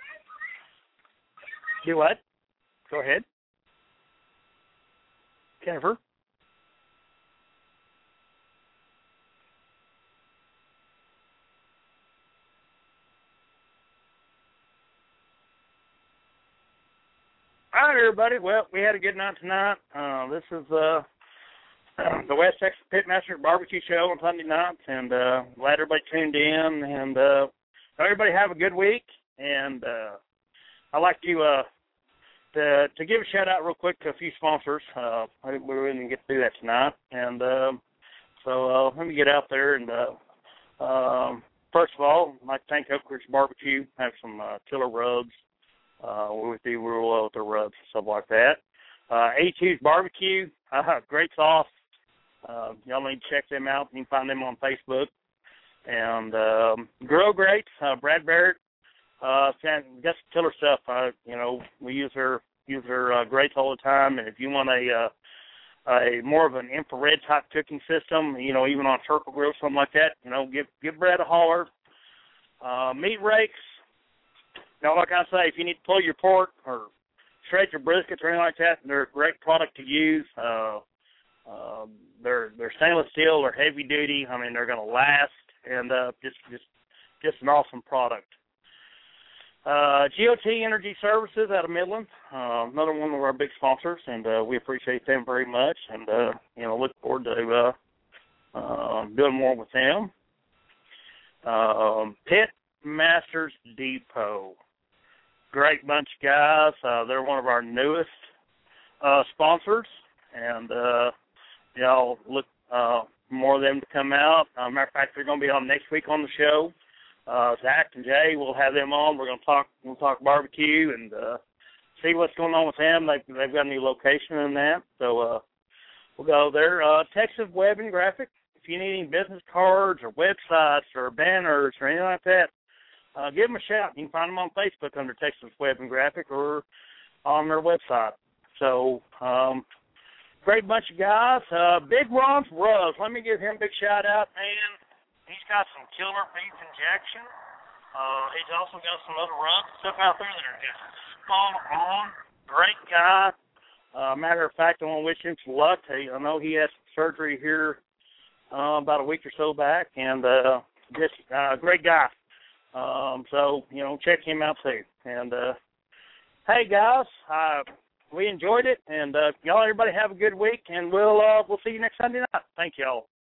Do what? Go ahead. Jennifer? All right, everybody. Well, we had a good night tonight. Uh, this is uh, the West Texas Pitmaster Barbecue Show on Sunday nights, and uh, glad everybody tuned in. And uh, everybody have a good week. And uh, I'd like to, uh, to to give a shout out real quick to a few sponsors. Uh, I think we didn't get to do that tonight, and um, so uh, let me get out there. And uh, um, first of all, I'd like to thank Oak Ridge Barbecue. Have some uh, killer rubs. Uh, we do real well with the rubs and stuff like that. Uh, eighty-two's Barbecue, uh, great sauce. Uh, y'all need to check them out. You can find them on Facebook. And um, Grill Greats, uh, Brad Barrett, uh, got some killer stuff. Uh, you know, we use her use her uh, grates all the time. And if you want a uh, a more of an infrared type cooking system, you know, even on a circle grill, something like that, you know, give give Brad a holler. Uh, meat rakes. Now, like I say, if you need to pull your pork or shred your briskets or anything like that, they're a great product to use. Uh, uh, they're they're stainless steel, they're heavy duty. I mean, they're going to last, and uh, just just just an awesome product. Uh, G O T Energy Services out of Midland, uh, another one of our big sponsors, and uh, we appreciate them very much. And uh, you know, look forward to uh, uh, doing more with them. Um, Pit Masters Depot. Great bunch of guys. Uh, they're one of our newest uh, sponsors, and uh, y'all look uh, for more of them to come out. Uh, matter of fact, they're going to be on next week on the show. Uh, Zach and Jay, we'll have them on. We're going to talk. We'll talk barbecue and uh, see what's going on with them. They've, they've got a new location in that, so uh, we'll go there. Uh, Texas Web and Graphic. If you need any business cards or websites or banners or anything like that, Uh, give them a shout. You can find them on Facebook under Texas Web and Graphic or on their website. So, um, great bunch of guys. Uh, Big Ron's Rubs. Let me give him a big shout out, man. He's got some killer beef injection. Uh, he's also got some other rubs and stuff out there that are just spot on. Great guy. Uh, matter of fact, I want to wish him some luck. I know he had some surgery here uh, about a week or so back, and uh, just a uh, great guy. Um, so, you know, check him out too. And, uh, hey guys, uh, we enjoyed it, and, uh, y'all, everybody have a good week, and we'll, uh, we'll see you next Sunday night. Thank y'all.